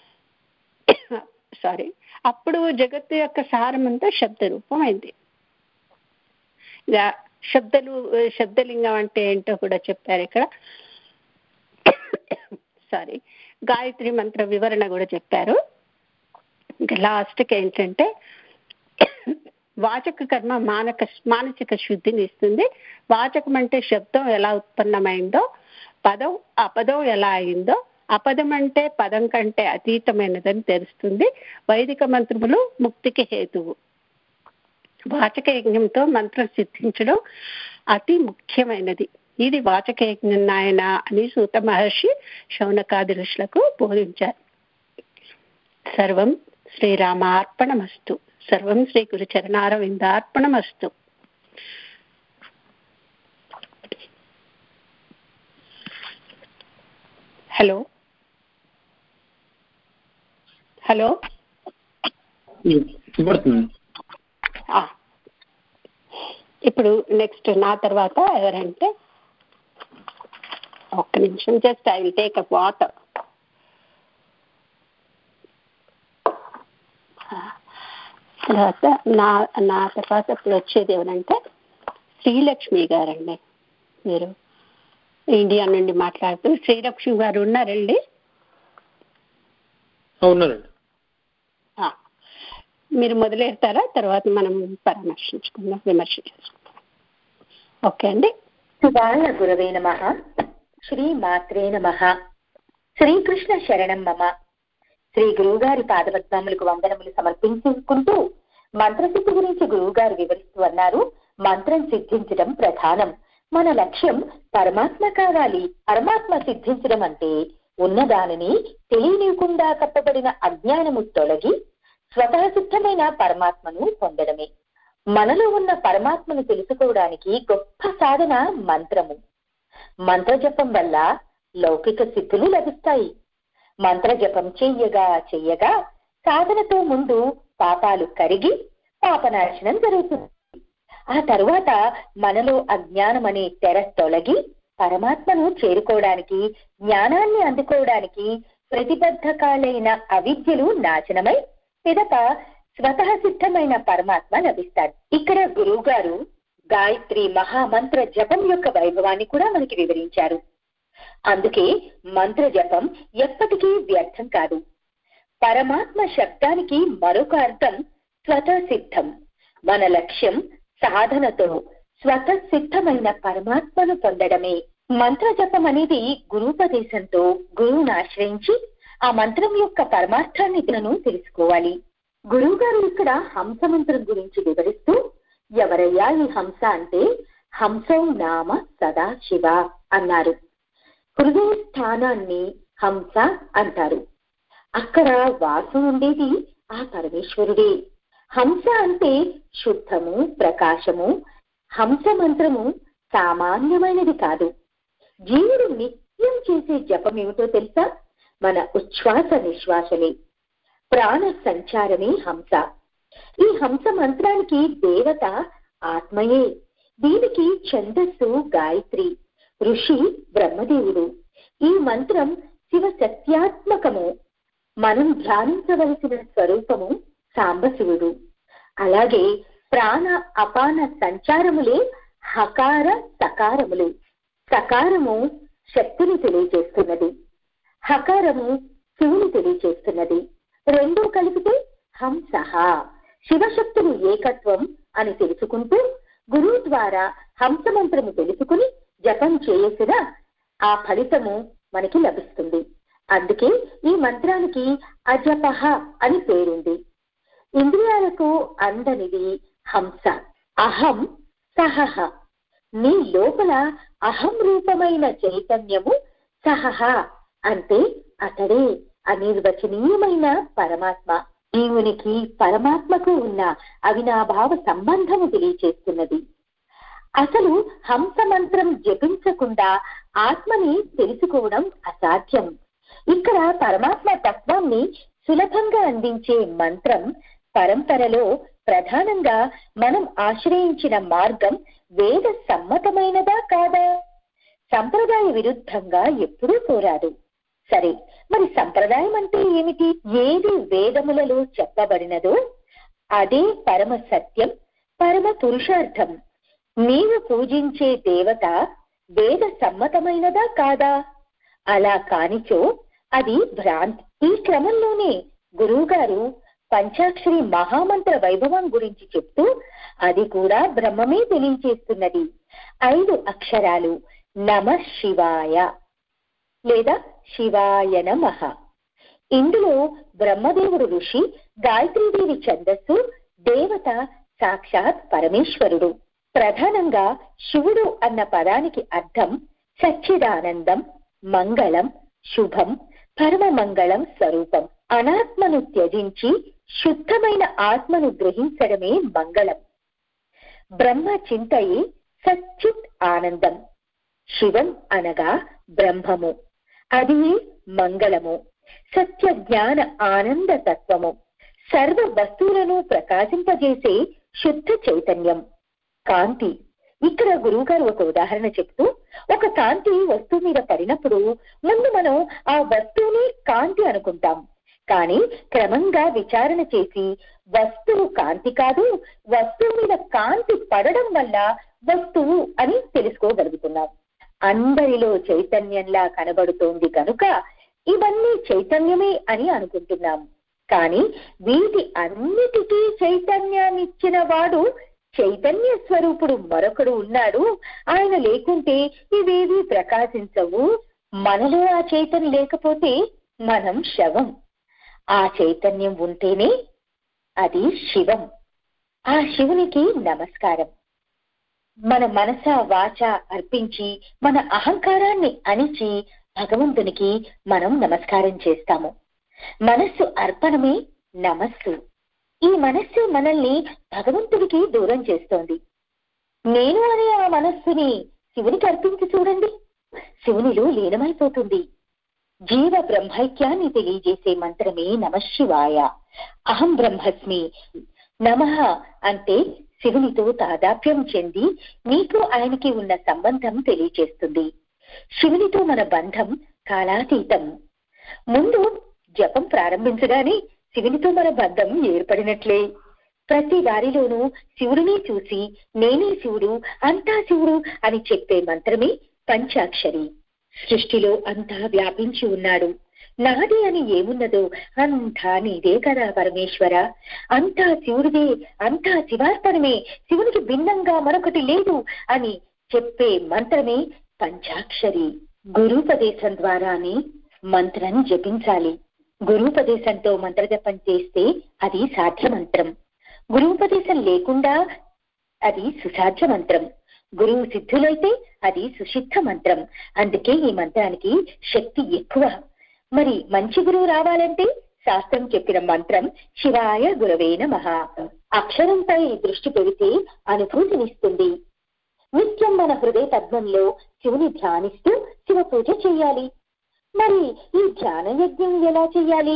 Speaker 2: సారీ అప్పుడు జగత్తు యొక్క సారం అంతా శబ్ద రూపం అయింది. ఇక శబ్దలు శబ్దలింగం అంటే ఏంటో కూడా చెప్పారు ఇక్కడ. సారీ గాయత్రి మంత్ర వివరణ కూడా చెప్పారు. ఇంకా లాస్ట్కి ఏంటంటే వాచక కర్మ మానక మానసిక శుద్ధిని ఇస్తుంది. వాచకం అంటే శబ్దం ఎలా ఉత్పన్నమైందో, పదం అపదం ఎలా అయిందో, అపదం అంటే పదం కంటే అతీతమైనదని తెలుస్తుంది. వైదిక మంత్రములు ముక్తికి హేతువు. వాచక యజ్ఞంతో మంత్రం సిద్ధించడం అతి ముఖ్యమైనది. ఇది వాచక యజ్ఞం నాయన అని సూత మహర్షి శౌనకాది ఋషులకు బోధించారు. సర్వం శ్రీరామార్పణమస్తు. సర్వం శ్రీ గురు చరణారవిందార్పణమస్తు. హలో హలో ఇప్పుడు నెక్స్ట్ నా తర్వాత ఎవరంటే, ఒక్క నిమిషం, just I will take up water. తర్వాత నా నా తర్వాత ఇప్పుడు వచ్చేది ఎవరంటే శ్రీలక్ష్మి గారండి. మీరు ఇండియా నుండి మాట్లాడుతూ శ్రీలక్ష్మి గారు ఉన్నారండి?
Speaker 1: ఉన్నారండి.
Speaker 2: మీరు మొదలెడతారా? తర్వాత మనం పరామర్శించుకుందాం, విమర్శ చేసుకుందాం. ఓకే అండి.
Speaker 7: సుబాల గురవే నమః. శ్రీ మాత్రే నమః. శ్రీకృష్ణ శరణం మమ. శ్రీ గురువుగారి పాదపద్మములకు వందనములు సమర్పించుకుంటూ మంత్రసిద్ధి గురించి గురువుగారు వివరిస్తూ అన్నారు. మంత్రం సిద్ధించడం ప్రధానం. మన లక్ష్యం పరమాత్మ కావాలి. పరమాత్మ సిద్ధించడం అంటే ఉన్నదానిని తెలియనివ్వకుండా కప్పబడిన అజ్ఞానము తొలగి స్వతః సిద్ధమైన పరమాత్మను పొందడమే. మనలో ఉన్న పరమాత్మను తెలుసుకోవడానికి గొప్ప సాధన మంత్రము. మంత్ర జపం వల్ల లౌకిక సిద్ధులు లభిస్తాయి. మంత్ర జపం చెయ్యగా చెయ్యగా సాధనతో ముందు పాపాలు కరిగి పాపనాశనం జరుగుతుంది. ఆ తరువాత మనలో అజ్ఞానం అనే తెర తొలగి పరమాత్మను చేరుకోవడానికి, జ్ఞానాన్ని అందుకోవడానికి ప్రతిబద్ధకాలైన అవిద్యలు నాశనమై పిదప స్వతః సిద్ధమైన పరమాత్మ లభిస్తాడు. ఇక్కడ గురువు గారు గాయత్రి మహామంత్ర జపం యొక్క వైభవాన్ని కూడా మనకి వివరించారు. అందుకే మంత్ర జపం ఎప్పటికీ వ్యర్థం కాదు. పరమాత్మ శబ్దానికి మరొక అర్థం స్వతః సిద్ధం. మన లక్ష్యం సాధనతో స్వతః సిద్ధమైన పరమాత్మను పొందడమే. మంత్ర జపం అనేది గురూపదేశంతో గురువును ఆశ్రయించి ఆ మంత్రం యొక్క పరమార్థాన్ని తెలుసుకోవాలి. గురువు గారు ఇక్కడ హంస మంత్రం గురించి వివరిస్తూ, ఎవరయ్యా ఈ హంస అంటే హంసం నామ సదాశివ అన్నారు. హృదయ స్థానాన్ని హంస అంటారు. అక్కడ వాసం ఉండేది ఆ పరమేశ్వరుడే. హంస అంటే శుద్ధము, ప్రకాశము. హంస మంత్రము సామాన్యమైనది కాదు. జీవుడు నిత్యం చేసే జపం ఏమిటో తెలుసా? మన ఉచ్ఛ్వాస నిశ్వాసలే, ప్రాణ సంచారమే హంస. ఈ హంస మంత్రానికి దేవత ఆత్మయే. దీనికి ఛందస్సు గాయత్రి, ఋషి బ్రహ్మదేవుడు. ఈ మంత్రం శివ సత్యాత్మకము. మనం ధ్యానించవలసిన స్వరూపము సాంబశివుడు. అలాగే ప్రాణ అపాన సంచారములే హకార సకారములు. సకారము శక్తిని తెలియజేస్తున్నది, హకారము శివుని తెలియజేస్తున్నది. రెండూ కలిపితే హంస, శివశక్తులు ఏకత్వం అని తెలుసుకుంటూ గురువు ద్వారా హంస మంత్రము తెలుసుకుని జపం చేసిన ఆ ఫలితము మనకి లభిస్తుంది. అందుకే ఈ మంత్రానికి అజపహ అని పేరుంది. ఇంద్రియాలకు అందనిది హంస. అహం సహహ, నీ లోపల అహం రూపమైన చైతన్యము సహహ అంటే అతడే అనిర్వచనీయమైన పరమాత్మ. జీవునికి పరమాత్మకు ఉన్న అవినాభావ సంబంధము తెలియచేస్తున్నది. అసలు హంస మంత్రం జపించకుండా ఆత్మని తెలుసుకోవడం అసాధ్యం. ఇక్కడ పరమాత్మ తత్వాన్ని సులభంగా అందించే మంత్రం పరంపరలో ప్రధానంగా మనం ఆశ్రయించిన మార్గం వేద సమ్మతమైనదా కాదా? సంప్రదాయ విరుద్ధంగా ఎప్పుడూ కోరాదు. సరే, మరి సంప్రదాయం అంటే ఏమిటి? ఏది వేదములలో చెప్పబడినదో అదే పరమ సత్యం, పరమ పురుషార్థం. నీవు పూజించే దేవత వేద సమ్మతమైనదా కాదా? అలా కానిచో అది భ్రాంతి. ఈ క్రమంలోనే గురువు గారు పంచాక్షరి మహామంత్ర వైభవం గురించి చెప్తూ అది కూడా బ్రహ్మమే తెలియజేస్తున్నది. ఐదు అక్షరాలు నమ శివాయ లేదా శివాయ నమః. ఇందులో బ్రహ్మదేవుడు ఋషి, గాయత్రీదేవి ఛందస్సు, దేవత సాక్షాత్ పరమేశ్వరుడు. ప్రధానంగా శివుడు అన్న పదానికి అర్థం సచ్చిదానందం, మంగళం, శుభం, పరమ మంగళం స్వరూపం. అనాత్మను త్యజించి శుద్ధమైన ఆత్మను గ్రహించడమే మంగళం. బ్రహ్మ చింతయే సచ్చిత్ ఆనందం. శివం అనగా బ్రహ్మము, అది మంగళము, సత్య జ్ఞాన ఆనంద తత్వము, సర్వ వస్తువులను ప్రకాశింపజేసే శుద్ధ చైతన్యం, కాంతి. ఇక్కడ గురువు గారు ఒక ఉదాహరణ చెప్తూ, ఒక కాంతి వస్తువు మీద పడినప్పుడు ముందు మనం ఆ వస్తువుని కాంతి అనుకుంటాం. కానీ క్రమంగా విచారణ చేసి వస్తువు కాంతి కాదు, వస్తువు మీద కాంతి పడడం వల్ల వస్తువు అని తెలుసుకోగలుగుతున్నాం. అందరిలో చైతన్యంలా కనబడుతోంది కనుక ఇవన్నీ చైతన్యమే అని అనుకుంటున్నాం. కానీ వీటి అన్నిటికీ చైతన్యాన్నిచ్చిన వాడు, చైతన్య స్వరూపుడు మరొకడు ఉన్నాడు. ఆయన లేకుంటే ఇవేవి ప్రకాశించవు. మనలో ఆ చైతన్యం లేకపోతే మనం శవం. ఆ చైతన్యం ఉంటేనే అది శివం. ఆ శివునికి నమస్కారం. మన మనస వాచ అర్పించి మన అహంకారాన్ని అణిచి భగవంతునికి మనం నమస్కారం చేస్తాము. మనస్సు అర్పణమే నమస్సు. ఈ మనస్సు మనల్ని భగవంతుడికి దూరం చేస్తోంది. నేను అనే ఆ మనస్సుని శివునికి అర్పించి చూడండి, శివునిలో లీనమైపోతుంది. జీవ బ్రహ్మైక్యాన్ని తెలియజేసే మంత్రమే నమఃశివాయ. అహం బ్రహ్మస్మి. నమః అంటే శివునితో తాదాప్యం చెంది నీకు ఆయనకి ఉన్న సంబంధం తెలియజేస్తుంది. శివునితో మన బంధం కాలాతీతం. ముందు జపం ప్రారంభించగానే శివునితో మన బంధం ఏర్పడినట్లే. ప్రతి వారిలోనూ శివుడిని చూసి నేనే శివుడు, అంతా శివుడు అని చెప్పే మంత్రమే పంచాక్షరి. సృష్టిలో అంతా వ్యాపించి ఉన్నాడు. నాది అని ఏమున్నదో అంతా నీదే కదా పరమేశ్వర. అంతా శివుడిదే, అంతా శివార్పణమే, శివునికి భిన్నంగా మరొకటి లేదు అని చెప్పే మంత్రమే పంచాక్షరి. గురూపదేశం ద్వారానే మంత్రం జపించాలి. గురూపదేశంతో మంత్రజపం చేస్తే అది సాధ్య మంత్రం. గురూపదేశం లేకుండా అది సుసాధ్య మంత్రం. గురువు సిద్ధులైతే అది సుసిద్ధ మంత్రం. అందుకే ఈ మంత్రానికి శక్తి ఎక్కువ. మరి మంచి గురువు రావాలంటే శాస్త్రం చెప్పిన మంత్రం శివాయ గురవే నమః. అక్షరంపై దృష్టి పెడితే అనుభూతినిస్తుంది. నిత్యం మన హృదయ పద్మంలో శివుని ధ్యానిస్తూ శివ పూజ చెయ్యాలి. మరి ఈ ధ్యాన యజ్ఞం ఎలా చెయ్యాలి?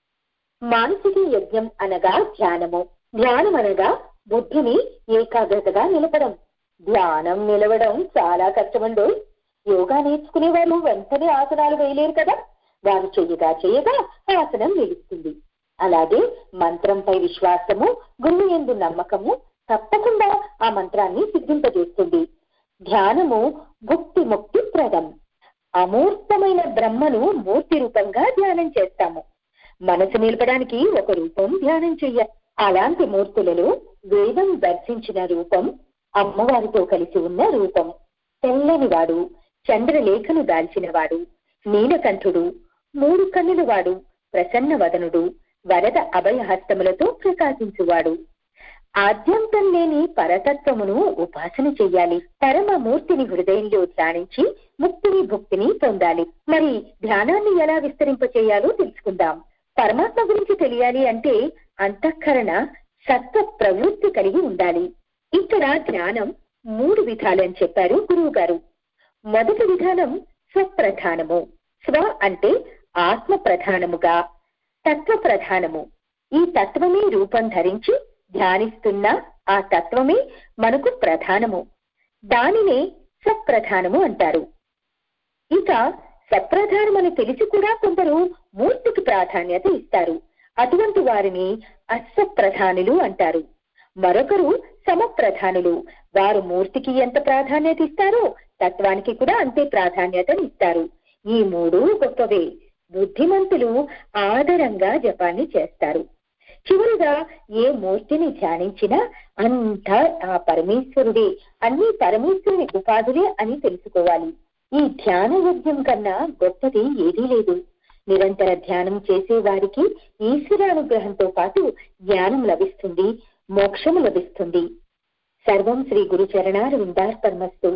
Speaker 7: మానసిక యజ్ఞం అనగా ధ్యానము, ధ్యానం అనగా బుద్ధిని ఏకాగ్రతగా నిలపడం. ధ్యానం నిలవడం చాలా కష్టమండో. యోగా నేర్చుకునే వాళ్ళు వెంటనే ఆసనాలు వేయలేరు కదా. వారు చెయ్యగా చెయ్యగా ఆసనం నిలుస్తుంది. అలాగే మంత్రంపై విశ్వాసము, గురువు యందు నమ్మకము తప్పకుండా ఆ మంత్రాన్ని సిద్ధింపజేస్తుంది. ధ్యానము భుక్తి ముక్తి ప్రదం. అమూర్తమైన బ్రహ్మను మూర్తి రూపంగా ధ్యానం చేస్తాము. మనసు నిలపడానికి ఒక రూపం ధ్యానం చెయ్యాలి. అలాంటి మూర్తులలో వేదం దర్శించిన రూపం అమ్మవారితో కలిసి ఉన్న రూపం. తెల్లని వాడు, చంద్రలేఖను దాల్చిన వాడు, నీలకంఠుడు, మూడు కన్నుల వాడు, ప్రసన్న వదనుడు, వరద అభయహస్తములతో ప్రకాశించువాడు. ఆద్యంతం లేని పరతత్వమును ఉపాసన చెయ్యాలి. పరమమూర్తిని హృదయంలో ధ్యానించి ముక్తిని భుక్తిని పొందాలి. మరి ధ్యానాన్ని ఎలా విస్తరింపచేయాలో తెలుసుకుందాం. పరమాత్మ గురించి తెలియాలి అంటే అంతఃకరణ సత్వ ప్రవృత్తి కలిగి ఉండాలి. ఇక్కడ ధ్యానం మూడు విధాలని చెప్పారు గురువు గారు. మొదటి విధానం స్వప్రధానము. స్వ అంటే ఆత్మ ప్రధానముగా, తత్వ ప్రధానము. ఈ తత్వమే రూపం ధరించి ధ్యానిస్తున్న ఆ తత్వమే మనకు ప్రధానము. దానినే స్వప్రధానము అంటారు. ఇక సప్రధానమని తెలిసి కూడా కొందరు మూర్తికి ప్రాధాన్యత ఇస్తారు. అటువంటి వారిని అస్వప్రధానులు అంటారు. మరొకరు సమప్రధానులు. వారు మూర్తికి ఎంత ప్రాధాన్యత ఇస్తారో తత్వానికి కూడా అంతే ప్రాధాన్యతను ఇస్తారు. ఈ మూడు గొప్పవే. బుద్ధిమంతులు ఆదరంగా జపాన్ని చేస్తారు. చివరిగా ఏ మూర్తిని ధ్యానించినా అంతా ఆ పరమేశ్వరుడే, అన్ని పరమేశ్వరుని ఉపాధులే అని తెలుసుకోవాలి. ఈ ధ్యాన యజ్ఞం కన్నా గొప్పది ఏదీ లేదు. నిరంతర ధ్యానం చేసే వారికి ఈశ్వరానుగ్రహంతో పాటు జ్ఞానం లభిస్తుంది, మోక్షము లభిస్తుంది. సర్వం శ్రీ గురు చరణార విందార్పణమస్తు.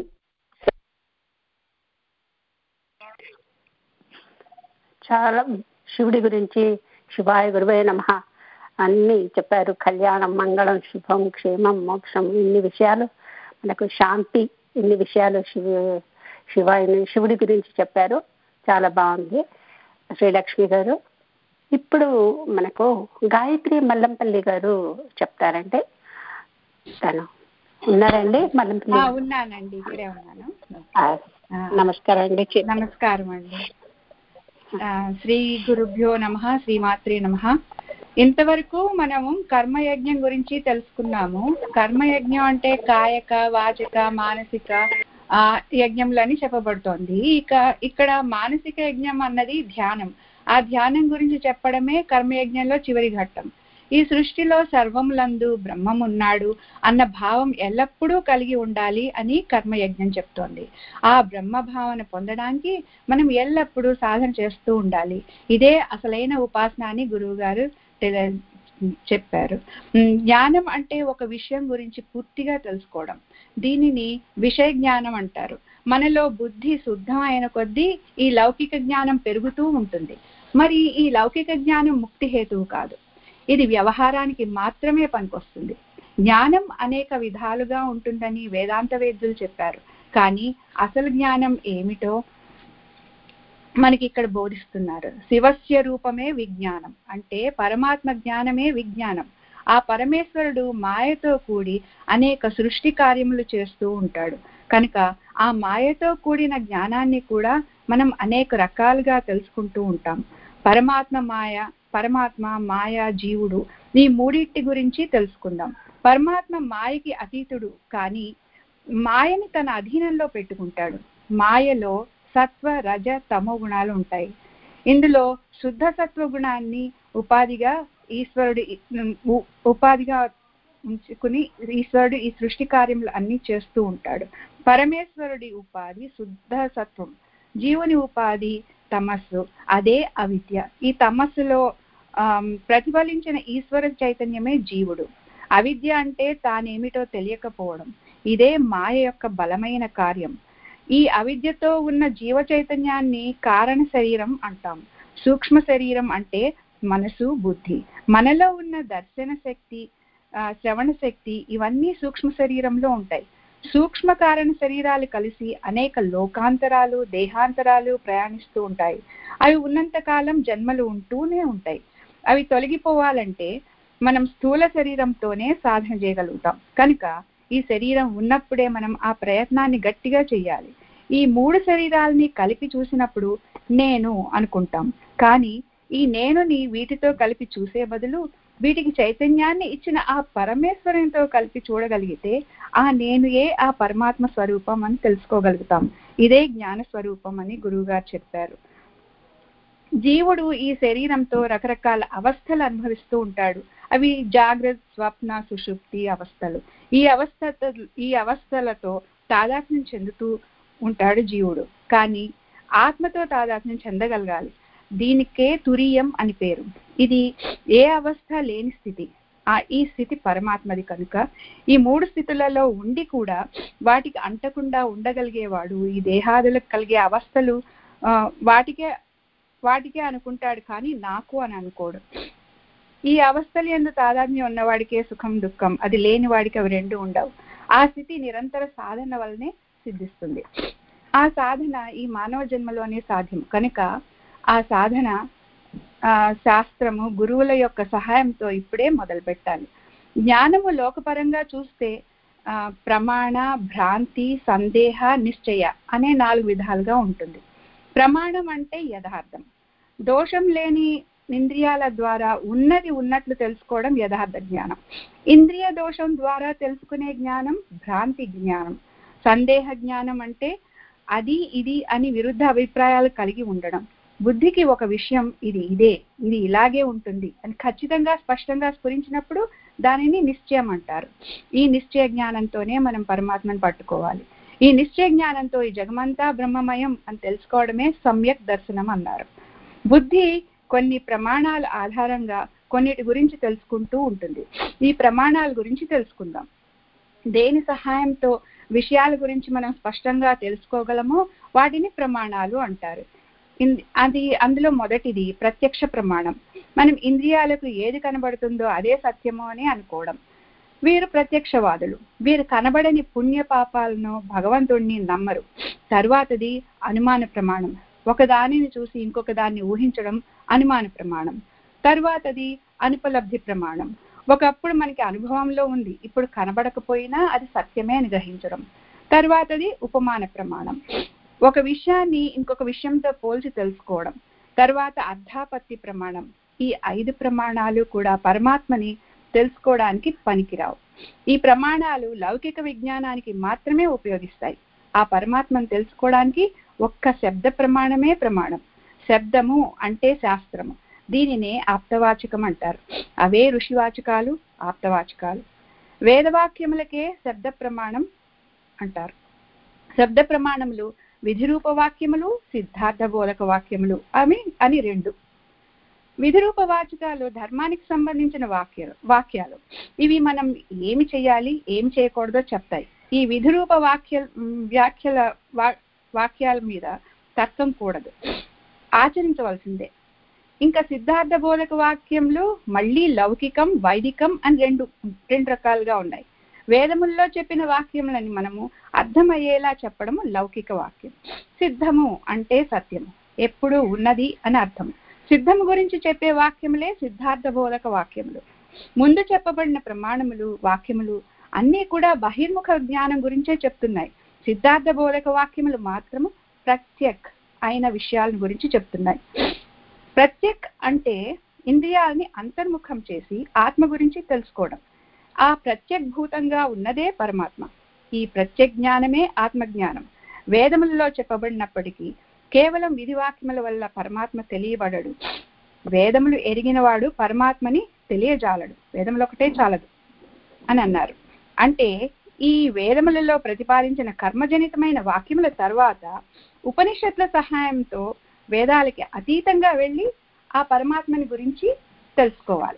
Speaker 2: చాలా శివుడి గురించి శివాయ గురువే నమః అన్ని చెప్పారు. కళ్యాణం, మంగళం, శుభం, క్షేమం, మోక్షం, ఇన్ని విషయాలు మనకు, శాంతి, ఇన్ని విషయాలు శివ శివాయి శివుడి గురించి చెప్పారు. చాలా బాగుంది శ్రీలక్ష్మి గారు. ఇప్పుడు మనకు గాయత్రి మల్లంపల్లి గారు చెప్తారంటే, తను ఉన్నారండి? మల్లంపల్లి
Speaker 8: ఉన్నానండి, ఇక్కడే ఉన్నాను.
Speaker 2: నమస్కారం అండి.
Speaker 8: నమస్కారం అండి. శ్రీ గురుభ్యో నమః, శ్రీమాత్రే నమః. ఇంతవరకు మనము కర్మయజ్ఞం గురించి తెలుసుకున్నాము. కర్మయజ్ఞం అంటే కాయక, వాచక, మానసిక ఆ యజ్ఞంలని చెప్పబడుతోంది. ఇక ఇక్కడ మానసిక యజ్ఞం అన్నది ధ్యానం. ఆ ధ్యానం గురించి చెప్పడమే కర్మయజ్ఞంలో చివరి ఘట్టం. ఈ సృష్టిలో సర్వములందు బ్రహ్మమున్నాడు అన్న భావం ఎల్లప్పుడూ కలిగి ఉండాలి అని కర్మయజ్ఞం చెప్తోంది. ఆ బ్రహ్మ భావన పొందడానికి మనం ఎల్లప్పుడూ సాధన చేస్తూ ఉండాలి. ఇదే అసలైన ఉపాసన అని గురువు గారు చెప్పారు. జ్ఞానం అంటే ఒక విషయం గురించి పూర్తిగా తెలుసుకోవడం. దీనిని విషయ జ్ఞానం అంటారు. మనలో బుద్ధి శుద్ధం అయిన కొద్దీ ఈ లౌకిక జ్ఞానం పెరుగుతూ ఉంటుంది. మరి ఈ లౌకిక జ్ఞానం ముక్తి హేతువు కాదు. ఇది వ్యవహారానికి మాత్రమే పనికొస్తుంది. జ్ఞానం అనేక విధాలుగా ఉంటుందని వేదాంత వేద్యులు చెప్పారు. కానీ అసలు జ్ఞానం ఏమిటో మనకి ఇక్కడ బోధిస్తున్నారు. శివస్య రూపమే విజ్ఞానం అంటే పరమాత్మ జ్ఞానమే విజ్ఞానం. ఆ పరమేశ్వరుడు మాయతో కూడి అనేక సృష్టి కార్యములు చేస్తూ ఉంటాడు. కనుక ఆ మాయతో కూడిన జ్ఞానాన్ని కూడా మనం అనేక రకాలుగా తెలుసుకుంటూ ఉంటాం. పరమాత్మ మాయ, పరమాత్మ మాయ, జీవుడు, ఈ మూడింటి గురించి తెలుసుకుందాం. పరమాత్మ మాయకి అతీతుడు, కానీ మాయని తన అధీనంలో పెట్టుకుంటాడు. మాయలో సత్వ, రజ, తమో గుణాలు ఉంటాయి. ఇందులో శుద్ధ సత్వ గుణాన్ని ఉపాధిగా ఈశ్వరుడు ఉపాధిగా ఉంచుకుని ఈశ్వరుడు ఈ సృష్టి కార్యములు అన్ని చేస్తూ ఉంటాడు. పరమేశ్వరుడి ఉపాధి శుద్ధ సత్వం, జీవుని ఉపాధి తమస్సు, అదే అవిద్య. ఈ తమస్సులో ఆ ప్రతిఫలించిన ఈశ్వర చైతన్యమే జీవుడు. అవిద్య అంటే తానేమిటో తెలియకపోవడం. ఇదే మాయ యొక్క బలమైన కార్యం. ఈ అవిద్యతో ఉన్న జీవ చైతన్యాన్ని కారణ శరీరం అంటాం. సూక్ష్మ శరీరం అంటే మనసు, బుద్ధి. మనలో ఉన్న దర్శన శక్తి, శ్రవణ శక్తి ఇవన్నీ సూక్ష్మ శరీరంలో ఉంటాయి. సూక్ష్మ కారణ శరీరాలు కలిసి అనేక లోకాంతరాలు, దేహాంతరాలు ప్రయాణిస్తూ ఉంటాయి. అవి ఉన్నంత కాలం జన్మలు ఉంటూనే ఉంటాయి. అవి తొలగిపోవాలంటే మనం స్థూల శరీరంతోనే సాధన చేయగలుగుతాం. కనుక ఈ శరీరం ఉన్నప్పుడే మనం ఆ ప్రయత్నాన్ని గట్టిగా చెయ్యాలి. ఈ మూడు శరీరాలని కలిపి చూసినప్పుడు నేను అనుకుంటాం. కానీ ఈ నేనుని వీటితో కలిపి చూసే బదులు వీటికి చైతన్యాన్ని ఇచ్చిన ఆ పరమేశ్వరునితో కలిపి చూడగలిగితే ఆ నేను ఏ ఆ పరమాత్మ స్వరూపం అని తెలుసుకోగలుగుతాం. ఇదే జ్ఞాన స్వరూపం అని గురువు గారు చెప్పారు. జీవుడు ఈ శరీరంతో రకరకాల అవస్థలు అనుభవిస్తూ ఉంటాడు. అవి జాగ్రత్త, స్వప్న, సుషుప్తి అవస్థలు. ఈ అవస్థ ఈ అవస్థలతో తాదాత్మ్యం చెందుతూ ఉంటాడు జీవుడు. కానీ ఆత్మతో తాదాత్మ్యం చెందగలగాలి. దీనికే తురియం అని పేరు. ఇది ఏ అవస్థ లేని స్థితి. ఆ ఈ స్థితి పరమాత్మది. కనుక ఈ మూడు స్థితులలో ఉండి కూడా వాటికి అంటకుండా ఉండగలిగేవాడు ఈ దేహాదులకు కలిగే అవస్థలు వాటికే వాటికే అనుకుంటాడు, కానీ నాకు అని అనుకోడు. ఈ అవస్థలు యందు తాదాత్మ్యం ఉన్నవాడికే సుఖం, దుఃఖం. అది లేని వాడికి అవి రెండు ఉండవు. ఆ స్థితి నిరంతర సాధన వల్లనే సిద్ధిస్తుంది. ఆ సాధన ఈ మానవ జన్మలోనే సాధ్యం. కనుక ఆ సాధన ఆ శాస్త్రము, గురువుల యొక్క సహాయంతో ఇప్పుడే మొదలు పెట్టాలి. జ్ఞానము లోకపరంగా చూస్తే ఆ ప్రమాణ, భ్రాంతి, సందేహ, నిశ్చయ అనే నాలుగు విధాలుగా ఉంటుంది. ప్రమాణం అంటే యథార్థం. దోషం లేని ఇంద్రియాల ద్వారా ఉన్నది ఉన్నట్లు తెలుసుకోవడం యథార్థ జ్ఞానం. ఇంద్రియ దోషం ద్వారా తెలుసుకునే జ్ఞానం భ్రాంతి జ్ఞానం. సందేహ జ్ఞానం అంటే అది ఇది అని విరుద్ధ అభిప్రాయాలు కలిగి ఉండడం. బుద్ధికి ఒక విషయం ఇది ఇదే, ఇది ఇలాగే ఉంటుంది అని ఖచ్చితంగా స్పష్టంగా స్ఫురించినప్పుడు దానిని నిశ్చయం అంటారు. ఈ నిశ్చయ జ్ఞానంతోనే మనం పరమాత్మను పట్టుకోవాలి. ఈ నిశ్చయ జ్ఞానంతో ఈ జగమంతా బ్రహ్మమయం అని తెలుసుకోవడమే సమ్యక్ దర్శనం అన్నారు. బుద్ధి కొన్ని ప్రమాణాల ఆధారంగా కొన్నిటి గురించి తెలుసుకుంటూ ఉంటుంది. ఈ ప్రమాణాల గురించి తెలుసుకుందాం. దేని సహాయంతో విషయాల గురించి మనం స్పష్టంగా తెలుసుకోగలమో వాటిని ప్రమాణాలు అంటారు. అది అందులో మొదటిది ప్రత్యక్ష ప్రమాణం. మనం ఇంద్రియాలకు ఏది కనబడుతుందో అదే సత్యము అని అనుకోవడం. వీరు ప్రత్యక్షవాదులు. వీరు కనబడని పుణ్య పాపాలను, భగవంతుడిని నమ్మరు. తర్వాతది అనుమాన ప్రమాణం. ఒకదానిని చూసి ఇంకొక దాన్ని ఊహించడం అనుమాన ప్రమాణం. తర్వాతది అనుపలబ్ధి ప్రమాణం. ఒకప్పుడు మనకి అనుభవంలో ఉంది, ఇప్పుడు కనబడకపోయినా అది సత్యమే అని గ్రహించడం. తర్వాతది ఉపమాన ప్రమాణం. ఒక విషయాన్ని ఇంకొక విషయంతో పోల్చి తెలుసుకోవడం. తర్వాత అర్థాపత్తి ప్రమాణం. ఈ ఐదు ప్రమాణాలు కూడా పరమాత్మని తెలుసుకోవడానికి పనికిరావు. ఈ ప్రమాణాలు లౌకిక విజ్ఞానానికి మాత్రమే ఉపయోగిస్తాయి. ఆ పరమాత్మను తెలుసుకోవడానికి ఒక్క శబ్ద ప్రమాణమే ప్రమాణం. శబ్దము అంటే శాస్త్రము. దీనినే ఆప్తవాచకం అంటారు. అవే ఋషివాచకాలు, ఆప్తవాచకాలు. వేదవాక్యములకే శబ్ద ప్రమాణం అంటారు. శబ్ద ప్రమాణములు విధిరూప వాక్యములు, సిద్ధార్థ బోధక వాక్యములు అవి అని రెండు. విధిరూప వాచకాలు ధర్మానికి సంబంధించిన వాక్యాలు వాక్యాలు ఇవి మనం ఏమి చేయాలి, ఏమి చేయకూడదో చెప్తాయి. ఈ విధిరూప వాక్య వ్యాఖ్యల వాక్యాల మీద తర్కం కూడదు, ఆచరించవలసిందే. ఇంకా సిద్ధార్థ బోధక వాక్యములు మళ్ళీ లౌకికం, వైదికం అని రెండు రెండు రకాలుగా ఉన్నాయి. వేదముల్లో చెప్పిన వాక్యములని మనము అర్థమయ్యేలా చెప్పడము లౌకిక వాక్యం. సిద్ధము అంటే సత్యము, ఎప్పుడు ఉన్నది అని అర్థం. సిద్ధము గురించి చెప్పే వాక్యములే సిద్ధార్థ బోధక వాక్యములు. ముందు చెప్పబడిన ప్రమాణములు, వాక్యములు అన్నీ కూడా బహిర్ముఖ జ్ఞానం గురించే చెప్తున్నాయి. సిద్ధార్థ బోధక వాక్యములు మాత్రము ప్రత్యక్ అయిన విషయాల గురించి చెప్తున్నాయి. ప్రత్యక్ అంటే ఇంద్రియాలని అంతర్ముఖం చేసి ఆత్మ గురించి తెలుసుకోవడం. ఆ ప్రత్యక్ భూతంగా ఉన్నదే పరమాత్మ. ఈ ప్రత్యక్ జ్ఞానమే ఆత్మజ్ఞానం. వేదములలో చెప్పబడినప్పటికీ కేవలం విధివాక్యముల వల్ల పరమాత్మ తెలియబడడు. వేదములు ఎరిగినవాడు పరమాత్మని తెలియజాలడు. వేదములు ఒకటే చాలదు అని అన్నారు. అంటే ఈ వేదములలో ప్రతిపాదించిన కర్మజనితమైన వాక్యముల తర్వాత ఉపనిషత్తుల సహాయంతో వేదాలకి అతీతంగా వెళ్ళి ఆ పరమాత్మని గురించి తెలుసుకోవాలి.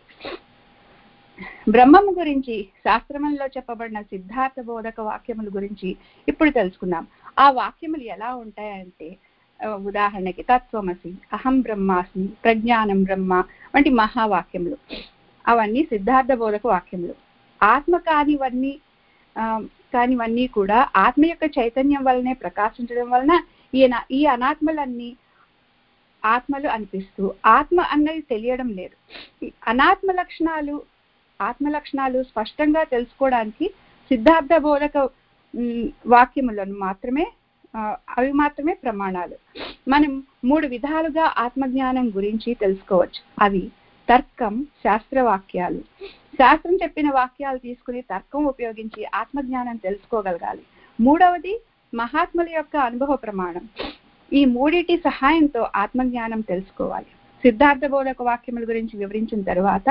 Speaker 8: బ్రహ్మము గురించి శాస్త్రములలో చెప్పబడిన సిద్ధార్థ బోధక వాక్యముల గురించి ఇప్పుడు తెలుసుకుందాం. ఆ వాక్యములు ఎలా ఉంటాయంటే ఉదాహరణకి తత్వమసి, అహం బ్రహ్మాస్మి, ప్రజ్ఞానం బ్రహ్మ వంటి మహావాక్యములు. అవన్నీ సిద్ధార్థ బోధక వాక్యములు. ఆత్మ కానివన్నీ కానివన్నీ కూడా ఆత్మ యొక్క చైతన్యం వల్లనే ప్రకాశించడం వలన ఈయన ఈ అనాత్మలన్నీ ఆత్మలు అనిపిస్తూ ఆత్మ అన్నది తెలియడం లేదు. అనాత్మ లక్షణాలు ఆత్మ లక్షణాలు స్పష్టంగా తెలుసుకోవడానికి సిద్ధార్థ బోధక వాక్యములను మాత్రమే అవి మాత్రమే ప్రమాణాలు. మనం మూడు విధాలుగా ఆత్మజ్ఞానం గురించి తెలుసుకోవచ్చు. అవి తర్కం, శాస్త్రవాక్యాలు. శాస్త్రం చెప్పిన వాక్యాలు తీసుకుని తర్కం ఉపయోగించి ఆత్మజ్ఞానం తెలుసుకోగలగాలి. మూడవది మహాత్ముల యొక్క అనుభవ ప్రమాణం. ఈ మూడిటి సహాయంతో ఆత్మజ్ఞానం తెలుసుకోవాలి. సిద్ధార్థ బోధక వాక్యముల గురించి వివరించిన తర్వాత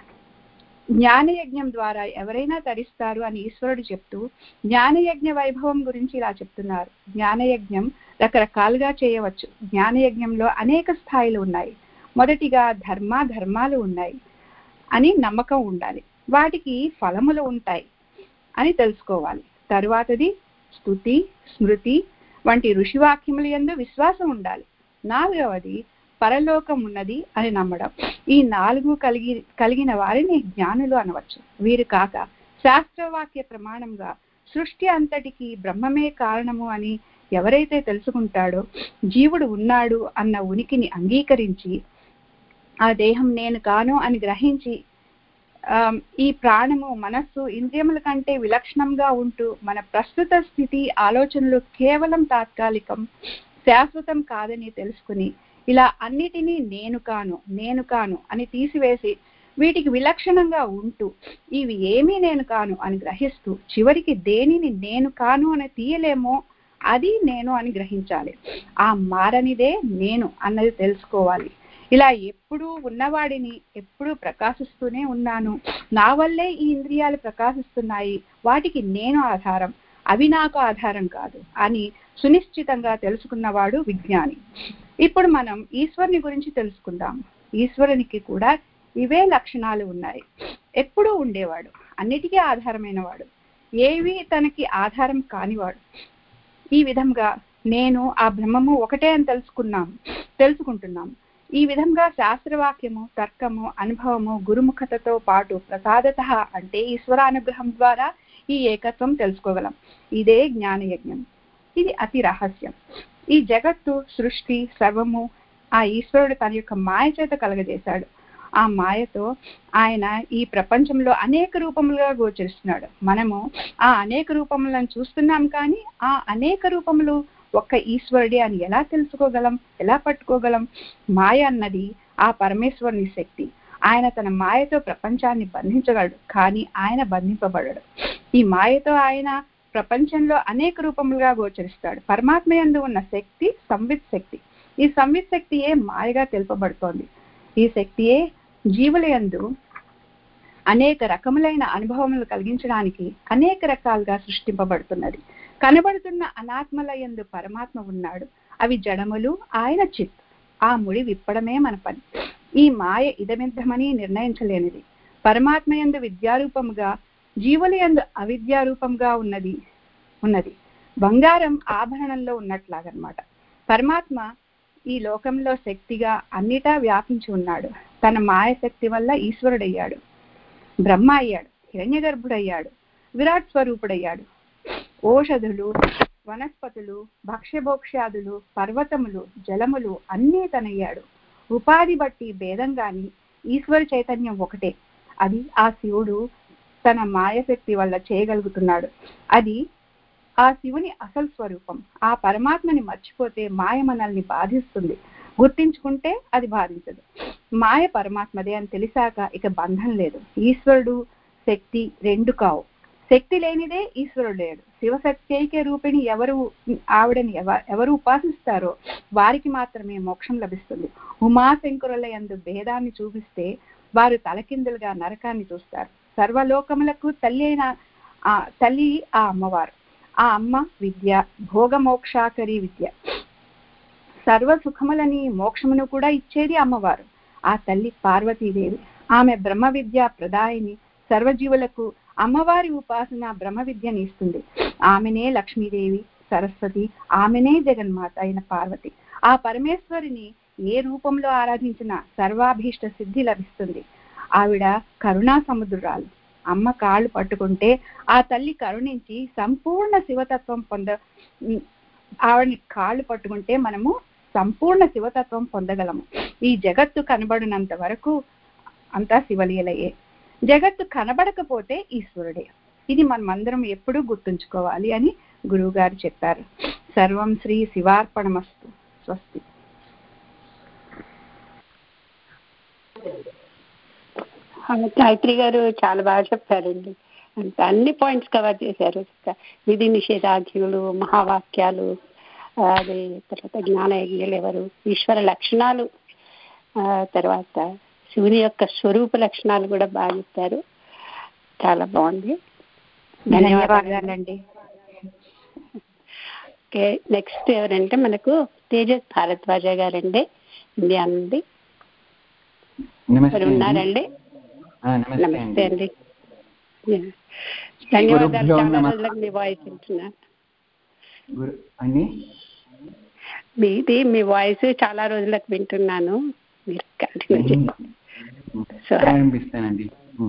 Speaker 8: జ్ఞానయజ్ఞం ద్వారా ఎవరైనా తరిస్తారు అని ఈశ్వరుడు చెప్తూ జ్ఞానయజ్ఞ వైభవం గురించి ఇలా చెప్తున్నారు. జ్ఞానయజ్ఞం రకరకాలుగా చేయవచ్చు. జ్ఞానయజ్ఞంలో అనేక స్థాయిలు ఉన్నాయి. మొదటిగా ధర్మ ధర్మాలు ఉన్నాయి అని నమ్మకం ఉండాలి. వాటికి ఫలములు ఉంటాయి అని తెలుసుకోవాలి. తరువాతది స్తుతి, స్మృతి వంటి ఋషివాక్యముల యందు విశ్వాసం ఉండాలి. నాలుగవది పరలోకం ఉన్నది అని నమ్మడం. ఈ నాలుగు కలిగి కలిగిన వారిని జ్ఞానులు అనవచ్చు. వీరు కాక శాస్త్రవాక్య ప్రమాణంగా సృష్టి అంతటికి బ్రహ్మమే కారణము అని ఎవరైతే తెలుసుకుంటాడో, జీవుడు ఉన్నాడు అన్న ఉనికిని అంగీకరించి ఆ దేహం నేను కాను అని గ్రహించి ఈ ప్రాణము, మనస్సు, ఇంద్రియముల కంటే విలక్షణంగా ఉంటూ మన ప్రస్తుత స్థితి ఆలోచనలు కేవలం తాత్కాలికం, శాశ్వతం కాదని తెలుసుకుని ఇలా అన్నిటినీ నేను కాను నేను కాను అని తీసివేసి వీటికి విలక్షణంగా ఉంటూ ఇవి ఏమీ నేను కాను అని గ్రహిస్తూ చివరికి దేనిని నేను కాను అని తీయలేమో అది నేను అని గ్రహించాలి. ఆ మారనిదే నేను అన్నది తెలుసుకోవాలి. ఇలా ఎప్పుడూ ఉన్నవాడిని ఎప్పుడూ ప్రకాశిస్తూనే ఉన్నాను, నా వల్లే ఈ ఇంద్రియాలు ప్రకాశిస్తున్నాయి, వాటికి నేను ఆధారం, అవి నాకు ఆధారం కాదు అని సునిశ్చితంగా తెలుసుకున్నవాడు విజ్ఞాని. ఇప్పుడు మనం ఈశ్వరుని గురించి తెలుసుకుందాం. ఈశ్వరునికి కూడా ఇవే లక్షణాలు ఉన్నాయి. ఎప్పుడూ ఉండేవాడు, అన్నిటికీ ఆధారమైన వాడు, ఏవి తనకి ఆధారం కానివాడు. ఈ విధంగా నేను ఆ బ్రహ్మము ఒకటే అని తెలుసుకున్నాం తెలుసుకుంటున్నాం ఈ విధంగా శాస్త్రవాక్యము, తర్కము, అనుభవము, గురుముఖతతో పాటు ప్రసాదత అంటే ఈశ్వరానుగ్రహం ద్వారా ఈ ఏకత్వం తెలుసుకోగలం. ఇదే జ్ఞానయజ్ఞం. ఇది అతి రహస్యం. ఈ జగత్తు, సృష్టి సర్వము ఆ ఈశ్వరుడు తన యొక్క మాయ చేత కలగజేశాడు. ఆ మాయతో ఆయన ఈ ప్రపంచంలో అనేక రూపములుగా గోచరిస్తున్నాడు. మనము ఆ అనేక రూపములను చూస్తున్నాం, కానీ ఆ అనేక రూపములు ఒక్క ఈశ్వరుడే అని ఎలా తెలుసుకోగలం, ఎలా పట్టుకోగలం? మాయ అన్నది ఆ పరమేశ్వరుని శక్తి. ఆయన తన మాయతో ప్రపంచాన్ని బంధించగలడు, కానీ ఆయన బంధింపబడడు. ఈ మాయతో ఆయన ప్రపంచంలో అనేక రూపములుగా గోచరిస్తాడు. పరమాత్మ యందు ఉన్న శక్తి సంవిత్ శక్తి. ఈ సంవిత్ శక్తియే మాయగా తెలుపబడుతోంది. ఈ శక్తియే జీవుల యందు అనేక రకములైన అనుభవములు కలిగించడానికి అనేక రకాలుగా సృష్టింపబడుతున్నది. కనబడుతున్న అనాత్మల యందు పరమాత్మ ఉన్నాడు. అవి జడములు, ఆయన చిత్. ఆ ముడి విప్పడమే మన పని. ఈ మాయ ఇదమిద్దమని నిర్ణయించలేనిది. పరమాత్మ యందు విద్యారూపముగా, జీవుల యందు అవిద్యారూపంగా ఉన్నది ఉన్నది బంగారం ఆభరణంలో ఉన్నట్లాగనమాట. పరమాత్మ ఈ లోకంలో శక్తిగా అన్నిటా వ్యాపించి ఉన్నాడు. తన మాయ శక్తి వల్ల ఈశ్వరుడయ్యాడు, బ్రహ్మ అయ్యాడు, హిరణ్య గర్భుడయ్యాడు, విరాట్ స్వరూపుడయ్యాడు. ఓషధులు, వనస్పతులు, భక్ష్యభోక్ష్యాదులు, పర్వతములు, జలములు అన్నీ తనయ్యాడు. ఉపాధి బట్టి భేదం గాని ఈశ్వర చైతన్యం ఒకటే. అది ఆ శివుడు తన మాయశక్తి వల్ల చేయగలుగుతున్నాడు. అది ఆ శివుని అసలు స్వరూపం. ఆ పరమాత్మని మర్చిపోతే మాయ మనల్ని బాధిస్తుంది, గుర్తించుకుంటే అది బాధించదు. మాయ పరమాత్మదే అని తెలిసాక ఇక బంధం లేదు. ఈశ్వరుడు శక్తి రెండు కావు. శక్తి లేనిదే ఈశ్వరుడు లేడు. శివసత్యైక్య రూపిణి ఎవరు ఆవిడని ఎవరు ఉపాసిస్తారో వారికి మాత్రమే మోక్షం లభిస్తుంది. ఉమాశంకరుల యందు భేదాన్ని చూపిస్తే వారు తలకిందులుగా నరకాన్ని చూస్తారు. సర్వలోకములకు తల్లి అయిన ఆ తల్లి ఆ అమ్మవారు. ఆ అమ్మ విద్య, భోగమోక్షాకరి విద్య. సర్వ సుఖములని, మోక్షమును కూడా ఇచ్చేది అమ్మవారు. ఆ తల్లి పార్వతీదేవి. ఆమె బ్రహ్మ విద్య ప్రదాయిని. సర్వజీవులకు అమ్మవారి ఉపాసన బ్రహ్మ విద్యని ఇస్తుంది. ఆమెనే లక్ష్మీదేవి, సరస్వతి, ఆమెనే జగన్మాత అయిన పార్వతి. ఆ పరమేశ్వరిని ఏ రూపంలో ఆరాధించినా సర్వాభీష్ట సిద్ధి లభిస్తుంది. ఆవిడ కరుణా సముద్రాలు. అమ్మ కాళ్ళు పట్టుకుంటే ఆ తల్లి కరుణించి సంపూర్ణ శివతత్వం పొంద ఆవిడని కాళ్ళు పట్టుకుంటే మనము సంపూర్ణ శివతత్వం పొందగలము. ఈ జగత్తు కనబడినంత వరకు అంతా శివలీలయే, జగత్తు కనబడకపోతే ఈశ్వరుడే. ఇది మనమందరం ఎప్పుడూ గుర్తుంచుకోవాలి అని గురువు గారు చెప్పారు. సర్వం శ్రీ శివార్పణమస్తు. స్వస్తి.
Speaker 2: గాయత్రి గారు చాలా బాగా చెప్పారండి. అంటే అన్ని పాయింట్స్ కవర్ చేశారు. విధి నిషేధాజ్ఞలు, మహావాక్యాలు, అది తర్వాత జ్ఞానయజ్ఞలు ఎవరు, ఈశ్వర లక్షణాలు, తర్వాత శివుని యొక్క స్వరూప లక్షణాలు కూడా బాగా చెప్పారు. చాలా బాగుంది.
Speaker 8: ధన్యవాదాలండి.
Speaker 2: ఓకే, నెక్స్ట్ ఎవరంటే మనకు తేజస్ భారద్వాజ గారండి, ఇండియా నుండి. ఉన్నారండి? నమస్తే అండి. ధన్యవాదాలు. చాలా రోజులకు మీ వాయిస్ వింటున్నాను. మీది మీ వాయిస్ చాలా రోజులకు వింటున్నాను. మీరు
Speaker 9: ప్రారంభిస్తానండి.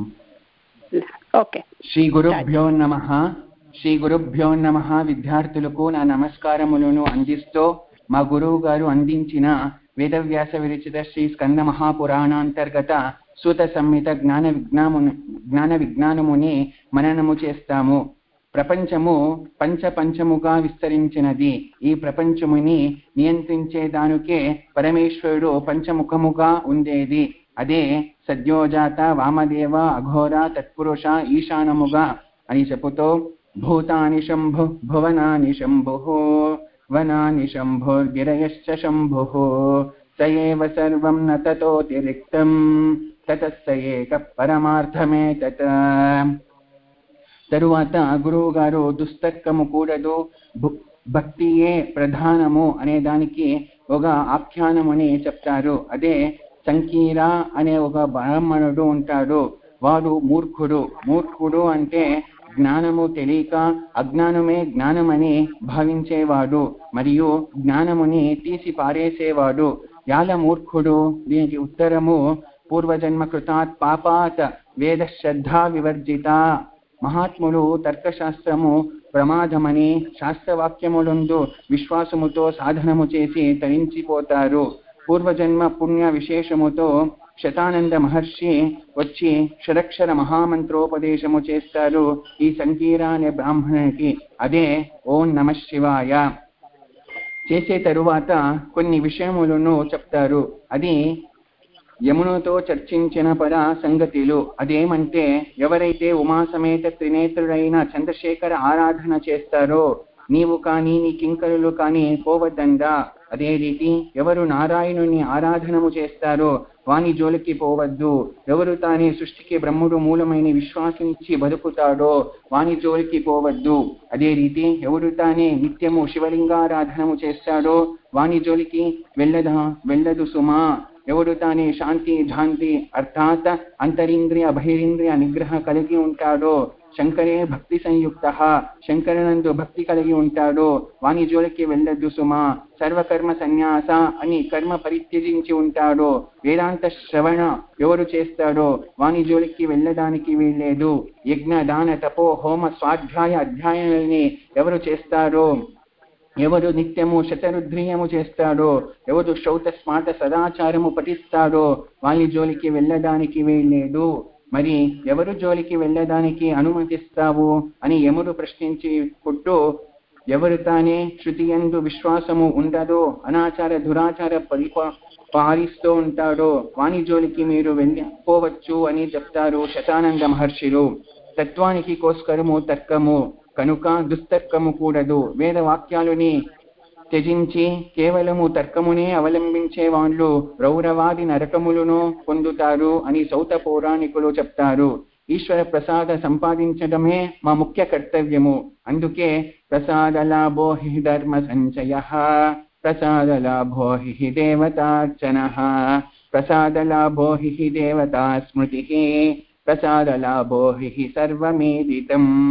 Speaker 2: ఓకే.
Speaker 9: శ్రీ గురుభ్యో నమః. శ్రీ గురుభ్యో నమః. విద్యార్థులకు నా నమస్కారములను అందిస్తూ మా గురువు గారు అందించిన వేదవ్యాస విరచిత శ్రీ స్కంద మహాపురాణాంతర్గత సూత సంహిత జ్ఞాన విజ్ఞాము జ్ఞాన విజ్ఞానముని మననము చేస్తాము. ప్రపంచము పంచ పంచముగా విస్తరించినది. ఈ ప్రపంచముని నియంత్రించేదానికే పరమేశ్వరుడు పంచముఖముగా ఉండేది. అదే సద్యోజాత, వామదేవ, అఘోర, తత్పురుష, ఈశానముగా అని చెబుతూ భూతాని శంభు భువనాని శంభు వనాని శంభుర్గిరయశ్చ శంభు సయేవ సర్వం న తతోతిరిక్తం తతస్స ఏక పరమార్థమే తత. తరువాత గురువు గారు దుస్తర్కము కూడదు, భక్తియే ప్రధానము అనే దానికి ఒక ఆఖ్యానముని చెప్తారు. అదే సంకీర అనే ఒక బ్రాహ్మణుడు ఉంటాడు. వాడు మూర్ఖుడు. మూర్ఖుడు అంటే జ్ఞానము తెలియక అజ్ఞానమే జ్ఞానమని భావించేవాడు మరియు జ్ఞానముని తీసి పారేసేవాడు. యాల మూర్ఖుడు? దీనికి ఉత్తరము పూర్వజన్మ కృతాత్ పాపాత్ వేద శ్రద్ధా వివర్జిత. మహాత్ములు తర్కశాస్త్రము ప్రమాదమని శాస్త్రవాక్యములందు విశ్వాసముతో సాధనము చేసి తరించిపోతారు. పూర్వజన్మ పుణ్య విశేషముతో శతానంద మహర్షి వచ్చి షడక్షర మహామంత్రోపదేశము చేస్తారు ఈ సంకీర అనే బ్రాహ్మణునికి. అదే ఓం నమ శివాయ. చేసే తరువాత కొన్ని విషయములను చెప్తారు. అది యమునతో చర్చించిన పద సంగతిలు. అదేమంటే, ఎవరైతే ఉమాసమేత త్రినేత్రుడైన చంద్రశేఖర ఆరాధన చేస్తారో నీవు కానీ నీ కింకరులు కానీ పోవద్దండా. అదే రీతి ఎవరు నారాయణుని ఆరాధనము చేస్తారో వాని జోలికి పోవద్దు. ఎవరు తానే సృష్టికి బ్రహ్ముడు మూలమైన విశ్వాసించి బతుకుతాడో వాని జోలికి పోవద్దు. అదే రీతి ఎవరు తానే నిత్యము శివలింగారాధనము చేస్తాడో వాని జోలికి వెళ్ళదా వెళ్ళదు సుమా. ఎవడు తానే శాంతి శాంతి అర్థాత్ అంతరింద్రియ బహిరింద్రియ నిగ్రహ కలిగి ఉంటాడో, శంకరే భక్తి సంయుక్త, శంకరనందు భక్తి కలిగి ఉంటాడో వాని జోలికి వెళ్ళద్దు సుమా. సర్వకర్మ సన్యాస అని కర్మ పరిత్యజించి ఉంటాడో, వేదాంత శ్రవణ ఎవరు చేస్తాడో వాని జోలికి వెళ్ళడానికి వీల్లేదు. యజ్ఞ దాన తపో హోమ స్వాధ్యాయ అధ్యాయాలని ఎవరు చేస్తారో, ఎవరు నిత్యము శతరుద్రీయము చేస్తాడో, ఎవరు శ్రౌత స్మార్త సదాచారము పఠిస్తాడో వాని జోలికి వెళ్ళడానికి వీల్లేదు. మరి ఎవరు జోలికి వెళ్ళడానికి అనుమతిస్తావు అని యముడు ప్రశ్నించి పుట్టు, ఎవరు తానే శృతి యందు విశ్వాసము ఉండదో అనాచార దురాచార పరిపా పాలిస్తూ ఉంటాడో వాని జోలికి మీరు వెళ్ళిపోవచ్చు అని చెప్తారు శతానంద మహర్షులు. తత్వానికి కోస్కరము తర్కము కనుక దుస్తర్కము కూడదు. వేద వాక్యాలని త్యజించి కేవలము తర్కమునే అవలంబించే వాళ్ళు రౌరవాది నరకములను పొందుతారు అని సౌత పౌరాణికులు చెప్తారు. ఈశ్వర ప్రసాద సంపాదించడమే మా ముఖ్య కర్తవ్యము. అందుకే ప్రసాద లాభో హి ధర్మ సంచయ, ప్రసాద లాభో హి దేవతార్చన, ప్రసాద లాభో హి దేవతా స్మృతి, ప్రసాద లాభో హి సర్వమేదితం.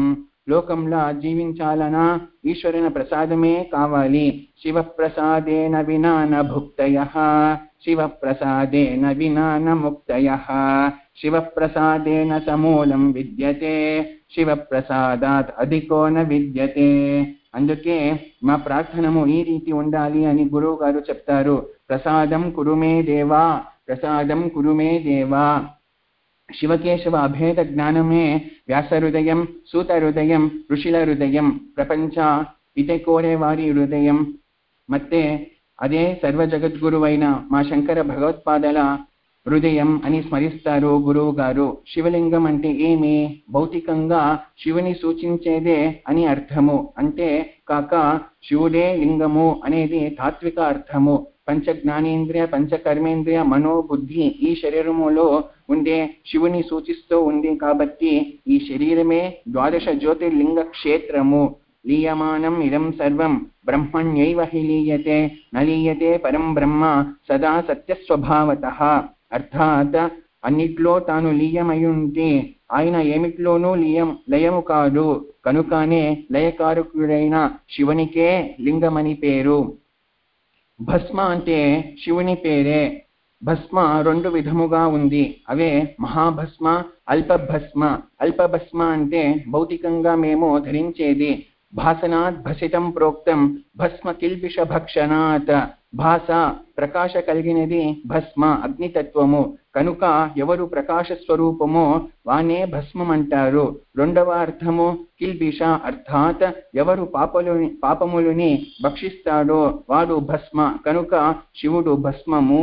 Speaker 9: లోకంలో జీవించాలనా ఈశ్వరుని ప్రసాదమే కావాలి. శివప్రసాదేన వినా న భుక్తయః శివప్రసాదేన వినా న ముక్తయః శివప్రసాదేన సమూలం విద్యతే శివప్రసాదాత్ అధికో న విద్యతే. అందుకే మా ప్రార్థనము ఈ రీతి ఉండాలి అని గురువు గారు చెప్తారు. ప్రసాదం కురుమే దేవా, ప్రసాదం కురుమే దేవా. శివకేశవ అభేద జ్ఞానమే వ్యాస హృదయం, సూత హృదయం, ఋషుల హృదయం, ప్రపంచ ఇతే కోరే వారి హృదయం. ಮತ್ತೆ అదే సర్వ జగద్గురువైన మా శంకర భగవత్పాదల హృదయం అని స్మరిస్తారు గురువు గారు. శివలింగం అంటే ఏమి? భౌతికంగా శివుని సూచించేదే అని అర్థము. అంటే కాక శివుడే లింగము అనేది తాత్విక అర్థము. పంచ జ్ఞానేంద్రియ, పంచ కర్మేంద్రియ, మనోబుద్ధి ఈ శరీరములో ఉండే శివుని సూచిస్తూ ఉంది. కాబట్టి ఈ శరీరమే ద్వాదశ జ్యోతిర్లింగ క్షేత్రము. లీయమానం ఇదం సర్వం బ్రహ్మణ్యైవ హి లీయతే న లీయతే పరం బ్రహ్మ సదా సత్యస్వభావతః. అర్థాత్ అన్నిట్లో తాను లీయమై ఉంటే ఆయన ఏమిట్లోనూ లీయం లయము కాదు. కనుకనే లయకారకుడైన శివునికే లింగమని పేరు. భస్మ అంటే శివుని పేరే. భస్మ రెండు విధముగా ఉంది. అవే మహాభస్మ, అల్పభస్మ. అల్పభస్మ అంటే భౌతికంగా మేము ధరించేది. భాసనాత్ భసితం ప్రోక్తం భస్మ కిల్బిష భక్షణాత్. భాస ప్రకాశ కలిగినది, భస్మ అగ్నితత్వము. కనుక ఎవరు ప్రకాశ స్వరూపమో వానే భస్మం అంటారు. రెండవ అర్థము కిల్బిష, అర్థాత్ ఎవరు పాపలుని పాపములని భక్షిస్తాడో వాడు భస్మ. కనుక శివుడు భస్మము.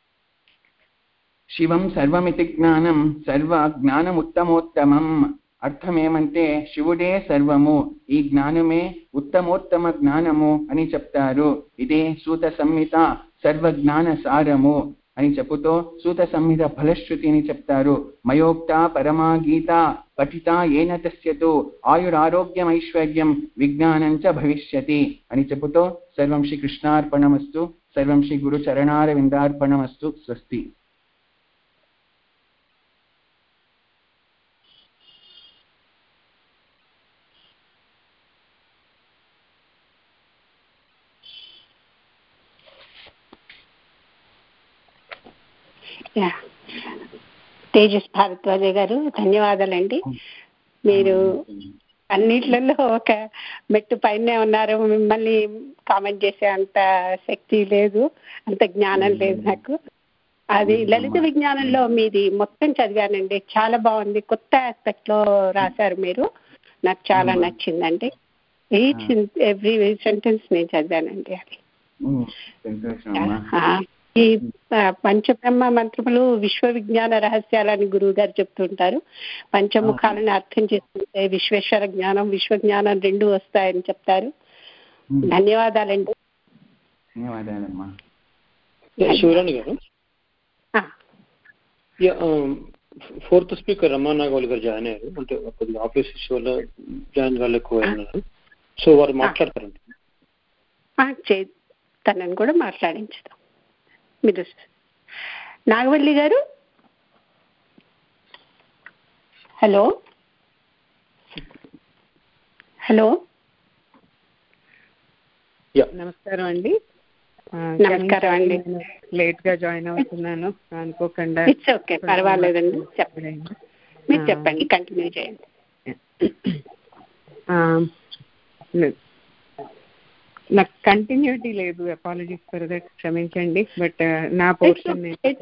Speaker 9: శివం సర్వమితి జ్ఞానం సర్వ జ్ఞానముత్తమోత్తమం. అర్థం ఏమంటే శివుడే సర్వము, ఈ జ్ఞానమే ఉత్తమోత్తమ జ్ఞానము అని చెప్తారు. ఇదే సూత సంహిత సర్వజ్ఞాన సారము అని చెప్పుతో సూత సంహిత ఫలశ్రుతిని చెప్తారు. మయోక్త పరమా గీత పఠిత ఏన తస్యతు ఆయురారోగ్యమైశ్వర్యం విజ్ఞానం చ భవిష్యతి అని చెప్పుతో సర్వం శ్రీ కృష్ణార్పణమస్తు. సర్వం శ్రీ గురు చరణారవిందార్పణమస్తు. స్వస్తి.
Speaker 2: తేజస్ భారద్వాజ గారు ధన్యవాదాలండి. మీరు అన్నిట్లలో ఒక మెట్టు పైనే ఉన్నారు. మిమ్మల్ని కామెంట్ చేసే అంత శక్తి లేదు, అంత జ్ఞానం లేదు నాకు. అది లలిత విజ్ఞానంలో మీది మొత్తం చదివానండి, చాలా బాగుంది. కొత్త ఆస్పెక్ట్ లో రాశారు మీరు, నాకు చాలా నచ్చిందండి. ఈచ్ ఎవ్రీ సెంటెన్స్ నేను చదివానండి. అది ఈ పంచబ్రహ్మ మంత్రములు విశ్వ విజ్ఞాన రహస్యాలని గురువు గారు చెప్తుంటారు. పంచముఖాలను అర్థం చేసుకుంటే విశ్వేశ్వర జ్ఞానం, విశ్వ జ్ఞానం రెండు వస్తాయని చెప్తారు. ధన్యవాదాలండి.
Speaker 9: ధన్యవాదాలమ్మా.
Speaker 1: శివరాణి గారు, ఫోర్త్ స్పీకర్ రమా నాగవల్లి గారు జాయిన్ అయ్యారు. అంటే కొద్దిగా ఆఫీస్ ఇష్యూ వల్ల జాయిన్ కాలేకపోయినారు. సో వారు మాట్లాడతారండి.
Speaker 2: తనని కూడా మాట్లాడించుదాం. మీరు నాగవల్లి గారు, హలో హలో
Speaker 10: నమస్కారం అండి.
Speaker 2: నమస్కారం అండి.
Speaker 10: లేట్ గా జాయిన్ అవుతున్నాను అనుకోకుండా.
Speaker 2: ఇట్స్ ఓకే, పర్వాలేదండి. చెప్పండి, మీరు చెప్పండి, కంటిన్యూ చేయండి.
Speaker 10: నాకు కంటిన్యూటీ లేదు, అపాలజీస్ ఫర్ దట్, క్షమించండి. బట్ నా portion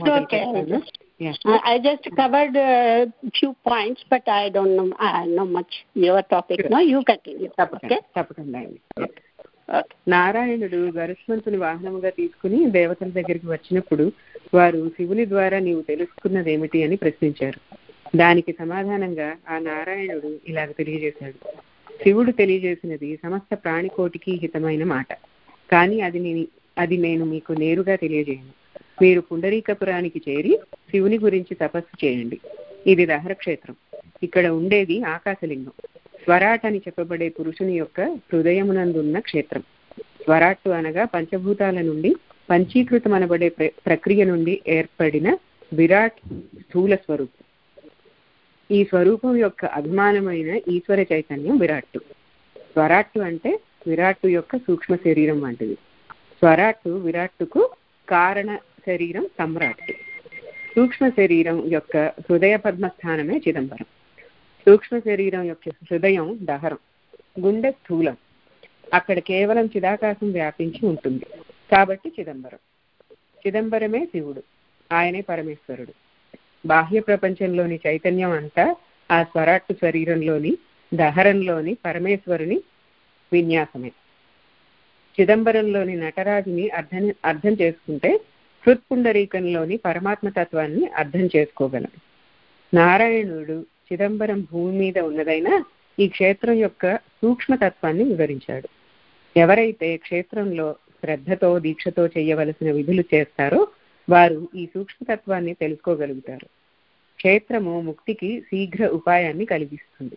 Speaker 2: I just covered a few points, but I don't know I know much your topic. No, you continue. Okay,
Speaker 10: తప్పకుండా అండి. నారాయణుడు గరుత్మంతుని వాహనముగా తీసుకుని దేవతల దగ్గరికి వచ్చినప్పుడు వారు శివుని ద్వారా నీవు తెలుసుకున్నదేమిటి అని ప్రశ్నించారు. దానికి సమాధానంగా ఆ నారాయణుడు ఇలాగ తెలియజేశాడు. శివుడు తెలియజేసినది సమస్త ప్రాణికోటికి హితమైన మాట, కానీ అది నేను అది నేను మీకు నేరుగా తెలియజేయను. మీరు పుండరీకపురానికి చేరి శివుని గురించి తపస్సు చేయండి. ఇది దహరక్షేత్రం. ఇక్కడ ఉండేది ఆకాశలింగం. స్వరాట్ అని చెప్పబడే పురుషుని యొక్క హృదయమునందున్న క్షేత్రం. స్వరాట్టు అనగా పంచభూతాల నుండి పంచీకృతం అనబడే ప్రక్రియ నుండి ఏర్పడిన విరాట్ స్థూల స్వరూపం. ఈ స్వరూపం యొక్క అభిమానమైన ఈశ్వర చైతన్యం విరాట్టు. స్వరాట్టు అంటే విరాట్టు యొక్క సూక్ష్మ శరీరం వంటిది. స్వరాట్టు విరాట్టుకు కారణ శరీరం సమ్రాట్టు. సూక్ష్మ శరీరం యొక్క హృదయ పద్మస్థానమే చిదంబరం. సూక్ష్మ శరీరం యొక్క హృదయం దహరం, గుండె స్థూలం. అక్కడ కేవలం చిదాకాశం వ్యాపించి ఉంటుంది కాబట్టి చిదంబరం. చిదంబరమే శివుడు, ఆయనే పరమేశ్వరుడు. బాహ్య ప్రపంచంలోని చైతన్యం అంతా ఆ స్వరాట్టు శరీరంలోని దహరంలోని పరమేశ్వరుని విన్యాసమే. చిదంబరంలోని నటరాజుని అర్థం అర్థం చేసుకుంటే హృత్పుండరీకంలోని పరమాత్మ తత్వాన్ని అర్థం చేసుకోగలం. నారాయణుడు చిదంబరం భూమి మీద ఉన్నదైనా ఈ క్షేత్రం యొక్క సూక్ష్మతత్వాన్ని వివరించాడు. ఎవరైతే క్షేత్రంలో శ్రద్ధతో దీక్షతో చేయవలసిన విధులు చేస్తారో వారు ఈ సూక్ష్మతత్వాన్ని తెలుసుకోగలుగుతారు. క్షేత్రము ముక్తికి శీఘ్ర ఉపాయాన్ని కలిగిస్తుంది.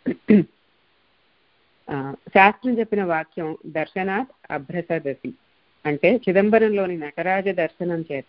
Speaker 10: శాస్త్రం చెప్పిన వాక్యం దర్శనాత్ అభ్రసదసి అంటే చిదంబరంలోని నటరాజ దర్శనం చేత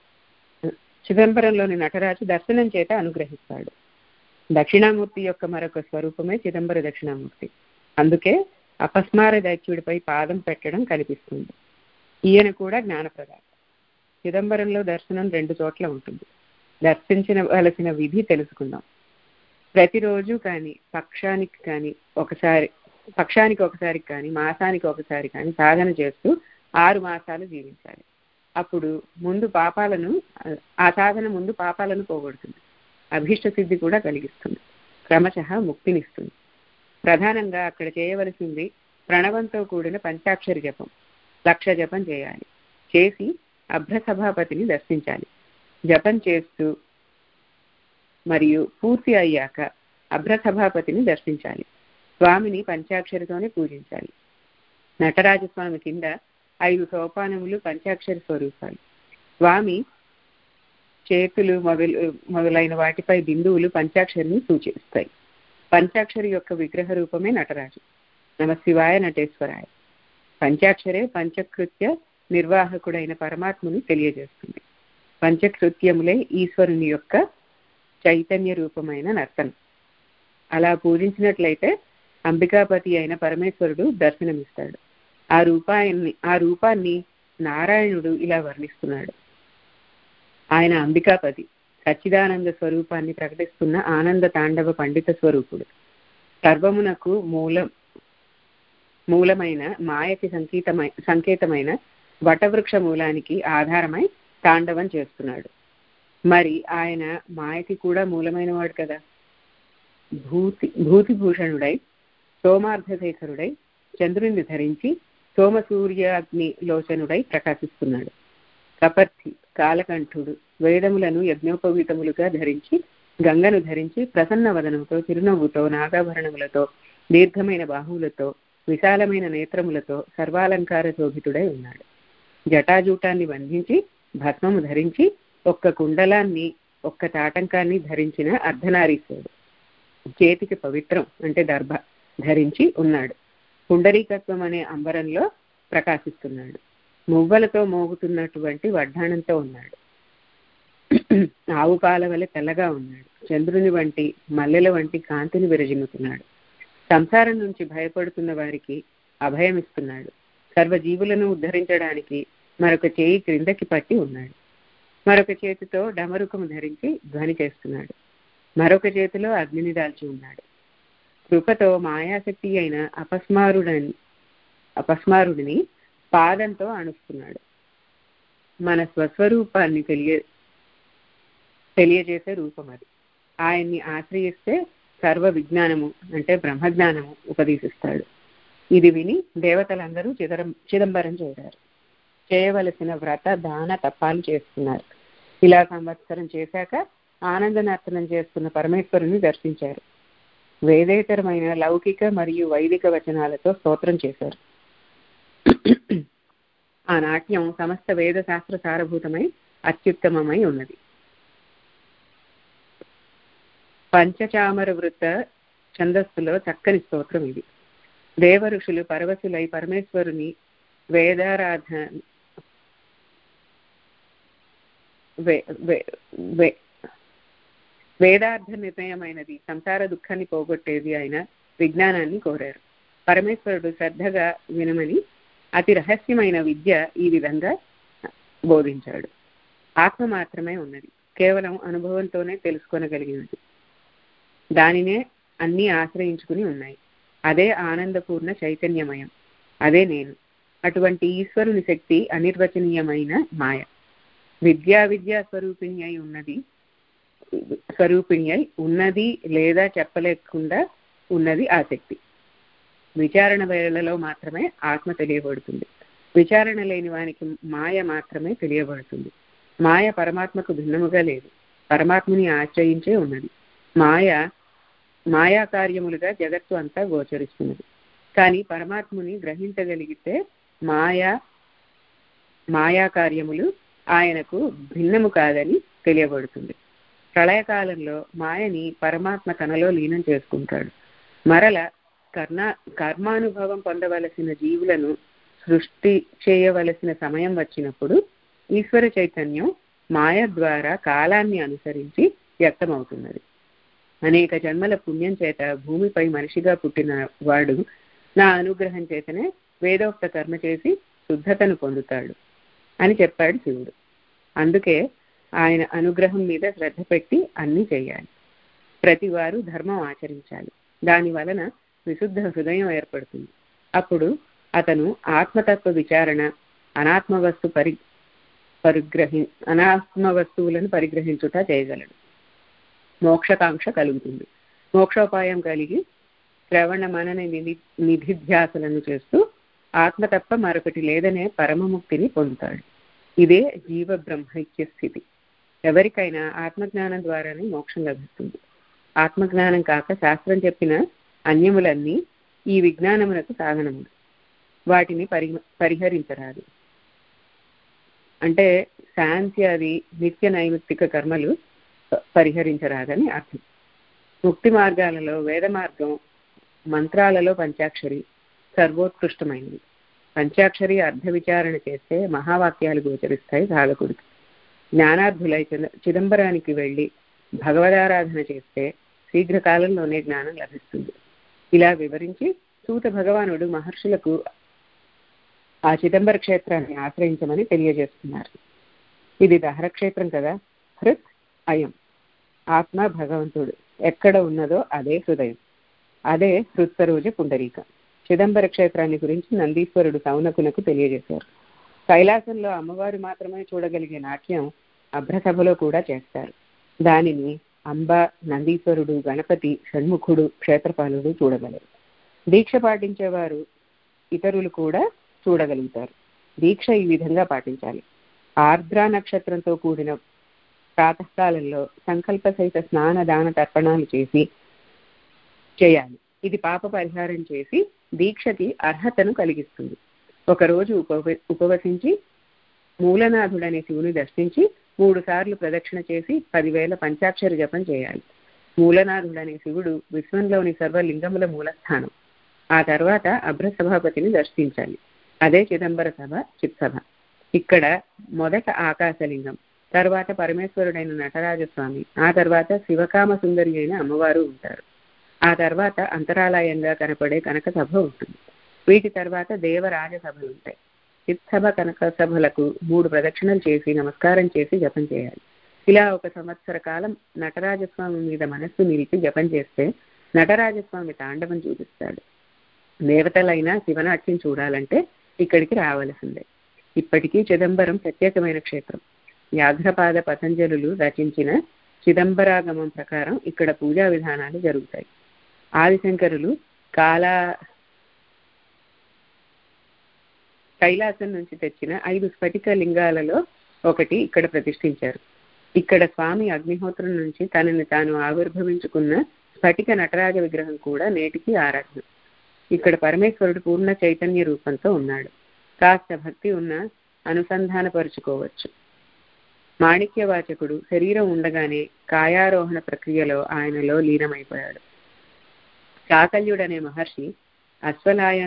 Speaker 10: చిదంబరంలోని నటరాజు దర్శనం చేత అనుగ్రహిస్తాడు. దక్షిణామూర్తి యొక్క మరొక స్వరూపమే చిదంబర దక్షిణామూర్తి. అందుకే అపస్మార దైత్యుడిపై పాదం పెట్టడం కనిపిస్తుంది. ఈయన కూడా జ్ఞానప్రదాత. చిదంబరంలో దర్శనం రెండు చోట్ల ఉంటుంది. దర్శించవలసిన విధి తెలుసుకుందాం. ప్రతిరోజు కానీ పక్షానికి కానీ ఒకసారి పక్షానికి ఒకసారి కానీ మాసానికి ఒకసారి కానీ సాధన చేస్తూ ఆరు మాసాలు జీవించాలి. అప్పుడు ముందు పాపాలను ఆ సాధన ముందు పాపాలను పోగొడుతుంది, అభీష్ట సిద్ధి కూడా కలిగిస్తుంది, క్రమశః ముక్తినిస్తుంది. ప్రధానంగా అక్కడ చేయవలసింది ప్రణవంతో కూడిన పంచాక్షరి జపం. లక్ష జపం చేయాలి. చేసి అభ్రసభాపతిని దర్శించాలి. జపం చేస్తూ మరియు పూర్తి అయ్యాక అభ్రసభాపతిని దర్శించాలి. స్వామిని పంచాక్షరితోనే పూజించాలి. నటరాజస్వామి కింద ఐదు సోపానములు పంచాక్షరి స్వరూపాలు. స్వామి చేతులు మొదలు మొదలైన వాటిపై బిందువులు పంచాక్షరిని సూచిస్తాయి. పంచాక్షరి యొక్క విగ్రహ రూపమే నటరాజు. నమ శివాయ నటేశ్వరాయ. పంచాక్షరే పంచకృత్య నిర్వాహకుడైన పరమాత్మని తెలియజేస్తుంది. పంచకృత్యములే ఈశ్వరుని యొక్క చైతన్య రూపమైన నర్తనం. అలా పూజించినట్లయితే అంబికాపతి అయిన పరమేశ్వరుడు దర్శనమిస్తాడు. ఆ రూపాన్ని ఆ రూపాన్ని నారాయణుడు ఇలా వర్ణిస్తున్నాడు. ఆయన అంబికాపతి, సచ్చిదానంద స్వరూపాన్ని ప్రకటిస్తున్న ఆనంద తాండవ పండిత స్వరూపుడు. సర్వమునకు మూలం మూలమైన మాయకి సంకేతమై సంకేతమైన వటవృక్ష మూలానికి ఆధారమై తాండవం చేస్తున్నాడు. మరి ఆయన మాయకి కూడా మూలమైన వాడు కదా. భూతి భూతిభూషణుడై సోమార్ధశేఖరుడై చంద్రుని ధరించి సోమసూర్యాగ్ని లోచనుడై ప్రకాశిస్తున్నాడు. కపర్తి కాలకంఠుడు వేదములను యజ్ఞోపవీతములుగా ధరించి గంగను ధరించి ప్రసన్న వదనంతో చిరునవ్వుతో నాగాభరణములతో దీర్ఘమైన బాహువులతో విశాలమైన నేత్రములతో సర్వాలంకార శోభితుడై ఉన్నాడు. జటాజూటాన్ని బంధించి భస్మము ధరించి ఒక్క కుండలాన్ని ఒక్క తాటంకాన్ని ధరించిన అర్ధనారీశ్వరుడు. చేతికి పవిత్రం అంటే దర్భ ధరించి ఉన్నాడు. పుండరీకత్వం అనే అంబరంలో ప్రకాశిస్తున్నాడు. మువ్వలతో మోగుతున్నటువంటి వడ్డాణంతో ఉన్నాడు. ఆవు పాల వలె తెల్లగా ఉన్నాడు. చంద్రుని వంటి మల్లెల వంటి కాంతిని విరజిమ్ముతున్నాడు. సంసారం నుంచి భయపడుతున్న వారికి అభయమిస్తున్నాడు. సర్వజీవులను ఉద్ధరించడానికి మరొక చేయి క్రిందకి పట్టి ఉన్నాడు. మరొక చేతితో డమరుకము ధరించి ధ్వని చేస్తున్నాడు. మరొక చేతిలో అగ్నిని దాల్చి ఉన్నాడు. కృపతో మాయాశక్తి అయిన అపస్మారుడని అపస్మారుడిని పాదంతో అణుస్తున్నాడు. మన స్వస్వరూపాన్ని తెలియ తెలియజేసే రూపం అది. ఆయన్ని ఆశ్రయిస్తే సర్వ విజ్ఞానము అంటే బ్రహ్మజ్ఞానము ఉపదేశిస్తాడు. ఇది విని దేవతలందరూ చిదరం చిదంబరం చేరారు. చేయవలసిన వ్రత దాన తపాలు చేస్తున్నారు. ఇలా సంవత్సరం చేశాక ఆనంద నర్తనం చేస్తున్న పరమేశ్వరుని దర్శించారు. వేదేతరమైన లౌకిక మరియు వైదిక వచనాలతో స్తోత్రం చేశారు. ఆ నాట్యం సమస్త వేద శాస్త్ర సారభూతమై అత్యుత్తమమై ఉన్నది. పంచచామర వృత్త ఛందస్సులో చక్కని స్తోత్రం ఇది. దేవ ఋషులు పరవశులై పరమేశ్వరుని వేదారాధ వేదార్థ నిర్ణయమైనది, సంసార దుఃఖాన్ని పోగొట్టేది అయిన విజ్ఞానాన్ని కోరారు. పరమేశ్వరుడు శ్రద్ధగా వినమని అతి రహస్యమైన విద్య ఈ విధంగా బోధించాడు. ఆత్మ మాత్రమే ఉన్నది, కేవలం అనుభవంతోనే తెలుసుకోగలిగినది. దానినే అన్నీ ఆశ్రయించుకుని ఉన్నాయి. అదే ఆనందపూర్ణ చైతన్యమయం, అదే నేను. అటువంటి ఈశ్వరుని శక్తి అనిర్వచనీయమైన మాయ. విద్యా విద్యా స్వరూపిణి అయి ఉన్నది స్వరూపిణి అయి ఉన్నది లేదా చెప్పలేకుండా ఉన్నది ఆ శక్తి. విచారణ వేళలో మాత్రమే ఆత్మ తెలియబడుతుంది. విచారణ లేని వానికి మాయ మాత్రమే తెలియబడుతుంది. మాయ పరమాత్మకు భిన్నముగా లేదు, పరమాత్మని ఆశ్రయించే ఉన్నది. మాయ మాయా కార్యములుగా జగత్తు అంతా గోచరిస్తున్నది. కానీ పరమాత్ముని గ్రహించగలిగితే మాయా మాయా కార్యములు ఆయనకు భిన్నము కాదని తెలియబడుతుంది. ప్రళయకాలంలో మాయని పరమాత్మ తనలో లీనం చేసుకుంటాడు. మరల కర్ణ కర్మానుభవం పొందవలసిన జీవులను సృష్టి చేయవలసిన సమయం వచ్చినప్పుడు ఈశ్వర చైతన్యం మాయ ద్వారా కాలాన్ని అనుసరించి వ్యక్తమవుతున్నది. అనేక జన్మల పుణ్యం చేత భూమిపై మనిషిగా పుట్టిన వాడు నా అనుగ్రహం చేతనే వేదోక్త కర్మ చేసి శుద్ధతను పొందుతాడు అని చెప్పాడు శివుడు. అందుకే ఆయన అనుగ్రహం మీద శ్రద్ధ పెట్టి అన్నీ చేయాలి. ప్రతి వారు ధర్మం ఆచరించాలి. దాని వలన విశుద్ధ హృదయం ఏర్పడుతుంది. అప్పుడు అతను ఆత్మతత్వ విచారణ, అనాత్మ వస్తు పరి పరిగ్రహి అనాత్మ వస్తువులను పరిగ్రహించుట చేయగలడు. మోక్షకాంక్ష కలుగుతుంది. మోక్షోపాయం కలిగి శ్రవణ మనన నిధి నిధిధ్యాసలను చేస్తూ ఆత్మ తప్ప మరొకటి లేదనే పరమముక్తిని పొందుతాడు. ఇదే జీవ బ్రహ్మైక్య స్థితి. ఎవరికైనా ఆత్మజ్ఞానం ద్వారానే మోక్షం లభిస్తుంది. ఆత్మజ్ఞానం కాక శాస్త్రం చెప్పిన అన్యములన్నీ ఈ విజ్ఞానమునకు సాధనములు. వాటిని పరి పరిహరించరాదు. అంటే శాంత్యాది నిత్య నైమిత్తిక కర్మలు పరిహరించరాదని అర్థం. ముక్తి మార్గాలలో వేద మార్గం, మంత్రాలలో పంచాక్షరి సర్వోత్కృష్టమైనది. పంచాక్షరి అర్థ విచారణ చేస్తే మహావాక్యాలు గోచరిస్తాయి సాధకుడికి. జ్ఞానార్థులై చిదంబరానికి వెళ్ళి భగవదారాధన చేస్తే శీఘ్రకాలంలోనే జ్ఞానం లభిస్తుంది. ఇలా వివరించి సూత భగవానుడు మహర్షులకు ఆ చిదంబర క్షేత్రాన్ని ఆశ్రయించమని తెలియజేస్తున్నారు. ఇది దహర క్షేత్రం కదా. హృత్ అయం, ఆత్మ భగవంతుడు ఎక్కడ ఉన్నదో అదే హృదయం, అదే హృత్సరోజ పుండరీక. చిదంబర క్షేత్రాన్ని గురించి నందీశ్వరుడు సౌనకునకు తెలియజేశారు. కైలాసంలో అమ్మవారు మాత్రమే చూడగలిగే నాట్యం అభ్రసభలో కూడా చేస్తారు. దానిని అంబ, నందీశ్వరుడు, గణపతి, షణ్ముఖుడు, క్షేత్రపాలుడు చూడగలరు. దీక్ష పాటించేవారు ఇతరులు కూడా చూడగలుగుతారు. దీక్ష ఈ విధంగా పాటించాలి. ఆర్ద్రా నక్షత్రంతో కూడిన ప్రాతకాలంలో సంకల్ప సహిత స్నాన దాన తర్పణాలు చేసి చేయాలి. ఇది పాప పరిహారం చేసి దీక్షకి అర్హతను కలిగిస్తుంది. ఒకరోజు ఉపవ ఉపవసించి మూలనాథుడనే శివుని దర్శించి మూడు సార్లు ప్రదక్షిణ చేసి పదివేల పంచాక్షరి జపం చేయాలి. మూలనాథుడనే శివుడు విశ్వంలోని సర్వలింగముల మూలస్థానం. ఆ తర్వాత అభ్రసభాపతిని దర్శించాలి. అదే చిదంబర సభ, చిత్సభ. ఇక్కడ మొదట ఆకాశలింగం, తర్వాత పరమేశ్వరుడైన నటరాజస్వామి, ఆ తర్వాత శివకామ సుందరి అయిన అమ్మవారు ఉంటారు. ఆ తర్వాత అంతరాలయంగా కనపడే కనక సభ ఉంటుంది. వీటి తర్వాత దేవరాజ సభలు ఉంటాయి. చిత్సభ, కనక సభలకు మూడు ప్రదక్షిణలు చేసి నమస్కారం చేసి జపం చేయాలి. ఇలా ఒక సంవత్సర కాలం నటరాజస్వామి మీద మనస్సు నిలిపి జపం చేస్తే నటరాజస్వామి తాండవం చూపిస్తాడు. దేవతలైనా శివనాట్యం చూడాలంటే ఇక్కడికి రావలసిందే. ఇప్పటికీ చిదంబరం ప్రత్యేకమైన క్షేత్రం. వ్యాఘ్రపాద పతంజలులు రచించిన చిదంబరాగమం ప్రకారం ఇక్కడ పూజా విధానాలు జరుగుతాయి. ఆదిశంకరులు కాలా కైలాసం నుంచి తెచ్చిన ఐదు స్ఫటిక లింగాలలో ఒకటి ఇక్కడ ప్రతిష్ఠించారు. ఇక్కడ స్వామి అగ్నిహోత్రం నుంచి తనని తాను ఆవిర్భవించుకున్న స్ఫటిక నటరాజ విగ్రహం కూడా నేటికి ఆరాధన. ఇక్కడ పరమేశ్వరుడు పూర్ణ చైతన్య రూపంతో ఉన్నాడు. కాస్త భక్తి ఉన్న అనుసంధానపరుచుకోవచ్చు. మాణిక్యవాచకుడు శరీరం ఉండగానే కాయారోహణ ప్రక్రియలో ఆయనలో లీనమైపోయాడు. చాకల్యుడనే మహర్షి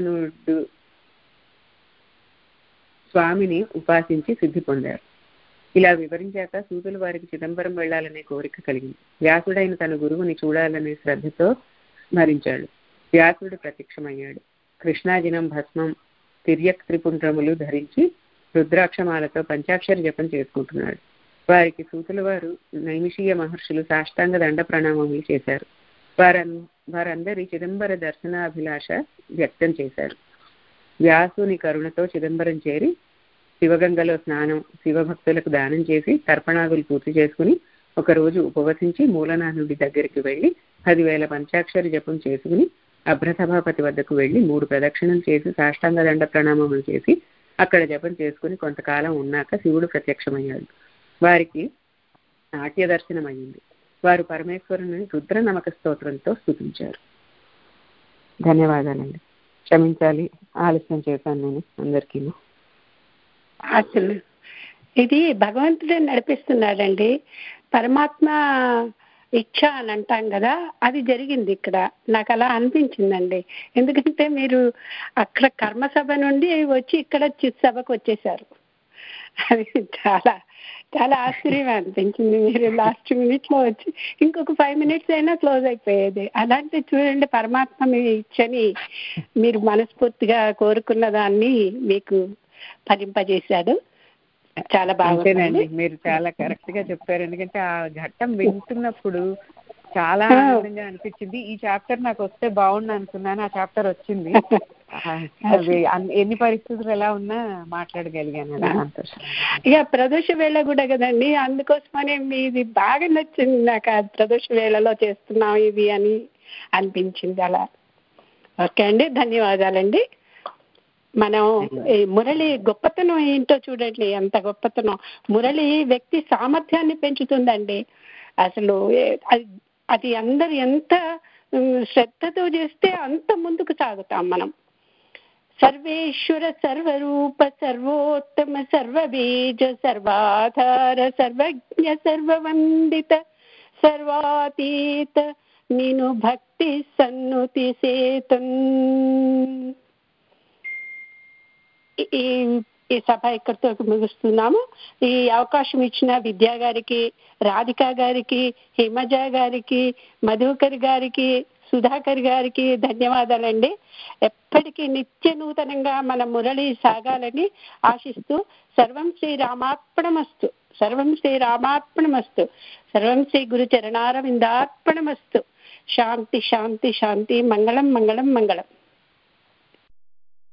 Speaker 10: అశ్వలాయనుడు స్వామిని ఉపాసించి సిద్ధి పొందారు. ఇలా వివరించాక సూతులు వారికి చిదంబరం వెళ్లాలనే కోరిక కలిగింది. వ్యాసుడైన తన గురువుని చూడాలనే శ్రద్ధతో స్మరించాడు. వ్యాసుడు ప్రత్యక్షమయ్యాడు. కృష్ణాజినం, భస్మం, తిర్యక్ త్రిపుండ్రములు ధరించి రుద్రాక్షమాలతో పంచాక్షరి జపం చేసుకుంటున్నాడు. వారికి సూతుల వారు నైమిషీయ మహర్షులు సాష్టాంగ దండ ప్రణామములు చేశారు. వారన్ వారందరి చిదంబర దర్శనాభిలాష వ్యక్తం చేశారు. వ్యాసుని కరుణతో చిదంబరం చేరి శివగంగలో స్నానం, శివభక్తులకు దానం చేసి తర్పణాదులు పూర్తి చేసుకుని ఒకరోజు ఉపవసించి మూలనాథుడి దగ్గరికి వెళ్లి పదివేల పంచాక్షరి జపం చేసుకుని అభ్రసభాపతి వద్దకు వెళ్లి మూడు ప్రదక్షిణలు చేసి సాష్టాంగ దండ ప్రణామములు చేసి అక్కడ జపం చేసుకుని కొంతకాలం ఉన్నాక శివుడు ప్రత్యక్షమయ్యాడు. వారికి నాట్య దర్శనం అయ్యింది. వారు పరమేశ్వరుని రుద్ర నమక స్తోత్రంతో స్తుతించారు. ధన్యవాదాలండి. క్షమించాలి, ఆలస్యం చేశాను నేను అందరికీ.
Speaker 2: అసలు ఇది భగవంతుడే నడిపిస్తున్నాడండి. పరమాత్మ ఇచ్ఛ అని అంటాం కదా, అది జరిగింది ఇక్కడ. నాకు అలా అనిపించిందండి. ఎందుకంటే మీరు అక్కడ కర్మసభ నుండి వచ్చి ఇక్కడ చిత్ సభకు వచ్చేసారు. అది చాలా చాలా ఆశ్చర్యం అనిపించింది. మీరు లాస్ట్ మినిట్ లో వచ్చి ఇంకొక ఫైవ్ మినిట్స్ అయినా క్లోజ్ అయిపోయేది. అలాంటి చూడండి, పరమాత్మ మీ ఇచ్చని మీరు మనస్ఫూర్తిగా కోరుకున్న దాన్ని మీకు ఫలింపజేశాడు. చాలా బాగుందండి.
Speaker 10: మీరు చాలా కరెక్ట్ గా చెప్పారు. ఎందుకంటే ఆ ఘట్టం వింటున్నప్పుడు చాలా ఆనందంగా అనిపించింది. ఈ చాప్టర్ నాకు వస్తే బాగుండు అనుకున్నాను, ఆ చాప్టర్ వచ్చింది. అది ఎన్ని పరిస్థితులు ఎలా ఉన్నా మాట్లాడగలిగాను. సంతోషం.
Speaker 2: ఇక ప్రదోష వేళ కూడా కదండి, అందుకోసమనే మీది బాగా నచ్చింది నాకు. ఆ ప్రదోష వేళలో చేస్తున్నాం ఇది అని అనిపించింది. అలా ఓకే అండి, ధన్యవాదాలండి. మనం ఈ మురళి గొప్పతనం ఏంటో చూడండి, ఎంత గొప్పతనం. మురళి వ్యక్తి సామర్థ్యాన్ని పెంచుతుందండి. అసలు అది అది అందరు ఎంత శ్రద్ధతో చేస్తే అంత ముందుకు సాగుతాం మనం. సర్వేశ్వర సర్వరూప సర్వోత్తమ సర్వబీజ సర్వాధార సర్వజ్ఞ సర్వవందిత సర్వాతీత నిను భక్తి సన్నుతి సేతన్. ఈ ఈ సభ ఇక్కడితో ముగిస్తున్నాము. ఈ అవకాశం ఇచ్చిన విద్యా గారికి, రాధికా గారికి, హిమజ గారికి, మధుకర్ గారికి, సుధాకర్ గారికి ధన్యవాదాలండి. ఎప్పటికీ నిత్య నూతనంగా మన మురళి సాగాలని ఆశిస్తూ సర్వం శ్రీ రామార్పణమస్తు, సర్వం శ్రీ రామార్పణమస్తు, సర్వం శ్రీ గురు చరణారవిందార్పణమస్తు. శాంతి శాంతి శాంతి. మంగళం మంగళం మంగళం.